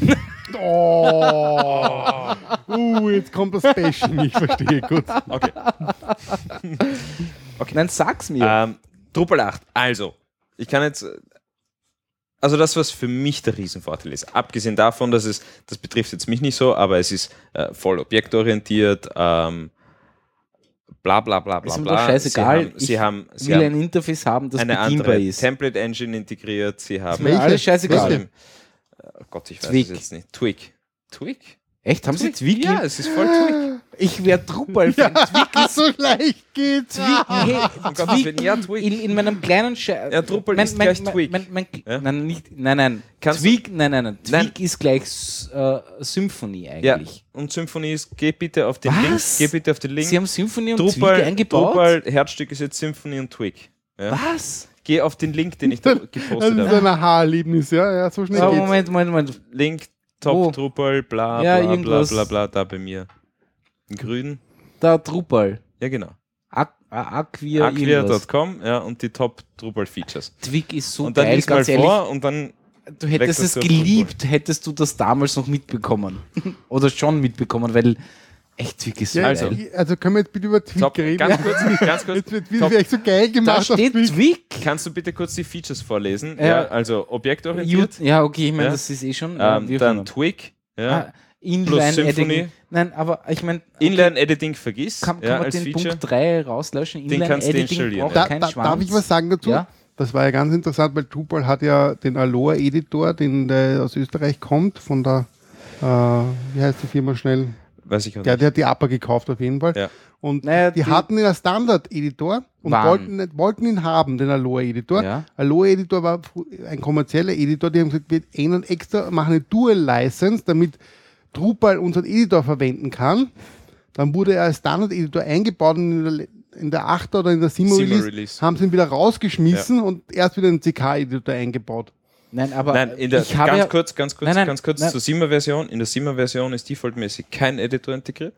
Oh. Jetzt kommt das Bashing, ich verstehe, gut. okay. Nein, sag's mir. Drupal 8. Also, ich kann jetzt... Also das, was für mich der Riesenvorteil ist, abgesehen davon, dass das betrifft jetzt mich nicht so, aber es ist voll objektorientiert, bla bla bla bla Ist mir bla. doch scheißegal. Sie haben will ein Interface haben, das eine bedienbar andere ist. Template Engine integriert, sie haben... Mir alles scheißegal. Welche? Oh Gott, ich weiß Twig. es jetzt nicht. Twig? Echt? Haben sie Twig? Ja, es ist voll Twig. Ich wäre Drupal-Fan. Twig ist So leicht geht's. Hey, Um Gottes Willen, ja, Twig. in meinem kleinen Ja, Drupal ist gleich Twig. Ja? Nein. Kannst Twig, nein. Twig Nein. ist gleich Symphony Ja, eigentlich. und Symphony ist, geh bitte auf den Was? Link. Sie haben Symphony und Drupal, Twig eingebaut? Drupal, Herzstück ist jetzt Symphony und Twig. Ja? Was? Geh auf den Link, den ich da Das gepostet ist habe. ein Aha-Erlebnis, ja, so schnell Oh, geht's. Moment. Link, Top Wo? Drupal, bla Ja, bla bla irgendwas. bla bla, da bei mir. In grün. Da Drupal. Ja, genau. Aquia irgendwas. Aquia.com, ja, und die Top Drupal Features. Twig ist so Und dann geil, lies mal ganz ehrlich. vor und dann Du hättest es wechselst du auf geliebt, hättest du das damals noch mitbekommen. Oder schon mitbekommen, weil echt Twig ist so Ja, Also. geil. also können wir jetzt bitte über Twig Top, reden? ganz kurz. Jetzt wird Top. wieder echt so geil Da gemacht. auf steht Twig. Twig. Kannst du bitte kurz die Features vorlesen? Ja. Ja, also objektorientiert, Ja, okay, ich meine, Ja. das ist eh schon. wie auch immer. dann Twig, ja. Inline Symphony. Editing. Nein, aber ich meine, Inline Editing vergiss, kann ja, man als den Feature. Punkt 3 rauslöschen? Den Inline kannst du Editing installieren, braucht ja. keinen Schwanz. Darf ich was sagen dazu? Ja. Das war ja ganz interessant, weil Drupal hat ja den Aloha-Editor, der aus Österreich kommt, von der, wie heißt die Firma schnell? Weiß ich auch Der nicht. hat die APA gekauft auf jeden Fall. Ja. Und Naja, die die- hatten ihn als Standard-Editor und Wann? wollten ihn haben, den Aloha-Editor. Ja. Aloha-Editor war ein kommerzieller Editor, die haben gesagt, wir ändern extra, machen eine Dual-License, damit Drupal unseren Editor verwenden kann. Dann wurde er als Standard-Editor eingebaut und in der 8er oder in der 7er 7er Release, Release. haben sie ihn wieder rausgeschmissen und erst wieder einen CK-Editor eingebaut. Nein, aber Nein, ich habe ja, ganz kurz Nein. zur 7er-Version. In der 7er-Version ist defaultmäßig kein Editor integriert.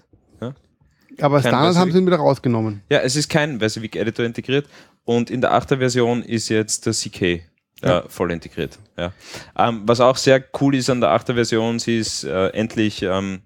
Aber Kein Standard haben Basic. sie ihn wieder rausgenommen. Ja, es ist kein WYSIWYG-Editor integriert. Und in der 8er-Version ist jetzt der CK voll integriert. Ja. Was auch sehr cool ist an der 8er-Version, sie ist endlich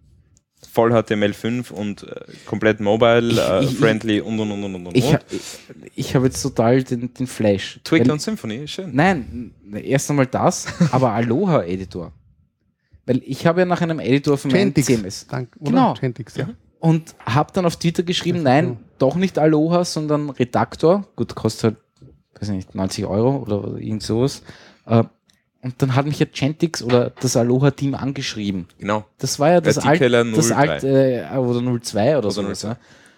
voll HTML5 und komplett mobile-friendly und. ich habe jetzt total den Flash. Twig Weil- und Symphony, ist schön. Nein, erst einmal das, aber Aloha-Editor. Weil ich habe ja nach einem Editor für mein Gentix. CMS. Oder? Genau. Gentix, ja. Und habe dann auf Twitter geschrieben, nein, doch nicht Aloha, sondern Redaktor. Gut, kostet halt, weiß nicht, 90 € oder irgend sowas. Und dann hat mich ja Chantix oder das Aloha-Team angeschrieben. Genau. Das war ja das Artikeller alte, oder 02 oder so. 02. Ja.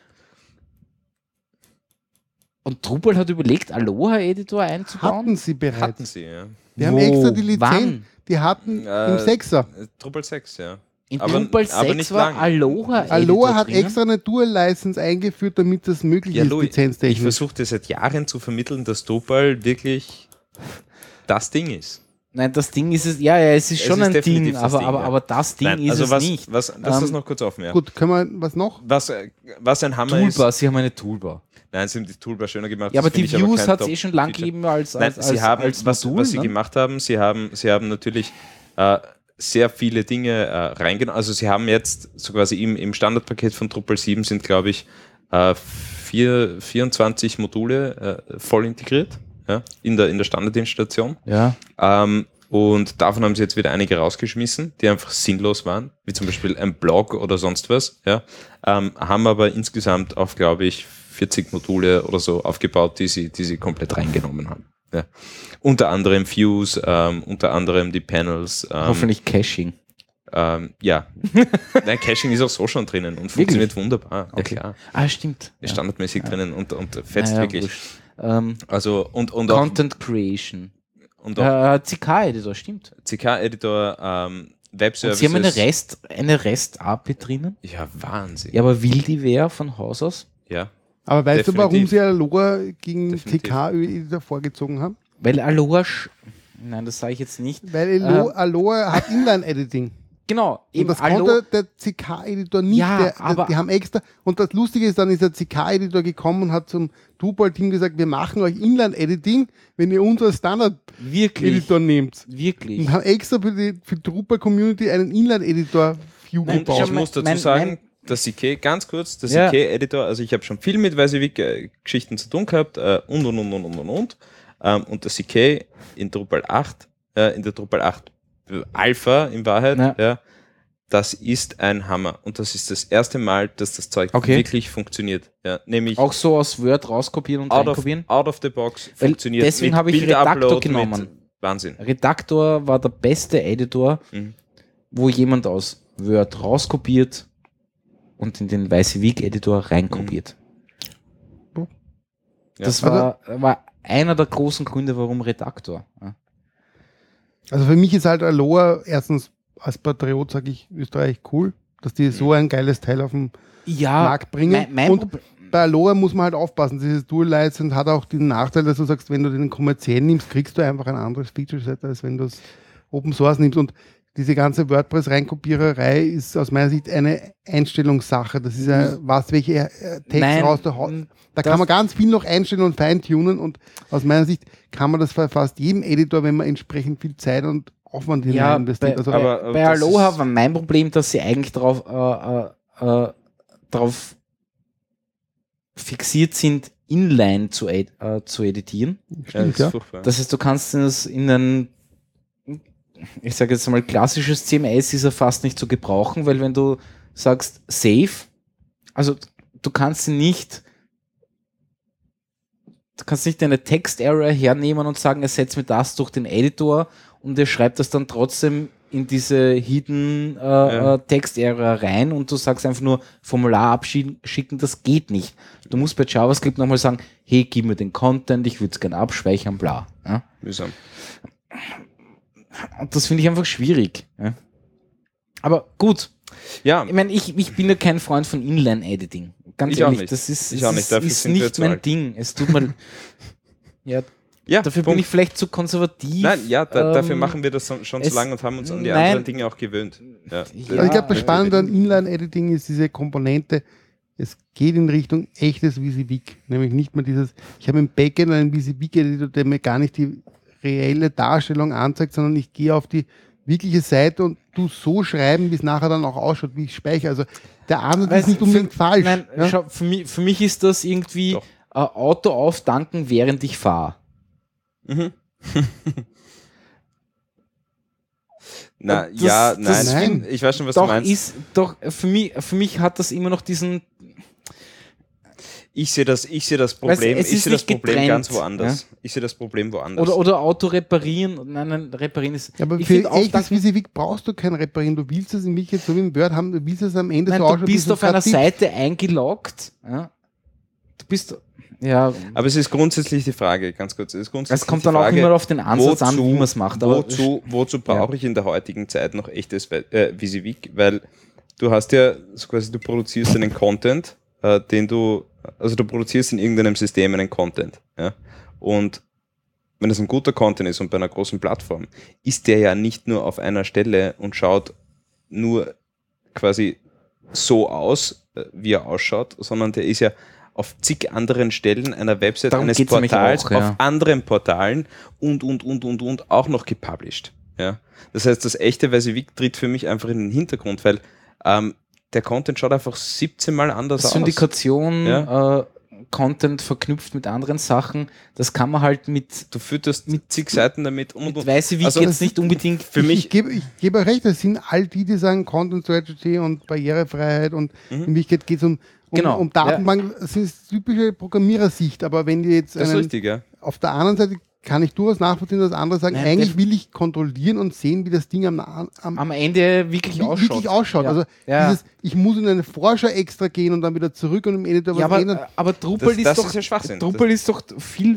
Und Drupal hat überlegt, Aloha-Editor einzubauen. Hatten sie bereits. Hatten sie, ja. Die haben Wo? extra die Lizenz. Wann? Die hatten im 6er. Drupal 6, ja. In Aber- Drupal aber 6 nicht war lang. Aloha-Editor Aloha hat drinnen. extra eine Dual-License eingeführt, damit das möglich Ja, ist, Louis, ich lizenztechnisch. versuchte seit Jahren zu vermitteln, dass Drupal wirklich das Ding ist. Nein, das Ding ist es, es ist schon ist ein definitiv Ding, das aber, Ding, aber, ja. aber das Ding Nein, ist also es was, nicht. lass das noch kurz offen, ja. Gut, können wir was noch? Was ein Hammer Toolbar, ist. sie haben eine Toolbar. Nein, sie haben die Toolbar schöner gemacht. Ja, aber das finde die ich Views kein hat es schon lang Top-Feature. gegeben als Nein, sie haben, als was Modul, was sie ne? gemacht haben, sie haben natürlich sehr viele Dinge reingenommen. Also sie haben jetzt so quasi im Standardpaket von Drupal 7 sind, glaube ich, 24 Module voll integriert, ja, in der Standardinstallation. Ja. Und davon haben sie jetzt wieder einige rausgeschmissen, die einfach sinnlos waren, wie zum Beispiel ein Blog oder sonst was, ja, haben aber insgesamt auf, glaube ich, 40 Module oder so aufgebaut, die sie komplett reingenommen haben. Ja. Unter anderem Views, unter anderem die Panels. Hoffentlich Caching. Ja. Nein, Caching ist auch so schon drinnen und funktioniert wunderbar. Okay. Ja, klar. Ah, stimmt. Ist standardmäßig drinnen und fetzt wirklich. Wurscht. Also, und auch, Content Creation. und auch CK-Editor, stimmt. CK-Editor, Und Webservices. sie haben eine REST-API drinnen. Ja, Wahnsinn. Ja, aber will die wer von Haus aus? Ja. Aber weißt du, warum Definitiv. sie Aloha gegen Definitiv. TK-Editor vorgezogen haben? Weil Aloha... Nein, das sage ich jetzt nicht. Weil Aloha hat Inline-Editing. Genau. Und das konnte der CK-Editor nicht. Ja, aber- die haben extra. Und das Lustige ist, dann ist der CK-Editor gekommen und hat zum Drupal-Team gesagt, wir machen euch Inline-Editing, wenn ihr unser Standard-Editor Wirklich. nehmt. Wirklich. Und haben extra für die Drupal-Community einen Inline-Editor-View Nein, gebaut. Ich muss dazu mein- sagen, der CK, ganz kurz, der Ja. CK-Editor, also ich habe schon viel mit WYSIWYG-Geschichten zu tun gehabt und. Und der CK in Drupal 8, in der Drupal 8 Alpha in Wahrheit, Ja. ja, das ist ein Hammer. Und das ist das erste Mal, dass das Zeug Okay. wirklich funktioniert. Ja, nämlich Auch so aus Word rauskopieren und out reinkopieren. of the box Weil funktioniert. deswegen mit habe ich Bilderupload, Redactor genommen. mit Wahnsinn. Redaktor war der beste Editor, Mhm. wo jemand aus Word rauskopiert und in den WYSIWYG-Editor reinkopiert. Ja. Das war einer der großen Gründe, warum Redaktor. Ja. Also für mich ist halt Aloha erstens als Patriot, sage ich, Österreich cool, dass die so ein geiles Teil auf den Ja, Markt bringen. mein Und Problem- bei Aloha muss man halt aufpassen. Dieses Dual-License hat auch den Nachteil, dass du sagst, wenn du den kommerziell nimmst, kriegst du einfach ein anderes Feature-Set, als wenn du es Open Source nimmst. Und diese ganze WordPress-Reinkopiererei ist aus meiner Sicht eine Einstellungssache. Das ist ja welche Text Nein, raus. Da kann man ganz viel noch einstellen und feintunen. Und aus meiner Sicht kann man das bei fast jedem Editor, wenn man entsprechend viel Zeit und Aufwand hinein investiert. Also, aber bei das Aloha ist- war mein Problem, dass sie eigentlich darauf fixiert sind, Inline zu editieren. Ja, das ist ja. furchtbar. Das heißt, du kannst es in ein, ich sage jetzt mal, klassisches CMS ist er fast nicht zu gebrauchen, weil wenn du sagst Save, also du kannst nicht eine Text-Error hernehmen und sagen, ersetz mir das durch den Editor und er schreibt das dann trotzdem in diese Hidden Text-Error rein und du sagst einfach nur Formular abschicken, das geht nicht. Du musst bei JavaScript nochmal sagen, hey, gib mir den Content, ich würde es gerne abspeichern, bla. Ja? Mühsam. Und das finde ich einfach schwierig. Ja? Aber gut, Ja, ich meine, ich bin ja kein Freund von Inline-Editing. Ganz Ich auch ehrlich, nicht. das ist, Ich auch nicht. Dafür ist sind wir nicht zu mein alt. Ding. Es tut mir ja, ja, dafür Punkt. bin ich vielleicht zu konservativ. Nein, ja, dafür Ähm, machen wir das schon es- so lange und haben uns an die nein. anderen Dinge auch gewöhnt. Ja. Ja, Also ich glaube, das natürlich. Spannende an Inline-Editing ist diese Komponente, es geht in Richtung echtes WYSIWYG. Nämlich nicht mehr dieses, ich habe im Backend einen WYSIWYG-Editor, der mir gar nicht die reelle Darstellung anzeigt, sondern ich gehe auf die wirkliche Seite und tu so schreiben, wie es nachher dann auch ausschaut, wie ich speichere. Also der Ansatz ist nicht unbedingt falsch. Nein, ja? schau, für mich ist das irgendwie Doch. Auto auftanken, während ich fahre. Mhm. Na, Das- ja, das- nein, ich weiß schon, was du Doch, meinst. für mich hat das immer noch diesen. Ich sehe das Problem, es ist nicht getrennt, ganz woanders. ja? Ich sehe das Problem woanders. Oder Auto reparieren. Nein, reparieren ist. Ja, aber ich für find auch, echtes VisiVig brauchst du kein Reparieren. Du willst es in mich jetzt so wie im Word haben, du willst es am Ende nein, so du ausschauen. bist wie auf einer so Seite eingeloggt. Ja? Du bist. Ja, Aber es ist grundsätzlich die Frage, ganz kurz. Es kommt dann auch immer auf den Ansatz an, wie man es macht. Aber Wozu brauche ich in der heutigen Zeit noch echtes VisiVig? Weil du hast ja so quasi, du produzierst einen Content, du produzierst in irgendeinem System einen Content. Ja? Und wenn es ein guter Content ist und bei einer großen Plattform, ist der ja nicht nur auf einer Stelle und schaut nur quasi so aus, wie er ausschaut, sondern der ist ja auf zig anderen Stellen einer Website, Darum eines geht's nämlich Portals, auch, ja. auf anderen Portalen und auch noch gepublished. Ja? Das heißt, das echte VisiVig tritt für mich einfach in den Hintergrund, weil der Content schaut einfach 17 Mal anders aus. Syndikation, Ja. Content verknüpft mit anderen Sachen, das kann man halt Du fütterst mit zig Seiten damit mit VisiVig Also jetzt nicht unbedingt. für mich. Ich gebe euch recht, das sind all die sagen Content Strategy und Barrierefreiheit und in Wirklichkeit geht es um Genau, Datenbank, das ist typische Programmierersicht, aber wenn die jetzt Das ist richtig, ja. auf der anderen Seite kann ich durchaus nachvollziehen, dass andere sagen, Nein, eigentlich will ich kontrollieren und sehen, wie das Ding am Ende wirklich ausschaut. Ja. Also Ja. ich muss in eine Vorschau extra gehen und dann wieder zurück und im Editor Ja, was ändern. aber Drupal Das ist doch ist ja Schwachsinn. Drupal ist doch viel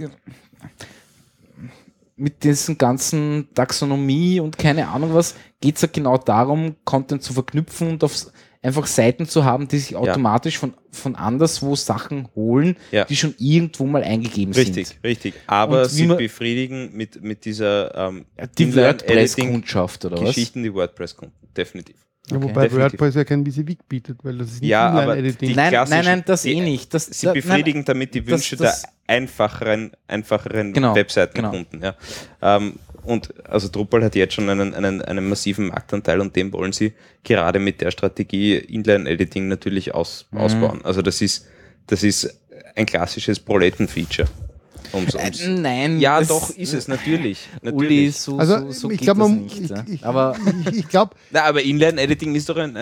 mit diesen ganzen Taxonomie und keine Ahnung was, geht es ja genau darum, Content zu verknüpfen und einfach Seiten zu haben, die sich automatisch von anderswo Sachen holen, Ja. die schon irgendwo mal eingegeben sind. Richtig. Aber Und wie sie man- befriedigen mit dieser Die Inline-Editing WordPress-Kundschaft oder was? Geschichten die WordPress-Kunden. Definitiv. Ja, Okay. wobei Definitiv. WordPress ja kein VisiVig bietet, weil das ist nicht Ja, aber Inline-Editing. die Nein, klassischen- das die- nicht. Sie befriedigen damit die Wünsche das- der einfacheren Genau, Webseitenkunden. Ja. Und also Drupal hat jetzt schon einen massiven Marktanteil und den wollen sie gerade mit der Strategie Inline-Editing natürlich ausbauen. Also das ist ein klassisches Proleten-Feature. Nein. Ja, das- doch, ist es, natürlich. Uli, so Also ich geht glaube, das man, nicht. ja. ich, Aber ich glaube, Na, aber Inline-Editing ist doch ein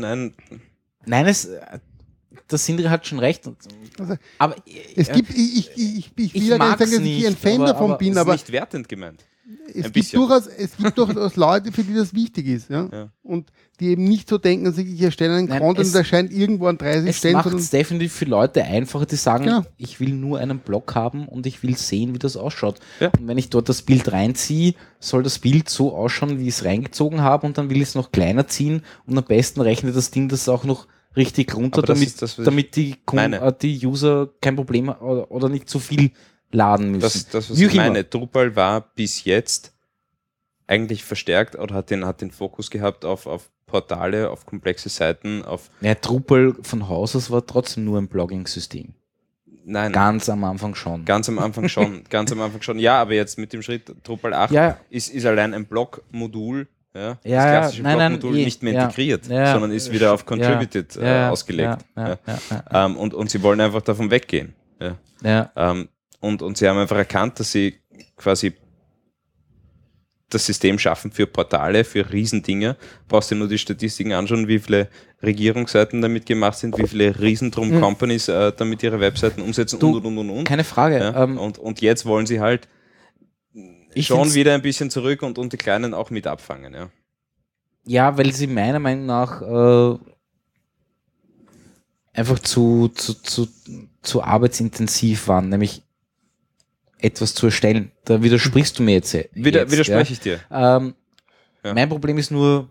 nein, der Sindri hat schon recht. Also, Aber es gibt, ich will ja gar nicht mag's sagen, dass ich ein nicht, Fan aber- davon aber bin, ist aber nicht wertend gemeint. es ein gibt, bisschen. es gibt durchaus Leute, für die das wichtig ist. Ja? Ja. Und die eben nicht so denken, dass ich erstelle einen Nein, Content, es- der scheint irgendwo an 30 es Stellen. macht sondern- es definitiv für Leute einfacher, die sagen, Ja. ich will nur einen Blog haben und ich will sehen, wie das ausschaut. Ja. Und wenn ich dort das Bild reinziehe, soll das Bild so ausschauen, wie ich es reingezogen habe und dann will ich es noch kleiner ziehen und am besten rechnet das Ding das auch noch richtig runter, Aber das damit, ist das, was ich damit die, meine. die User kein Problem oder nicht zu viel laden müssen. Das was Wie ich auch immer. meine, Drupal war bis jetzt eigentlich verstärkt oder hat den Fokus gehabt auf Portale, auf komplexe Seiten, auf Ja, Drupal von Haus aus war trotzdem nur ein Blogging-System. nein, Ganz am Anfang schon. ganz am Anfang schon, Ja, aber jetzt mit dem Schritt Drupal 8 Ja. ist allein ein Blog-Modul, Ja, das klassische nein, Blog-Modul nicht mehr ja, integriert, ja, sondern ist wieder auf Contributed ausgelegt. Ja. Und sie wollen einfach davon weggehen. Ja. Ja. Und sie haben einfach erkannt, dass sie quasi das System schaffen für Portale, für Riesendinge. Brauchst du nur die Statistiken anschauen, wie viele Regierungsseiten damit gemacht sind, wie viele Riesendrum-Companies damit ihre Webseiten umsetzen und. Keine Frage. Ja? Und jetzt wollen sie halt Ich schon find's- wieder ein bisschen zurück und die Kleinen auch mit abfangen. Ja. Ja, weil sie meiner Meinung nach einfach zu arbeitsintensiv waren, nämlich etwas zu erstellen. Da widersprichst du mir jetzt. Widerspreche ich dir. Ja. Ja. Mein Problem ist nur,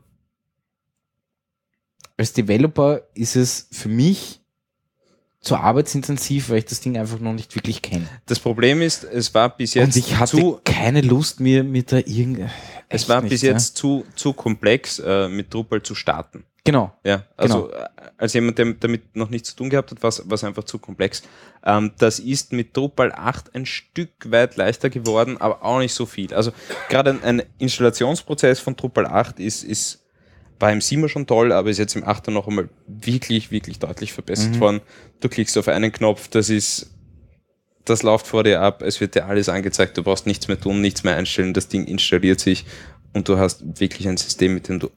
als Developer ist es für mich zu arbeitsintensiv, weil ich das Ding einfach noch nicht wirklich kenne. Das Problem ist, es war bis jetzt Und ich hatte keine Lust, mir da es war bis jetzt zu komplex, mit Drupal zu starten. Genau. Ja, also als jemand, der damit noch nichts zu tun gehabt hat, war es einfach zu komplex. Das ist mit Drupal 8 ein Stück weit leichter geworden, aber auch nicht so viel. Also gerade ein Installationsprozess von Drupal 8 war im 7er schon toll, aber ist jetzt im 8er noch einmal wirklich, wirklich deutlich verbessert worden. Du klickst auf einen Knopf, das läuft vor dir ab, es wird dir alles angezeigt, du brauchst nichts mehr tun, nichts mehr einstellen, das Ding installiert sich und du hast wirklich ein System, mit dem du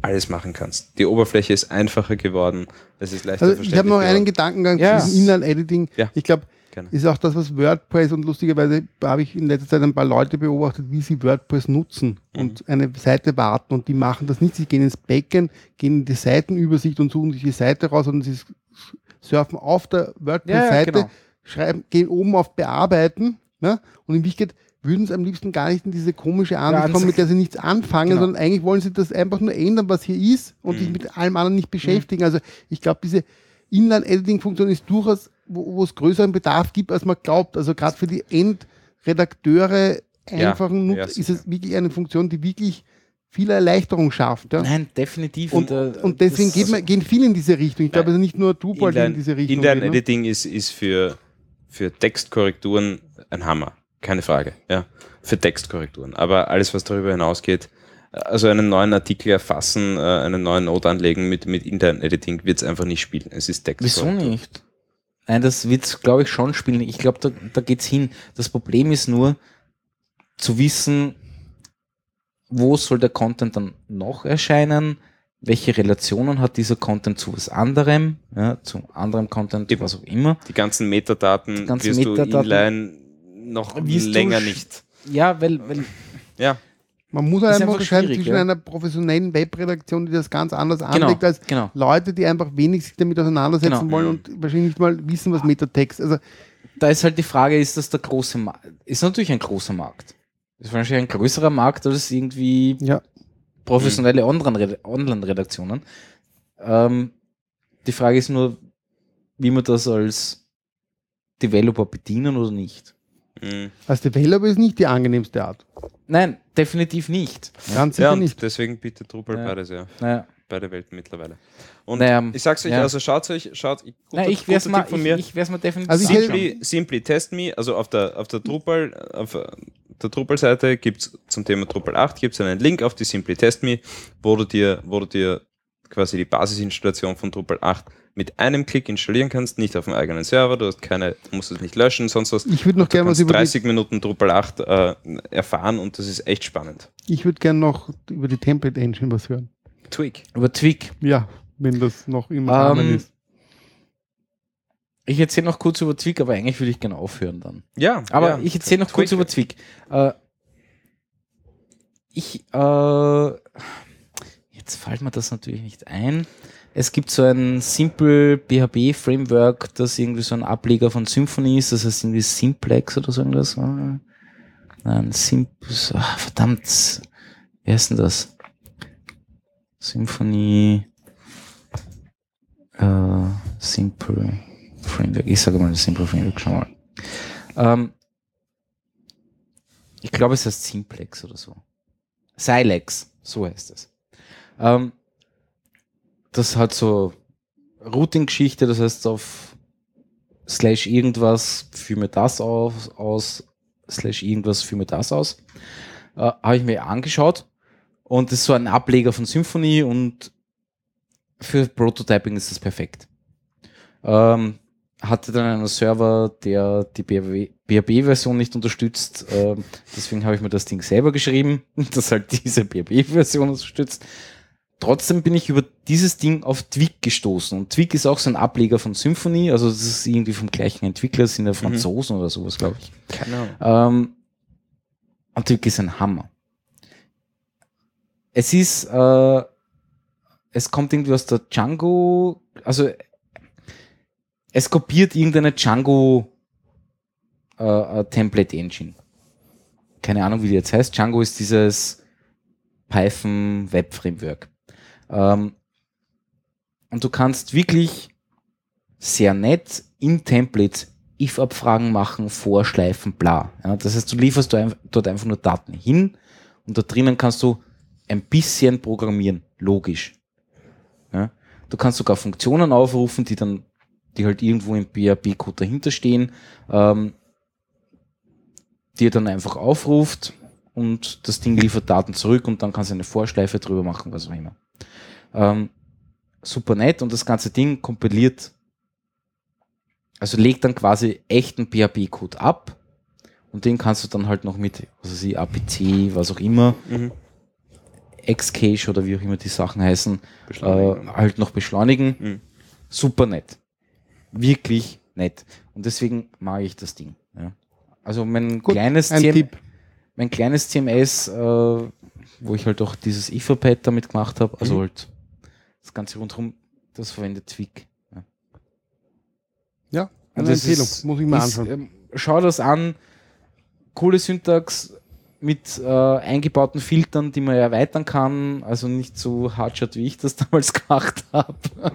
alles machen kannst. Die Oberfläche ist einfacher geworden, es ist leichter Also verständlich ich habe noch einen geworden. Gedankengang Ja. zu diesem Inline-Editing. Ja. Ich glaube, Gerne. ist auch das, was WordPress, und lustigerweise habe ich in letzter Zeit ein paar Leute beobachtet, wie sie WordPress nutzen und eine Seite warten, und die machen das nicht. Sie gehen ins Backend, gehen in die Seitenübersicht und suchen sich die Seite raus, und sie surfen auf der WordPress-Seite, genau. gehen oben auf Bearbeiten, ne? Und in Wirklichkeit würden sie am liebsten gar nicht in diese komische Ansicht kommen, mit der sie nichts anfangen, Genau. sondern eigentlich wollen sie das einfach nur ändern, was hier ist, und sich mit allem anderen nicht beschäftigen. Also ich glaube, diese Inline-Editing-Funktion ist durchaus, wo es größeren Bedarf gibt, als man glaubt. Also gerade für die Endredakteure, einfachen Nutzer, ist es wirklich eine Funktion, die wirklich viele Erleichterung schafft. Ja? Nein, definitiv. Und deswegen gehen viele in diese Richtung. Ich glaube, also nicht nur Drupal, die in diese Richtung geht. Inline-Editing ist für Textkorrekturen ein Hammer, keine Frage. Ja, für Textkorrekturen. Aber alles, was darüber hinausgeht, also einen neuen Artikel erfassen, einen neuen Note anlegen mit Inline-Editing, wird es einfach nicht spielen. Es ist Textkorrektur. Wieso nicht? Nein, das wird es, glaube ich, schon spielen. Ich glaube, da geht es hin. Das Problem ist nur, zu wissen, wo soll der Content dann noch erscheinen, welche Relationen hat dieser Content zu was anderem, ja, zu anderem Content, Eben. was auch immer. Die ganzen Metadaten Die ganzen wirst du Metadaten inline noch wirst du länger nicht. Ja, weil Ja, Man muss Ist einfach einfach unterscheiden schwierig, zwischen ja. einer professionellen Webredaktion, die das ganz anders anlegt, als genau. Leute, die einfach wenig sich damit auseinandersetzen Genau. wollen und wahrscheinlich nicht mal wissen, was Metatext. Also Da ist halt die Frage, ist das der große Markt? Ist natürlich ein großer Markt. Ist wahrscheinlich ein größerer Markt als irgendwie ja, professionelle Online-Redaktionen. Die Frage ist nur, wie man das als Developer bedienen oder nicht. als Developer ist nicht die angenehmste Art. Nein, definitiv nicht. Ganz ja sicher und nicht. deswegen bietet Drupal Ja. beides, ja. Naja, Beide Welten mittlerweile. Und Naja, ich sag's euch, ja. also schaut, nein, ich werde es mal, Tipp von mir. ich werd's mal definitiv Also ich anschauen. Simply Test Me, also auf der Drupal-Seite gibt es zum Thema Drupal 8 gibt's einen Link auf die Simply Test Me, wo du dir quasi die Basisinstallation von Drupal 8 mit einem Klick installieren kannst, nicht auf dem eigenen Server, du musst es nicht löschen, sonst was. Ich würde noch Du gerne was kannst über 30 Minuten Drupal 8 erfahren und das ist echt spannend. ich würde gerne noch über die Template Engine was hören. Twig. Über Twig. Ja, wenn das noch im Rahmen ist. Ich erzähle noch kurz über Twig, aber eigentlich würde ich gerne aufhören dann. Ja, Aber ja. ich erzähle noch kurz Twig. über Twig. Jetzt fällt mir das natürlich nicht ein. Es gibt so ein Simple PHP Framework, das irgendwie so ein Ableger von Symfony ist, das heißt irgendwie Simplex oder so irgendwas. Nein, verdammt. Wie heißt denn das? Symfony Simple Framework. Ich sage mal Simple Framework, schau mal. Ich glaube, es heißt Simplex oder so. Silex, so heißt es. Das hat so Routing-Geschichte, das heißt auf / irgendwas führe mir das aus / irgendwas führe mir das aus. Habe ich mir angeschaut und das ist so ein Ableger von Symfony und für Prototyping ist das perfekt. Hatte dann einen Server, der die PHP-Version nicht unterstützt. Deswegen habe ich mir das Ding selber geschrieben, das halt diese PHP-Version unterstützt. Trotzdem bin ich über dieses Ding auf Twig gestoßen. Und Twig ist auch so ein Ableger von Symfony. Also das ist irgendwie vom gleichen Entwickler, sind ja Franzosen oder sowas, glaube ich. Keine Ahnung. Und Twig ist ein Hammer. Es kommt irgendwie aus der Django, also es kopiert irgendeine Django Template Engine. Keine Ahnung, wie die jetzt heißt. Django ist dieses Python Web Framework. Und du kannst wirklich sehr nett in Templates if-Abfragen machen, vorschleifen, bla. Ja, das heißt, du lieferst dort einfach nur Daten hin und da drinnen kannst du ein bisschen programmieren, logisch. Ja, du kannst sogar Funktionen aufrufen, die halt irgendwo im PHP-Code dahinter stehen, die er dann einfach aufruft und das Ding liefert Daten zurück und dann kannst du eine Vorschleife drüber machen, was auch immer. Super nett und das ganze Ding kompiliert, also legt dann quasi echten PHP-Code ab und den kannst du dann halt noch mit, was weiß ich, APC, was auch immer, Xcache oder wie auch immer die Sachen heißen, Beschleunigen. halt noch beschleunigen. Mhm. Super nett. Wirklich nett. Und deswegen mag ich das Ding. Ja. Also mein Gut, kleines ein Tipp. mein kleines CMS, wo ich halt auch dieses Etherpad damit gemacht habe, also halt das Ganze rundherum, das verwendet Twig. Ja. Ja, Und eine das Empfehlung. ist- Muss ich mal ist, anschauen. schau das an. Coole Syntax mit eingebauten Filtern, die man erweitern kann. Also nicht so hardshot, wie ich das damals gemacht habe.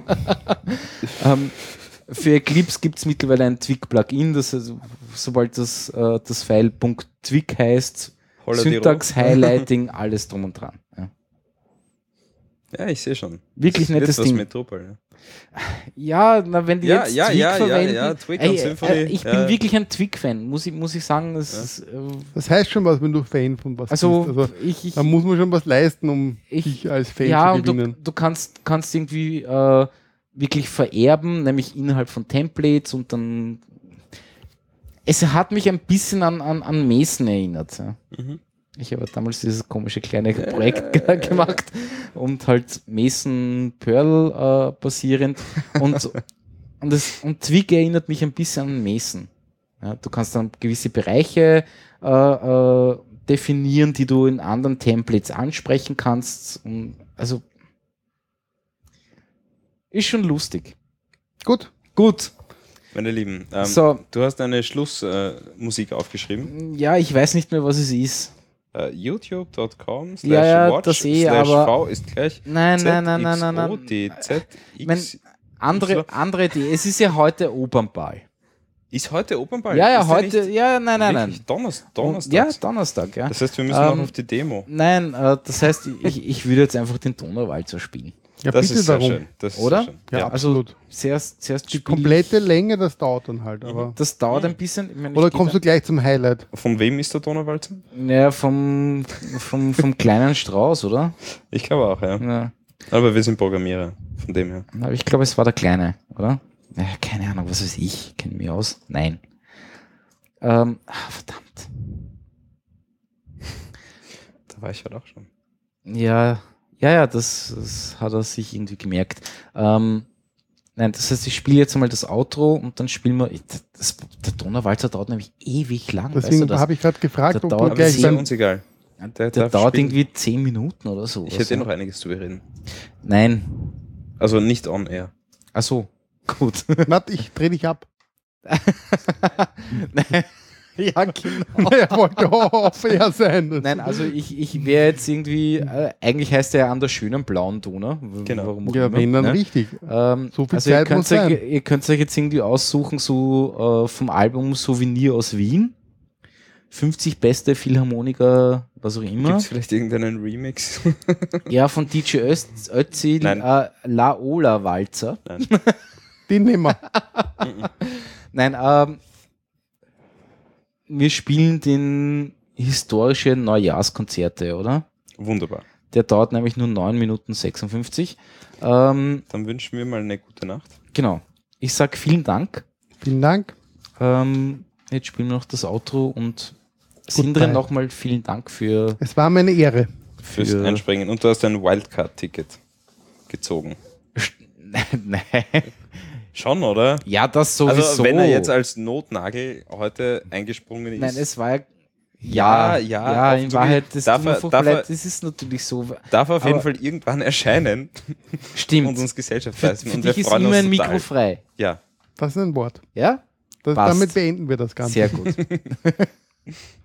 Für Eclipse gibt es mittlerweile ein Twig-Plugin, das also, sobald das File .twig heißt, Holla die Syntax, Highlighting, alles drum und dran. Ja. Ja, ich sehe schon. Wirklich Das wird nettes was Ding. mit Drupal, ja. Ja, na, wenn die Ja, jetzt ja, Twig ja, ja, verwenden. ja, Twig und Symfony, ich ja. bin wirklich ein Twig-Fan, muss ich sagen. Das heißt schon was, wenn du Fan von was Also, bist. Also ich, da muss man schon was leisten, um Ich- dich als Fan ja, zu und gewinnen. du kannst irgendwie wirklich vererben, nämlich innerhalb von Templates und dann. Es hat mich ein bisschen an Mason erinnert. Ja. Mhm. Ich habe damals dieses komische kleine Projekt gemacht und halt Mason Perl basierend und Twig erinnert mich ein bisschen an Mason. Ja, du kannst dann gewisse Bereiche definieren, die du in anderen Templates ansprechen kannst. Und also ist schon lustig. Gut, Gut. Meine Lieben, So. du hast eine Schlussmusik aufgeschrieben. Ja, ich weiß nicht mehr, was es ist. YouTube.com Ja, watch das eh, /v aber- ist gleich Nein. ZXODZX. Andere Idee. Es ist ja heute Opernball. Ist heute Opernball? Ja, Ist der heute. nicht Ja, nein. wirklich Donnerstag. Ja, Donnerstag, ja. Das heißt, wir müssen noch Ähm, auf die Demo. Nein, das heißt, ich würde jetzt einfach den Donauwalzer spielen. ja, Das bitte ist sehr darum. schön. Das ist Oder? sehr schön. Ja, Also absolut. zuerst Die spiel komplette Länge, das dauert dann halt. Aber Das dauert ein bisschen. Ich meine, oder ich kommst du gleich zum Highlight? Von wem ist der Donauwalzer? Ja, vom kleinen Strauß, oder? Ich glaube auch, ja. Ja. Aber wir sind Programmierer, von dem her. Aber ich glaube, es war der Kleine, oder? Ja, keine Ahnung, was weiß ich. Kenne mich aus. Nein. Verdammt. Da war ich halt auch schon. Ja, das hat er sich irgendwie gemerkt. Nein, das heißt, ich spiele jetzt einmal das Outro und dann spielen wir. Der Donauwalzer dauert nämlich ewig lang. Deswegen weißt du das? habe ich gerade gefragt, Der ob dauert du Aber das gleich ist ja beim uns egal. Der darf dauert spielen. irgendwie 10 Minuten oder so. Ich hätte noch einiges zu bereden. Nein. Also nicht on air. Ach so. Gut. Matt, ich drehe dich ab. Ja, genau. Er wollte off-air sein. Nein, also ich wäre jetzt irgendwie, eigentlich heißt er ja an der schönen blauen Donau. Genau. Warum auch Ja, immer, wenn dann ne? richtig. So viel Also Zeit muss sein. ihr könnt euch jetzt irgendwie aussuchen, so vom Album Souvenir aus Wien. 50 beste Philharmoniker, was auch immer. Gibt es vielleicht irgendeinen Remix? Ja, von DJ Özil, Nein. Laola Walzer. Den nehmen wir. Nein, wir spielen den historische Neujahrskonzerte, oder? Wunderbar. Der dauert nämlich nur 9 Minuten 56. Dann wünschen wir mal eine gute Nacht. Genau. Ich sag vielen Dank. Vielen Dank. Jetzt spielen wir noch das Outro und Sindre Goodbye. nochmal vielen Dank für Es war mir eine Ehre. Fürs Einspringen. Und du hast ein Wildcard-Ticket gezogen. Nein. Schon, oder? Ja, das sowieso. Also wenn er jetzt als Notnagel heute eingesprungen ist. Nein, es war Ja, in offensichtlich Wahrheit, das darf tut mir er- furchtbar darf er- leid, das ist natürlich so. darf auf jeden aber- Fall irgendwann erscheinen Stimmt. und uns Gesellschaft Für leisten. Und dich wir ist freuen immer uns ein total. Mikro frei. Ja. Das ist ein Wort. Ja? Das, Passt. damit beenden wir das Ganze. Sehr gut.